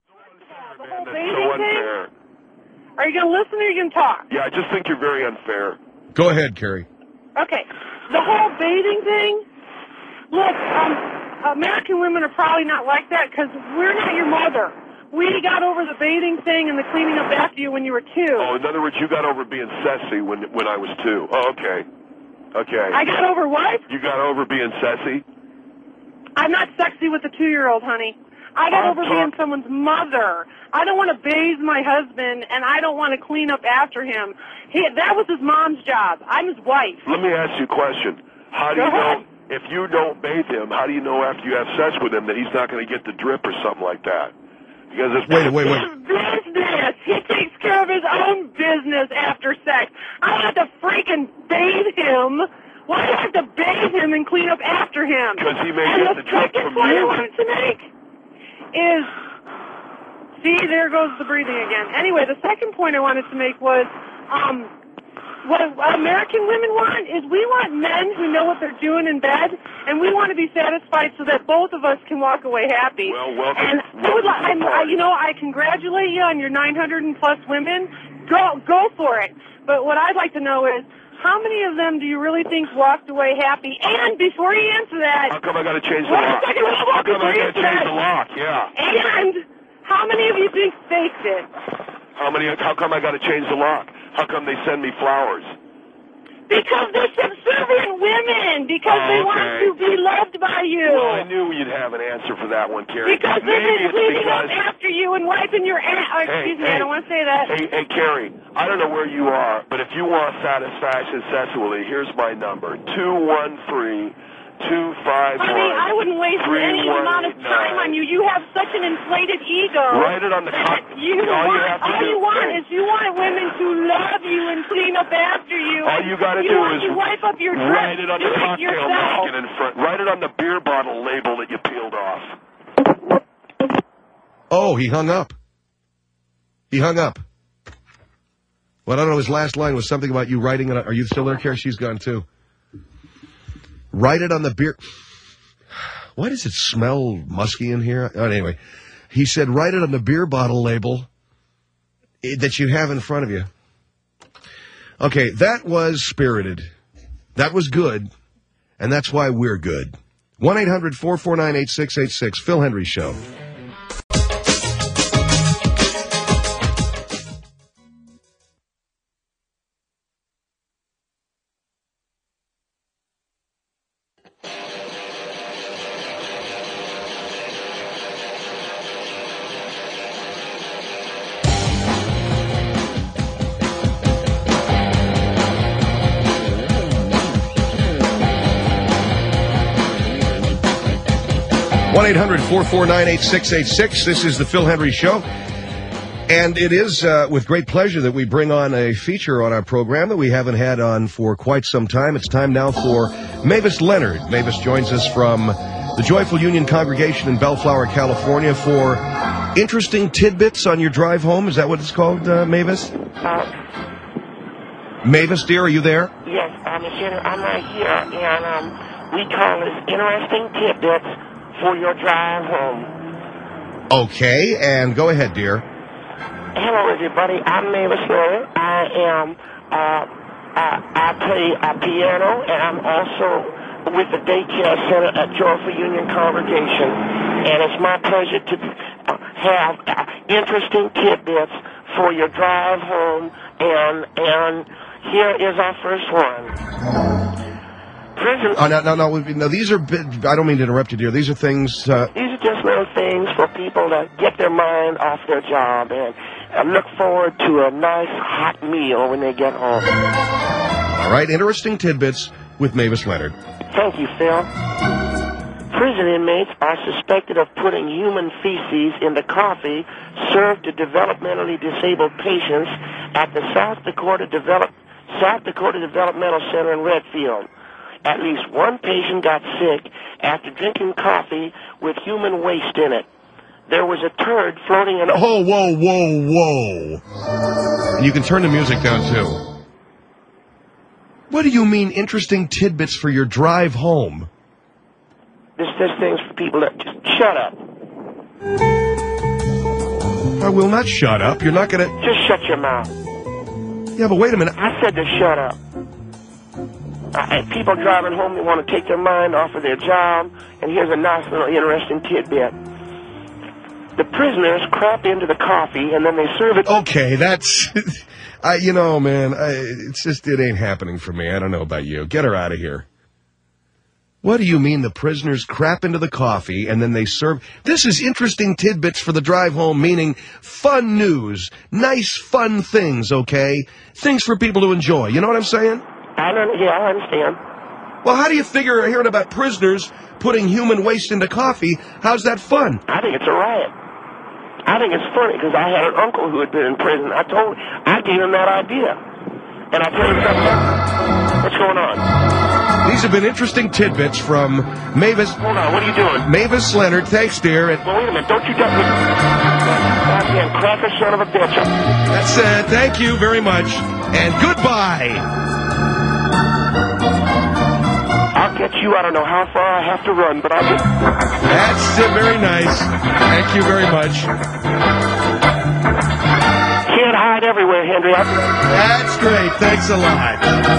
the whole That's bathing so thing? unfair. Are you going to listen or are you going to talk? Yeah, I just think you're very unfair. Go ahead, Carrie. Okay, the whole bathing thing, look, um, American women are probably not like that because we're not your mother. We got over the bathing thing and the cleaning up after you when you were two. Oh, in other words, you got over being sassy when when I was two. Oh, okay. Okay. I got over what? You got over being sassy? I'm not sexy with a two-year-old, honey. I got I'm over being someone's mother. I don't want to bathe my husband, and I don't want to clean up after him. He, that was his mom's job. I'm his wife. Let me ask you a question. How do Go you know, ahead. if you don't bathe him, how do you know after you have sex with him that he's not going to get the drip or something like that? Because it's Wait, wait, wait. Business. He takes care of his own business after sex. I don't have to freaking bathe him. Why do I have to bathe him and clean up after him? Because he may and get the the drip second from point I you. wanted to make is, see, there goes the breathing again. Anyway, the second point I wanted to make was, um, what American women want is we want men who know what they're doing in bed, and we want to be satisfied so that both of us can walk away happy. Well, welcome. And I would, li- I'm, I, you know, I congratulate you on your nine hundred and plus women. Go, go for it. But what I'd like to know is, how many of them do you really think walked away happy? And before you answer that, How come I got to change the Wait a lock? second, hold on, How come I before you got to answer change that. the lock? Yeah. and how many of you think faked it? How many? How come I got to change the lock? How come they send me flowers? Because they're subservient women. Because Oh, they want okay. to be loved by you. Well, I knew you'd have an answer for that one, Carrie. Because they've Maybe been it's cleaning up because. after you and wiping your ass. Oh, excuse me, hey, I don't want to say that. Hey, hey, Carrie, I don't know where you are, but if you want satisfaction sexually, here's my number: two one three two five one. Honey, I wouldn't waste any amount of time on you. You have such an inflated ego. Write it on the that cup. You All you want, have to all do- you want hey. is you want women to love you and clean up after you. All you got to you do want is to wipe up your dress. write it on do the it cocktail yourself. napkin in front. Write it on the beer bottle label that you peeled off. Oh, he hung up. He hung up. Well, I don't know. His last line was something about you writing it. Are you still there, Carrie? She's gone, too. Write it on the beer. Why does it smell musky in here? Oh, anyway, he said write it on the beer bottle label that you have in front of you. Okay, that was spirited. That was good. And that's why we're good. one eight hundred four four nine eight six eight six. Phil Hendry Show. one eight hundred four four nine eight six eight six. This is the Phil Hendry Show. And it is uh, with great pleasure that we bring on a feature on our program that we haven't had on for quite some time. It's time now for Mavis Leonard. Mavis joins us from the Joyful Union Congregation in Bellflower, California for interesting tidbits on your drive home. Is that what it's called, uh, Mavis? Uh, Mavis, dear, are you there? yes, I'm here. I'm right here, and um, we call this interesting tidbits for your drive home. Okay, and go ahead, dear. Hello, everybody. I'm Mavis Leonard. I am. Uh, I, I play uh, piano, and I'm also with the daycare center at Joyful Union Congregation. and it's my pleasure to uh, have uh, interesting tidbits for your drive home, and and here is our first one. Prison. Oh, no, no, no, no. These are. bit- I don't mean to interrupt you, dear. These are things. Uh, These are just little things for people to get their mind off their job and uh, look forward to a nice hot meal when they get home. all right, interesting tidbits with Mavis Leonard. Thank you, Phil. Prison inmates are suspected of putting human feces into coffee served to developmentally disabled patients at the South Dakota Develop South Dakota Developmental Center in Redfield. At least one patient got sick after drinking coffee with human waste in it. There was a turd floating in a... Oh, whoa, whoa, whoa. And you can turn the music down, too. What do you mean, interesting tidbits for your drive home? This, this thing's for people that... Just shut up. I will not shut up. You're not going to... Just shut your mouth. Yeah, but wait a minute. I said to shut up. Uh, people driving home, they want to take their mind off of their job, and here's a nice little interesting tidbit. The prisoners crap into the coffee, and then they serve it... Okay, that's... I, you know, man, I, it's just, it ain't happening for me. I don't know about you. Get her out of here. What do you mean the prisoners crap into the coffee, and then they serve... This is interesting tidbits for the drive home, meaning fun news, nice, fun things, okay? Things for people to enjoy. You know what I'm saying? I don't, yeah, I understand. Well, how do you figure hearing about prisoners putting human waste into coffee? How's that fun? I think it's a riot. I think it's funny because I had an uncle who had been in prison. I told, I gave him that idea. And I tell you something else. What's going on? These have been interesting tidbits from Mavis. Hold on, what are you doing? Mavis Leonard, thanks, dear. And well, wait a minute, don't you dump me. Goddamn cracker son of a bitch. That's it. Thank you very much. And goodbye. I'll get you. I don't know how far I have to run, but I'll get... That's uh, very nice. Thank you very much. Can't hide everywhere, Henry. I... That's great. Thanks a lot.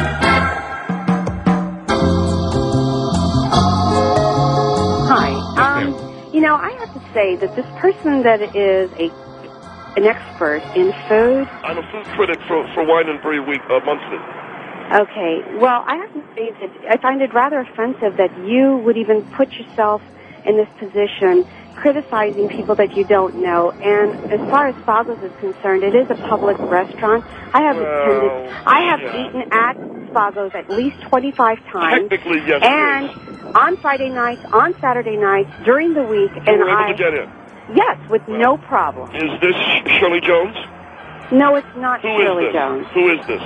Hi. Um, you know, I have to say that this person that is a an expert in food. I'm a food critic for, for Wine and Brie Week uh, Monthly. Okay, well, I have to say that I find it rather offensive that you would even put yourself in this position criticizing people that you don't know. And as far as Spago's is concerned, it is a public restaurant. I have well, attended, I have yeah. eaten at Spago's at least twenty-five times. Technically, yes. And on Friday nights, on Saturday nights, during the week, You and were able I to get in. yes, with no problem. Is this Shirley Jones? No, it's not Who Shirley is this? Jones. Who is this?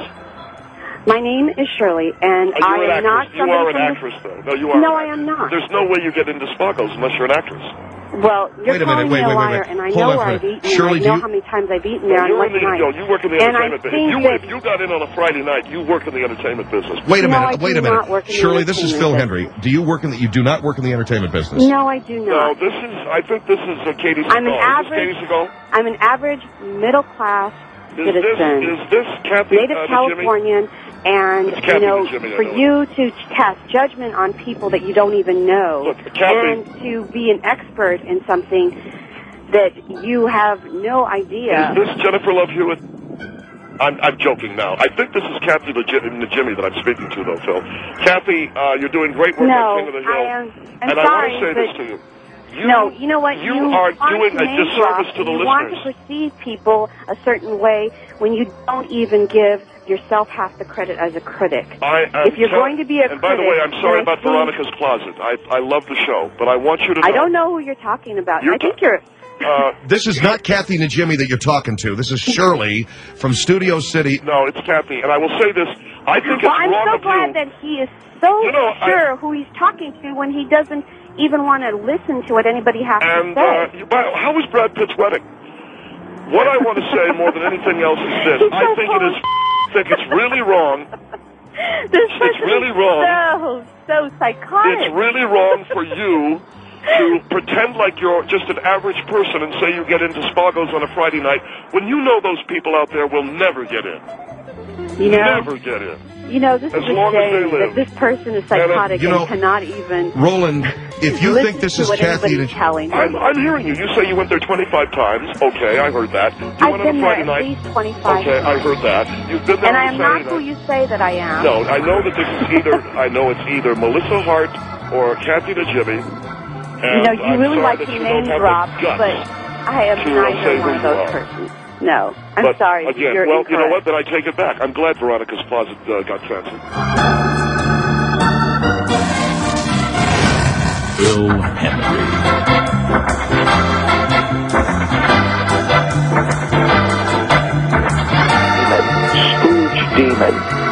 My name is Shirley, and Oh, you're I an am not actress. You somebody are an from the- actress, though. No, you are. No, an I am not. There's no way you get into Spago's unless you're an actress. Well, you're Wait a minute, calling wait, me a wait, wait, liar, wait. and I Hold know on where for a I've minute. eaten. Shirley, and do I know you- how many times I've eaten No, there on you're what in the, night. no, you work in the And I entertainment business. think You, that- if you got in on a Friday night, you work in the entertainment business. Wait a No, minute. I Wait do a minute. not work in the Shirley, this is Phil entertainment Henry. Do you work in the? You do not work in the entertainment business. No, I do No, not. this is. I think this is uh, Katie Segal. I'm an Is this average. Katie Segal? I'm an average middle class Is this citizen, is this Kathy native uh, Californian, and It's you Kathy know, the Jimmy, I for know it. you to cast judgment on people that you don't even know, Look, Kathy- and to be an expert in something that you have no idea. Is this Jennifer Love Hewitt? I'm, I'm joking now. I think this is Kathy the Jimmy, the Jimmy that I'm speaking to, though, Phil. Kathy, uh, you're doing great work No, on King of the Hill. I am. I'm and I sorry, want to say but this to you. You, no, you know what? You, You are want doing to a name disservice drop, to the you listeners. want to perceive people a certain way when you don't even give yourself half the credit as a critic. I am if you're tell- going to be a And by the critic, way, I'm sorry then I about think- Veronica's Closet. I, I love the show, but I want you to know. I don't know who you're talking about. You're I think you're... Uh, This is not Kathy Najimy that you're talking to. This is Shirley from Studio City. No, it's Kathy. And I will say this. I think Well, it's I'm wrong so of glad you. that he is so You know, I- sure who he's talking to when he doesn't even want to listen to what anybody has And to say. uh, you- but how was Brad Pitt's wedding? What I want to say more than anything else is this. He's I so think it is. think it's really wrong. This It's person really is wrong. so, so psychotic. It's really wrong for you to pretend like you're just an average person and say you get into Spago's on a Friday night when you know those people out there will never get in. You know, Never get in. you know, this As is a long as they shame live. that this person is psychotic you know- and cannot even... Roland, if you think this is Kathy, anybody's telling I'm, me. I'm hearing you. You say you went there twenty-five times. Okay, I heard that. You I've went been on a there Friday at night. least twenty-five Okay, I heard that. You've been there And I on am a not Saturday who night. you say that I am. No, I know that this is either. I know it's either Melissa Hart or Kathy the Jimmy. You know, you I'm really sorry like that to you name don't have drop, the guts but I am to, uh, say neither who one of you those are. persons. No, I'm But sorry. again, You're well, you know what? incorrect. Then I take it back. I'm glad Veronica's closet uh, got censored. Bill Henry. Scrooge Demon.